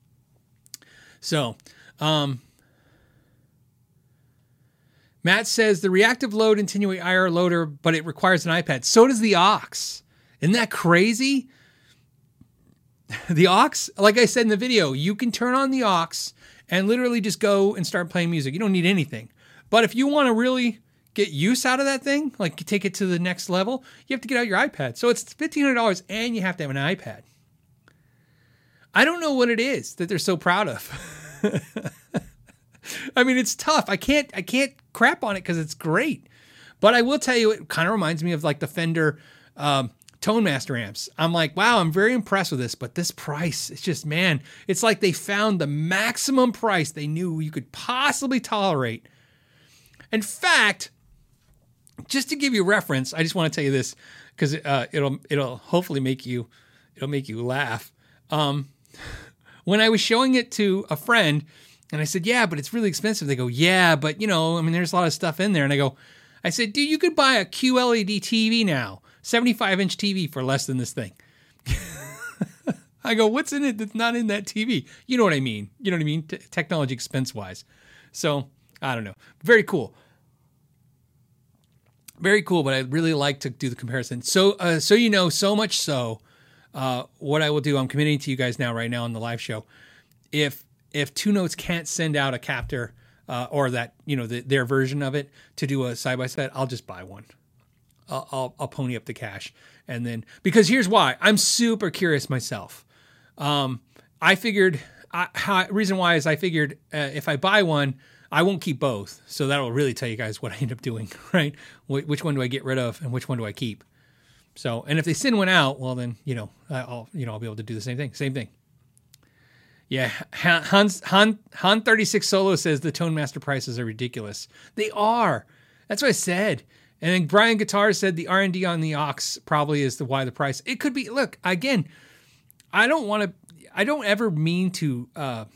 So, Matt says the reactive load Attenuate IR loader, but it requires an iPad. So does the Ox. Isn't that crazy? The Ox, like I said in the video, you can turn on the Ox and literally just go and start playing music. You don't need anything. But if you want to really get use out of that thing, like take it to the next level, you have to get out your iPad. So it's $1,500 and you have to have an iPad. I don't know what it is that they're so proud of. I mean, it's tough. I can't crap on it because it's great. But I will tell you, it kind of reminds me of like the Fender Tone Master amps. I'm like, wow, I'm very impressed with this, but this price, it's just, man, it's like they found the maximum price they knew you could possibly tolerate. In fact, just to give you reference, I just want to tell you this because it'll hopefully make you laugh. When I was showing it to a friend and I said, yeah, but it's really expensive. They go, yeah, but there's a lot of stuff in there. And I said, dude, you could buy a QLED TV now. 75-inch TV for less than this thing. I go, what's in it that's not in that TV? You know what I mean? Technology expense-wise. So, I don't know. Very cool. Very cool, but I'd really like to do the comparison. So so much so, what I will do, I'm committing to you guys now, right now on the live show. If Two Notes can't send out a captor or that, their version of it to do a side-by-side, I'll just buy one. I'll pony up the cash. And then, because here's why. I'm super curious myself. I figured, reason why is I figured if I buy one, I won't keep both. So that'll really tell you guys what I end up doing, right? Which one do I get rid of and which one do I keep? So, and if they send one out, well then, I'll be able to do the same thing. Yeah. Han 36 Solo says the Tone Master prices are ridiculous. They are. That's what I said. And then Brian Guitar said the R&D on the aux probably is why the price. It could be, look, again, I don't ever mean to,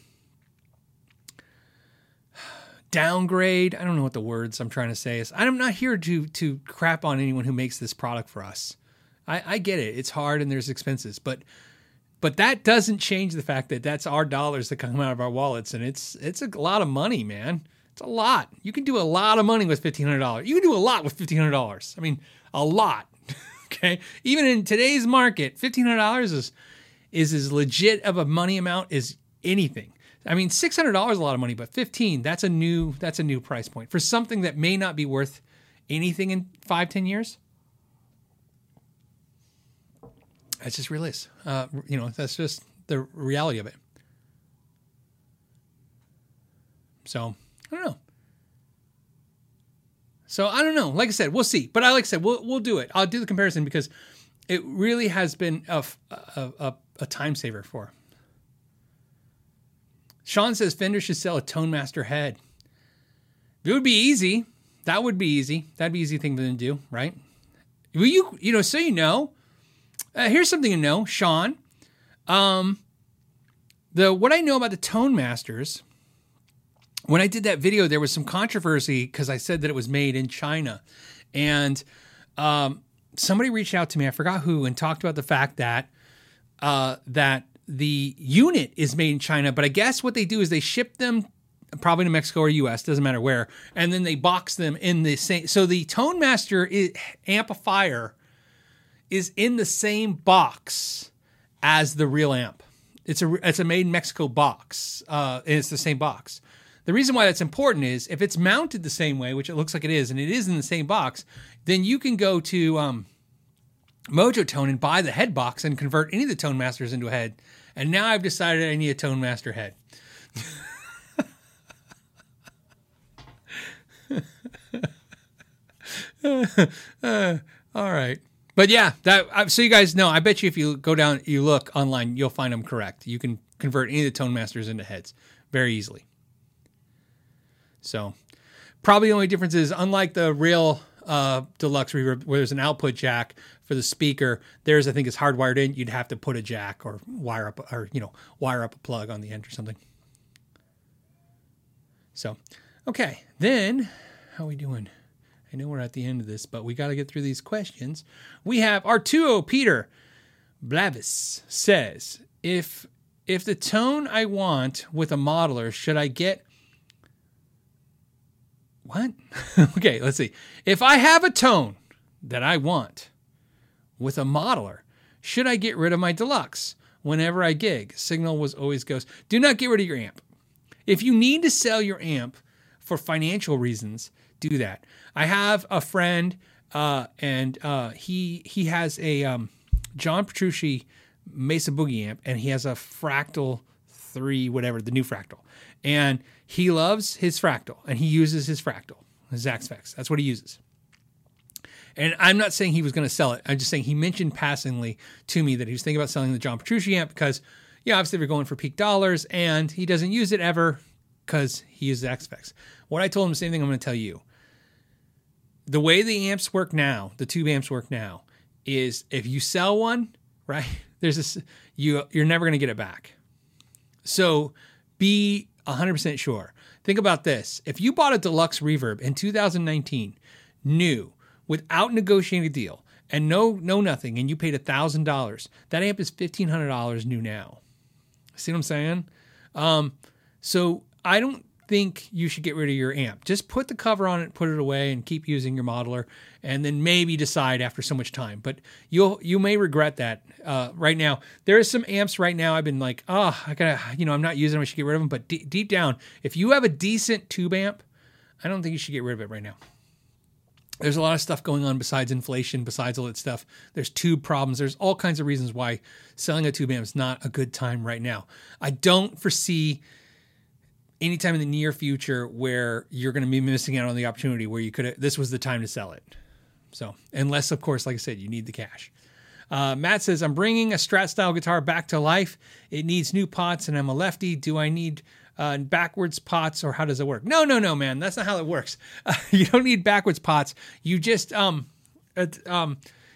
downgrade. I don't know what the words I'm trying to say is. I'm not here to crap on anyone who makes this product for us. I get it. It's hard and there's expenses, but that doesn't change the fact that that's our dollars that come out of our wallets, and it's a lot of money, man. It's a lot. You can do a lot of money with $1,500. You can do a lot with $1,500. I mean, a lot. Okay, even in today's market, $1,500 is as legit of a money amount as anything. I mean, $600 is a lot of money, but $1,500, that's a new price point for something that may not be worth anything in 5-10 years. That's just real is. That's just the reality of it. So, I don't know. Like I said, we'll see. But like I said, we'll do it. I'll do the comparison because it really has been a time saver for. Sean says Fender should sell a Tone Master head. It would be easy. That would be easy. That'd be an easy thing to do, right? Will here's something to know, Sean. What I know about the Tone Masters, when I did that video, there was some controversy because I said that it was made in China. And somebody reached out to me, I forgot who, and talked about the fact that the unit is made in China, but I guess what they do is they ship them probably to Mexico or US, doesn't matter where, and then they box them in the same. So the Tone Master amplifier is in the same box as the real amp. It's a made in Mexico box. And it's the same box. The reason why that's important is if it's mounted the same way, which it looks like it is, and it is in the same box, then you can go to Mojo Tone and buy the head box and convert any of the Tone Masters into a head. And now I've decided I need a Tone Master head. All right. But yeah, so you guys know, I bet you if you go down, you look online, you'll find them correct. You can convert any of the Tone Masters into heads very easily. So probably the only difference is, unlike the real deluxe reverb where there's an output jack for the speaker, theirs I think is hardwired in. You'd have to put a jack or wire up a plug on the end or something. So, okay, then how are we doing? I know we're at the end of this, but we got to get through these questions. We have Arturo Peter Blavis says, if the tone I want with a modeler, should I get what? Okay, let's see. If I have a tone that I want with a modeler, should I get rid of my deluxe whenever I gig? Signal was always goes. Do not get rid of your amp. If you need to sell your amp for financial reasons, do that. I have a friend, and he has a John Petrucci Mesa Boogie amp, and he has a Fractal 3, whatever, the new Fractal. And he loves his Fractal, and he uses his Fractal, his Axe-Fx. That's what he uses. And I'm not saying he was going to sell it. I'm just saying he mentioned passingly to me that he was thinking about selling the John Petrucci amp because, obviously they're going for peak dollars, and he doesn't use it ever because he uses Axe-Fx. What I told him, the same thing I'm going to tell you. The way the amps work now, the tube amps work now, is if you sell one, right, there's this, you're never going to get it back. So be 100% sure. Think about this. If you bought a deluxe reverb in 2019, new, without negotiating a deal, and no nothing, and you paid $1,000, that amp is $1,500 new now. See what I'm saying? So I don't think you should get rid of your amp. Just put the cover on it, put it away, and keep using your modeler, and then maybe decide after so much time. But you may regret that. Right now, there is some amps right now I've been like, I gotta, I'm not using them, I should get rid of them. But deep down, if you have a decent tube amp, I don't think you should get rid of it right now. There's a lot of stuff going on besides inflation, besides all that stuff. There's tube problems. There's all kinds of reasons why selling a tube amp is not a good time right now. I don't foresee anytime in the near future where you're going to be missing out on the opportunity where this was the time to sell it. So, unless, of course, like I said, you need the cash. Matt says, I'm bringing a Strat style guitar back to life. It needs new pots and I'm a lefty. Do I need backwards pots or how does it work? No, man. That's not how it works. You don't need backwards pots. You just wire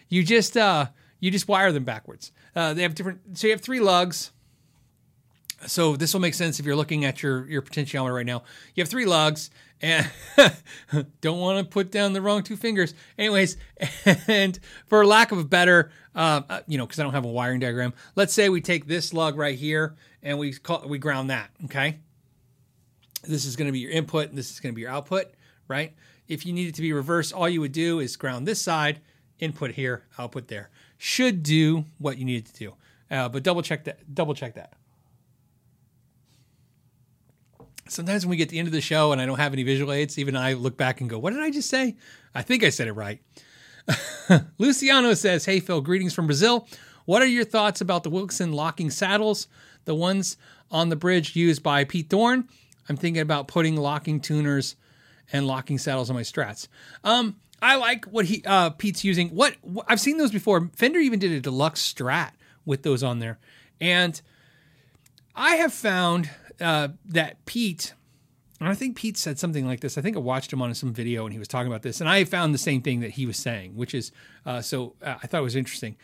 them backwards. They have different, so you have 3 lugs. So this will make sense if you're looking at your potentiometer right now. You have 3 lugs and don't want to put down the wrong 2 fingers. Anyways, and for lack of a better, because I don't have a wiring diagram, let's say we take this lug right here and we ground that, okay? This is going to be your input and this is going to be your output, right? If you need it to be reversed, all you would do is ground this side, input here, output there. Should do what you need it to do. But double check that. Sometimes when we get to the end of the show and I don't have any visual aids, even I look back and go, what did I just say? I think I said it right. Luciano says, hey, Phil, greetings from Brazil. What are your thoughts about the Wilkinson locking saddles, the ones on the bridge used by Pete Thorne? I'm thinking about putting locking tuners and locking saddles on my Strats. I like what Pete's using. What I've seen those before. Fender even did a deluxe Strat with those on there. And I have found that Pete, and I think Pete said something like this. I think I watched him on some video and he was talking about this, and I found the same thing that he was saying, which is, I thought it was interesting,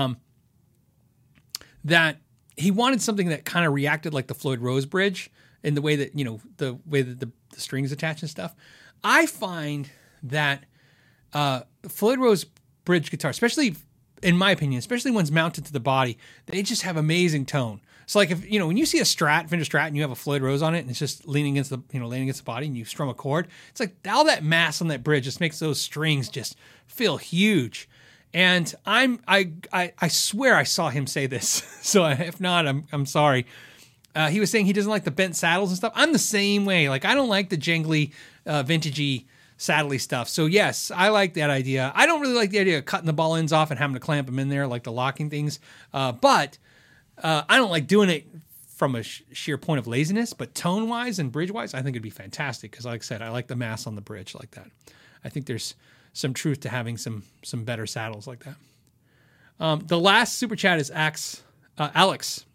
that he wanted something that kind of reacted like the Floyd Rose bridge in the way that, the way that the strings attach and stuff. I find that Floyd Rose bridge guitar, especially in my opinion, especially ones mounted to the body, they just have amazing tone. So like if, when you see a Fender Strat and you have a Floyd Rose on it and it's just leaning against the body and you strum a chord, it's like all that mass on that bridge just makes those strings just feel huge. And I swear I saw him say this. So if not, I'm sorry. He was saying he doesn't like the bent saddles and stuff. I'm the same way. Like I don't like the jingly, vintagey, saddly stuff. So yes, I like that idea. I don't really like the idea of cutting the ball ends off and having to clamp them in there like the locking things. But I don't like doing it from a sheer point of laziness, but tone-wise and bridge-wise, I think it'd be fantastic because, like I said, I like the mass on the bridge like that. I think there's some truth to having some better saddles like that. The last super chat is Alex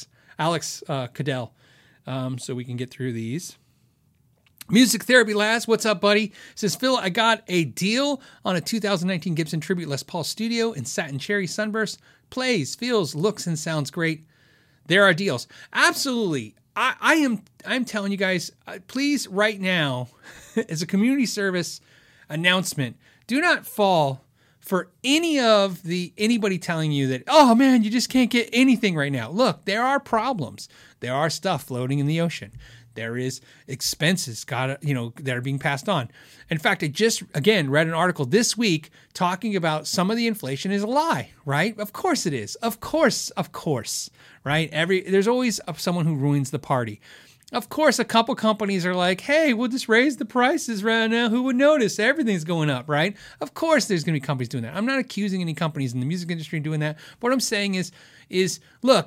Cadell. So we can get through these. Music Therapy Laz, what's up, buddy? Says, Phil, I got a deal on a 2019 Gibson Tribute Les Paul Studio in Satin Cherry Sunburst. Plays, feels, looks, and sounds great. There are deals. Absolutely. I'm telling you guys, please, right now, as a community service announcement, do not fall for anybody telling you that, oh man, you just can't get anything right now. Look, there are problems. There are stuff floating in the ocean. There is expenses that are being passed on. In fact, I just, again, read an article this week talking about some of the inflation is a lie, right? Of course it is. Of course, right? There's always someone who ruins the party. Of course, a couple companies are like, hey, we'll just raise the prices right now. Who would notice? Everything's going up, right? Of course, there's going to be companies doing that. I'm not accusing any companies in the music industry doing that. But what I'm saying is look,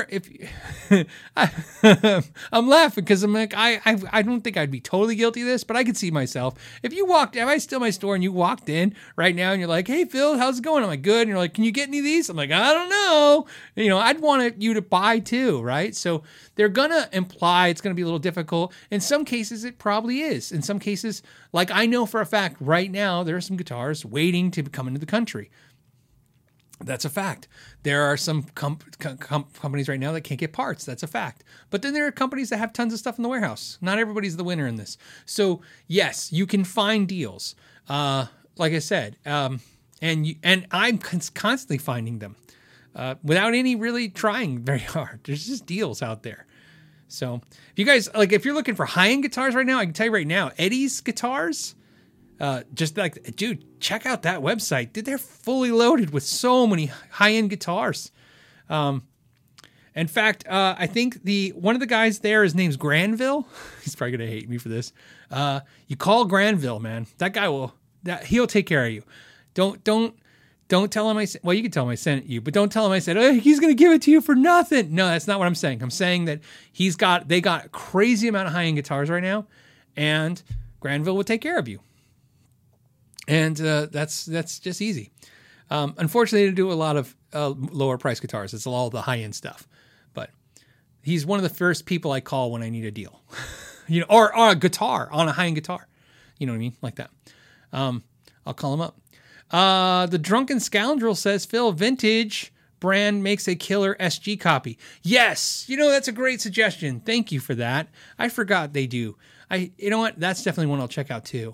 I'm laughing because I'm like, I don't think I'd be totally guilty of this, but I could see myself. If I still my store and you walked in right now and you're like, hey, Phil, how's it going? I'm like, good. And you're like, can you get any of these? I'm like, I don't know. I'd want you to buy too, right? So they're going to imply it's going to be a little difficult. In some cases, it probably is. In some cases, like I know for a fact right now, there are some guitars waiting to come into the country. That's a fact. There are some companies right now that can't get parts. That's a fact. But then there are companies that have tons of stuff in the warehouse. Not everybody's the winner in this. So yes, you can find deals. Like I said, and I'm constantly finding them without any really trying very hard. There's just deals out there. So if you guys if you're looking for high-end guitars right now, I can tell you right now, Eddie's Guitars, dude, check out that website. Dude, they're fully loaded with so many high-end guitars. In fact, I think one of the guys there, his name's Granville. He's probably gonna hate me for this. You call Granville, man. That guy he'll take care of you. Don't tell him you can tell him I sent you, but don't tell him I said, oh, he's going to give it to you for nothing. No, that's not what I'm saying. I'm saying that they got a crazy amount of high-end guitars right now, and Granville will take care of you. And that's just easy. Unfortunately, they do a lot of lower price guitars. It's all the high-end stuff. But he's one of the first people I call when I need a deal. Or a guitar, on a high-end guitar. You know what I mean? Like that. I'll call him up. The Drunken Scoundrel says, Phil, Vintage brand makes a killer SG copy. Yes, that's a great suggestion. Thank you for that. I forgot they do. You know what? That's definitely one I'll check out too.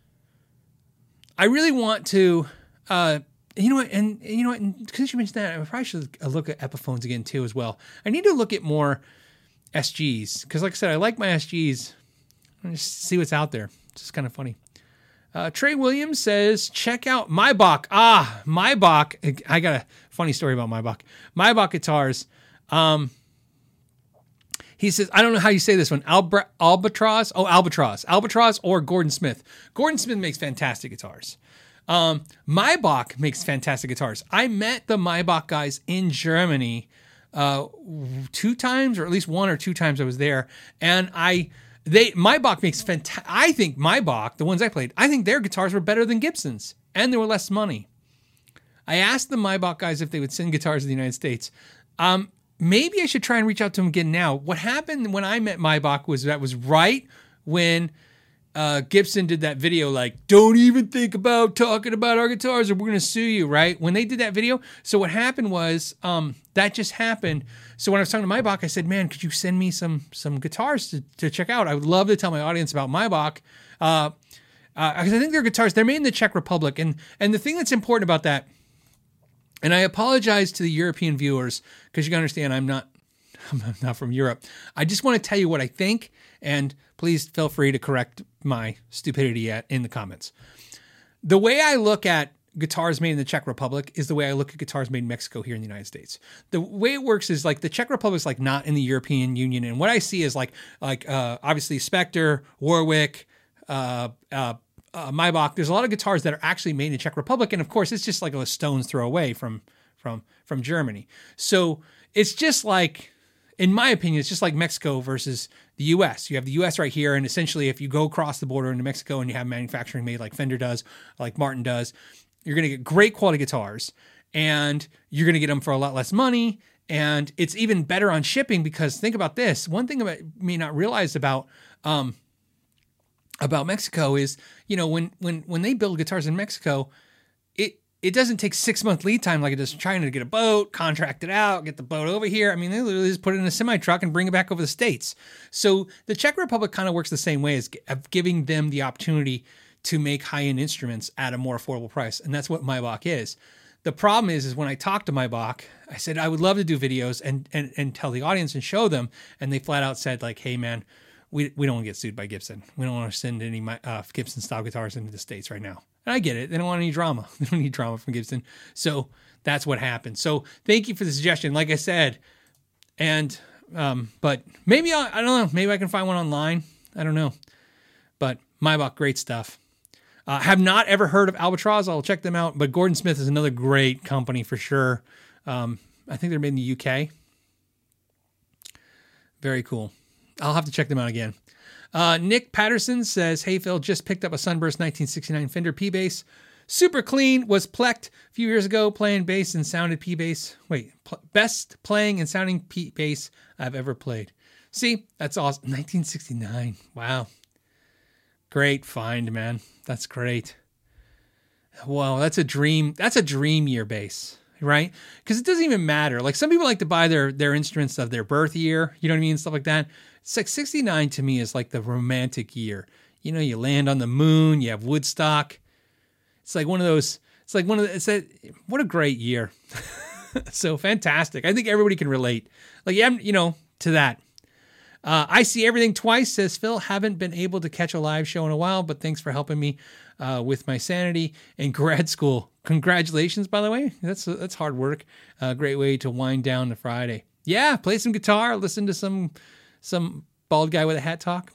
I really want to, and because you mentioned that, I probably should look at Epiphones again too as well. I need to look at more SGs because, like I said, I like my SGs. I just see what's out there. It's just kind of funny. Trey Williams says, check out Maybach. Maybach. I got a funny story about Maybach. Maybach guitars. He says, I don't know how you say this one. Albatross. Oh, Albatross. Albatross or Gordon Smith. Gordon Smith makes fantastic guitars. Maybach makes fantastic guitars. I met the Maybach guys in Germany 2 times, or at least 1 or 2 times I was there. And Maybach makes fantastic. I think Maybach, the ones I played, I think their guitars were better than Gibson's, and they were less money. I asked the Maybach guys if they would send guitars to the United States. Maybe I should try and reach out to them again now. What happened when I met Maybach was right when Gibson did that video, like, don't even think about talking about our guitars or we're going to sue you, right? When they did that video. So what happened was, that just happened. So when I was talking to Maybach, I said, man, could you send me some guitars to check out? I would love to tell my audience about Maybach. Because I think their guitars, they're made in the Czech Republic. And the thing that's important about that, and I apologize to the European viewers, because you can understand I'm not from Europe. I just want to tell you what I think, and please feel free to correct my stupidity in the comments. The way I look at guitars made in the Czech Republic is the way I look at guitars made in Mexico here in the United States. The way it works is like the Czech Republic is like not in the European Union, and what I see is like obviously Spectre, Warwick, Maybach. There's a lot of guitars that are actually made in the Czech Republic, and of course it's just like a stone's throw away from Germany. So it's just like, in my opinion, it's just like Mexico versus the U.S. You have the U.S. right here, and essentially if you go across the border into Mexico and you have manufacturing made like Fender does, like Martin does, you're going to get great quality guitars, and you're going to get them for a lot less money, and it's even better on shipping because think about this. One thing you may not realize about Mexico is, when they build guitars in Mexico, it doesn't take 6-month lead time like it does trying to get a boat, contract it out, get the boat over here. I mean, they literally just put it in a semi-truck and bring it back over the States. So the Czech Republic kind of works the same way, as giving them the opportunity to make high-end instruments at a more affordable price. And that's what Maybach is. The problem is when I talked to Maybach, I said, I would love to do videos and tell the audience and show them. And they flat out said like, hey man, we don't want to get sued by Gibson. We don't want to send any Gibson style guitars into the States right now. And I get it. They don't want any drama. They don't need drama from Gibson. So that's what happened. So thank you for the suggestion. Like I said, and but maybe I don't know. Maybe I can find one online. I don't know. But Maybach, great stuff. Have not ever heard of Albatross. I'll check them out. But Gordon Smith is another great company for sure. I think they're made in the UK. Very cool. I'll have to check them out again. Nick Patterson says, hey, Phil, just picked up a Sunburst 1969 Fender P-Bass. Super clean, was plecked a few years ago playing bass and sounded P-Bass. Best playing and sounding P-Bass I've ever played. See, that's awesome. 1969. Wow. Great find, man. That's great. Wow, that's a dream. That's a dream year bass, right? Because it doesn't even matter. Like some people like to buy their instruments of their birth year, you know what I mean? Stuff like that. 69 to me is like the romantic year. You land on the moon, you have Woodstock. It's like one of those, what a great year. So fantastic. I think everybody can relate. To that. I see everything twice, says Phil. Haven't been able to catch a live show in a while, but thanks for helping me with my sanity in grad school. Congratulations, by the way. That's hard work. Great way to wind down the Friday. Yeah, play some guitar, listen to some bald guy with a hat talk.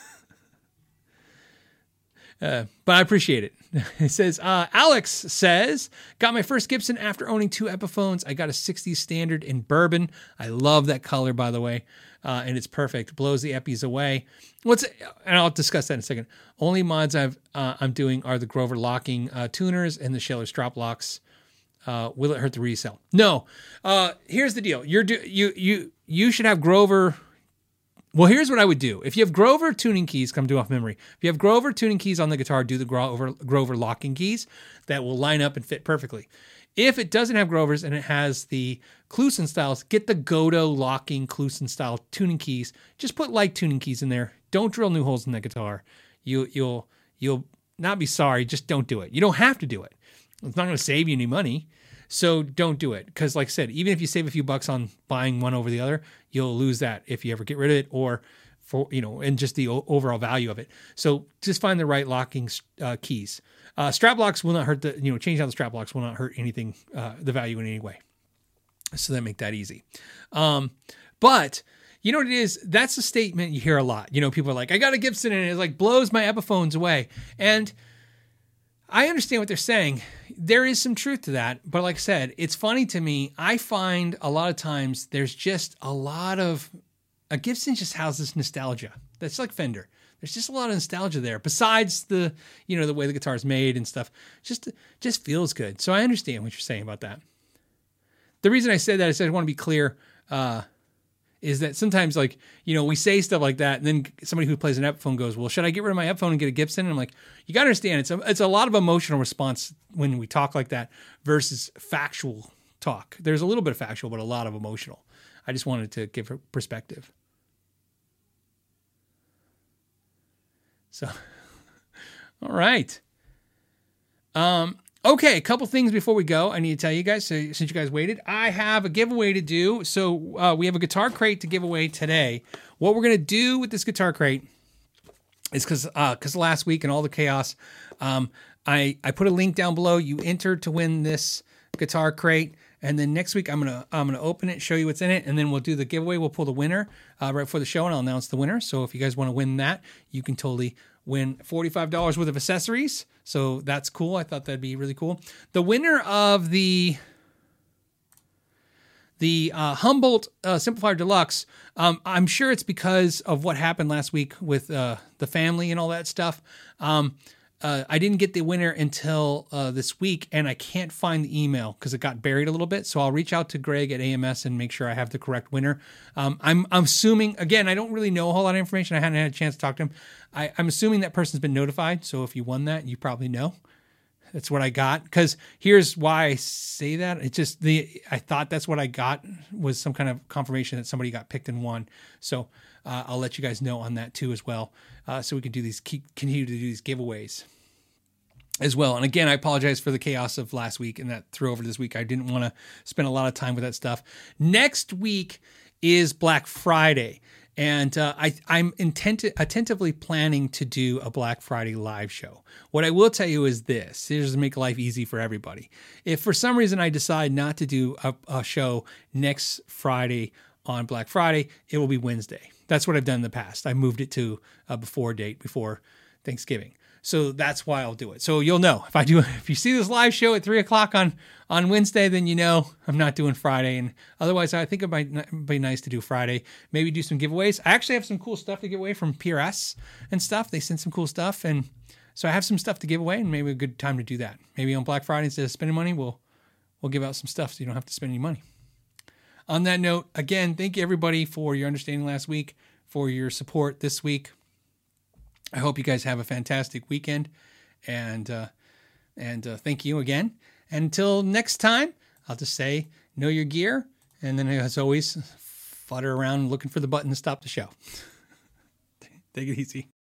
But I appreciate it. It says, Alex says, got my first Gibson after owning 2 Epiphones. I got a 60s Standard in bourbon. I love that color, by the way. And it's perfect. Blows the Epis away. And I'll discuss that in a second. Only mods I'm doing are the Grover locking tuners and the Schiller strop locks. Will it hurt the resell? No. Here's the deal. You should have Grover. Well, here's what I would do. If you have Grover tuning keys, come do off memory. If you have Grover tuning keys on the guitar, do the Grover locking keys. That will line up and fit perfectly. If it doesn't have Grovers and it has the Kluson styles, get the Godo locking Kluson style tuning keys. Just put like tuning keys in there. Don't drill new holes in that guitar. You'll not be sorry. Just don't do it. You don't have to do it. It's not going to save you any money. So don't do it. Because like I said, even if you save a few bucks on buying one over the other, you'll lose that if you ever get rid of it or and just the overall value of it. So just find the right locking keys. Strap locks will not hurt change out the strap locks will not hurt anything, the value in any way. So that make that easy. But you know what it is? That's a statement you hear a lot. People are like, I got a Gibson and it like blows my Epiphones away. And I understand what they're saying. There is some truth to that. But like I said, it's funny to me. I find a lot of times there's just a Gibson just houses nostalgia. That's like Fender. There's just a lot of nostalgia there. Besides the way the guitar is made and stuff, just feels good. So I understand what you're saying about that. The reason I said that is I want to be clear, is that sometimes we say stuff like that and then somebody who plays an Epiphone goes, well, should I get rid of my Epiphone and get a Gibson? And I'm like, you got to understand it's a lot of emotional response when we talk like that versus factual talk. There's a little bit of factual, but a lot of emotional. I just wanted to give a perspective. So, all right. Okay, a couple things before we go. I need to tell you guys, so since you guys waited, I have a giveaway to do. So we have a guitar crate to give away today. What we're going to do with this guitar crate is because last week and all the chaos, I put a link down below. You enter to win this guitar crate. And then next week I'm gonna open it, show you what's in it, and then we'll do the giveaway. We'll pull the winner right before the show, and I'll announce the winner. So if you guys want to win that, you can totally win $45 worth of accessories. So that's cool. I thought that'd be really cool. The winner of the Humboldt Simplifier Deluxe, I'm sure it's because of what happened last week with the family and all that stuff. I didn't get the winner until this week, and I can't find the email because it got buried a little bit. So I'll reach out to Greg at AMS and make sure I have the correct winner. I'm assuming, again, I don't really know a whole lot of information. I hadn't had a chance to talk to him. I'm assuming that person's been notified. So if you won that, you probably know. That's what I got. Because here's why I say that. It's just I thought that's what I got was some kind of confirmation that somebody got picked and won. So I'll let you guys know on that too as well. So we can continue to do these giveaways as well. And again, I apologize for the chaos of last week and that threw over this week. I didn't want to spend a lot of time with that stuff. Next week is Black Friday. And I'm attentively planning to do a Black Friday live show. What I will tell you is this. Here's to make life easy for everybody. If for some reason I decide not to do a show next Friday on Black Friday, it will be Wednesday. That's what I've done in the past. I moved it to a before Thanksgiving. So that's why I'll do it. So you'll know if you see this live show at 3:00 on Wednesday, then you know I'm not doing Friday. And otherwise, I think it might be nice to do Friday. Maybe do some giveaways. I actually have some cool stuff to give away from PRS and stuff. They sent some cool stuff, and so I have some stuff to give away, and maybe a good time to do that. Maybe on Black Friday instead of spending money, we'll give out some stuff so you don't have to spend any money. On that note, again, thank you everybody for your understanding last week, for your support this week. I hope you guys have a fantastic weekend, and thank you again. And until next time, I'll just say, know your gear, and then as always, flutter around looking for the button to stop the show. Take it easy.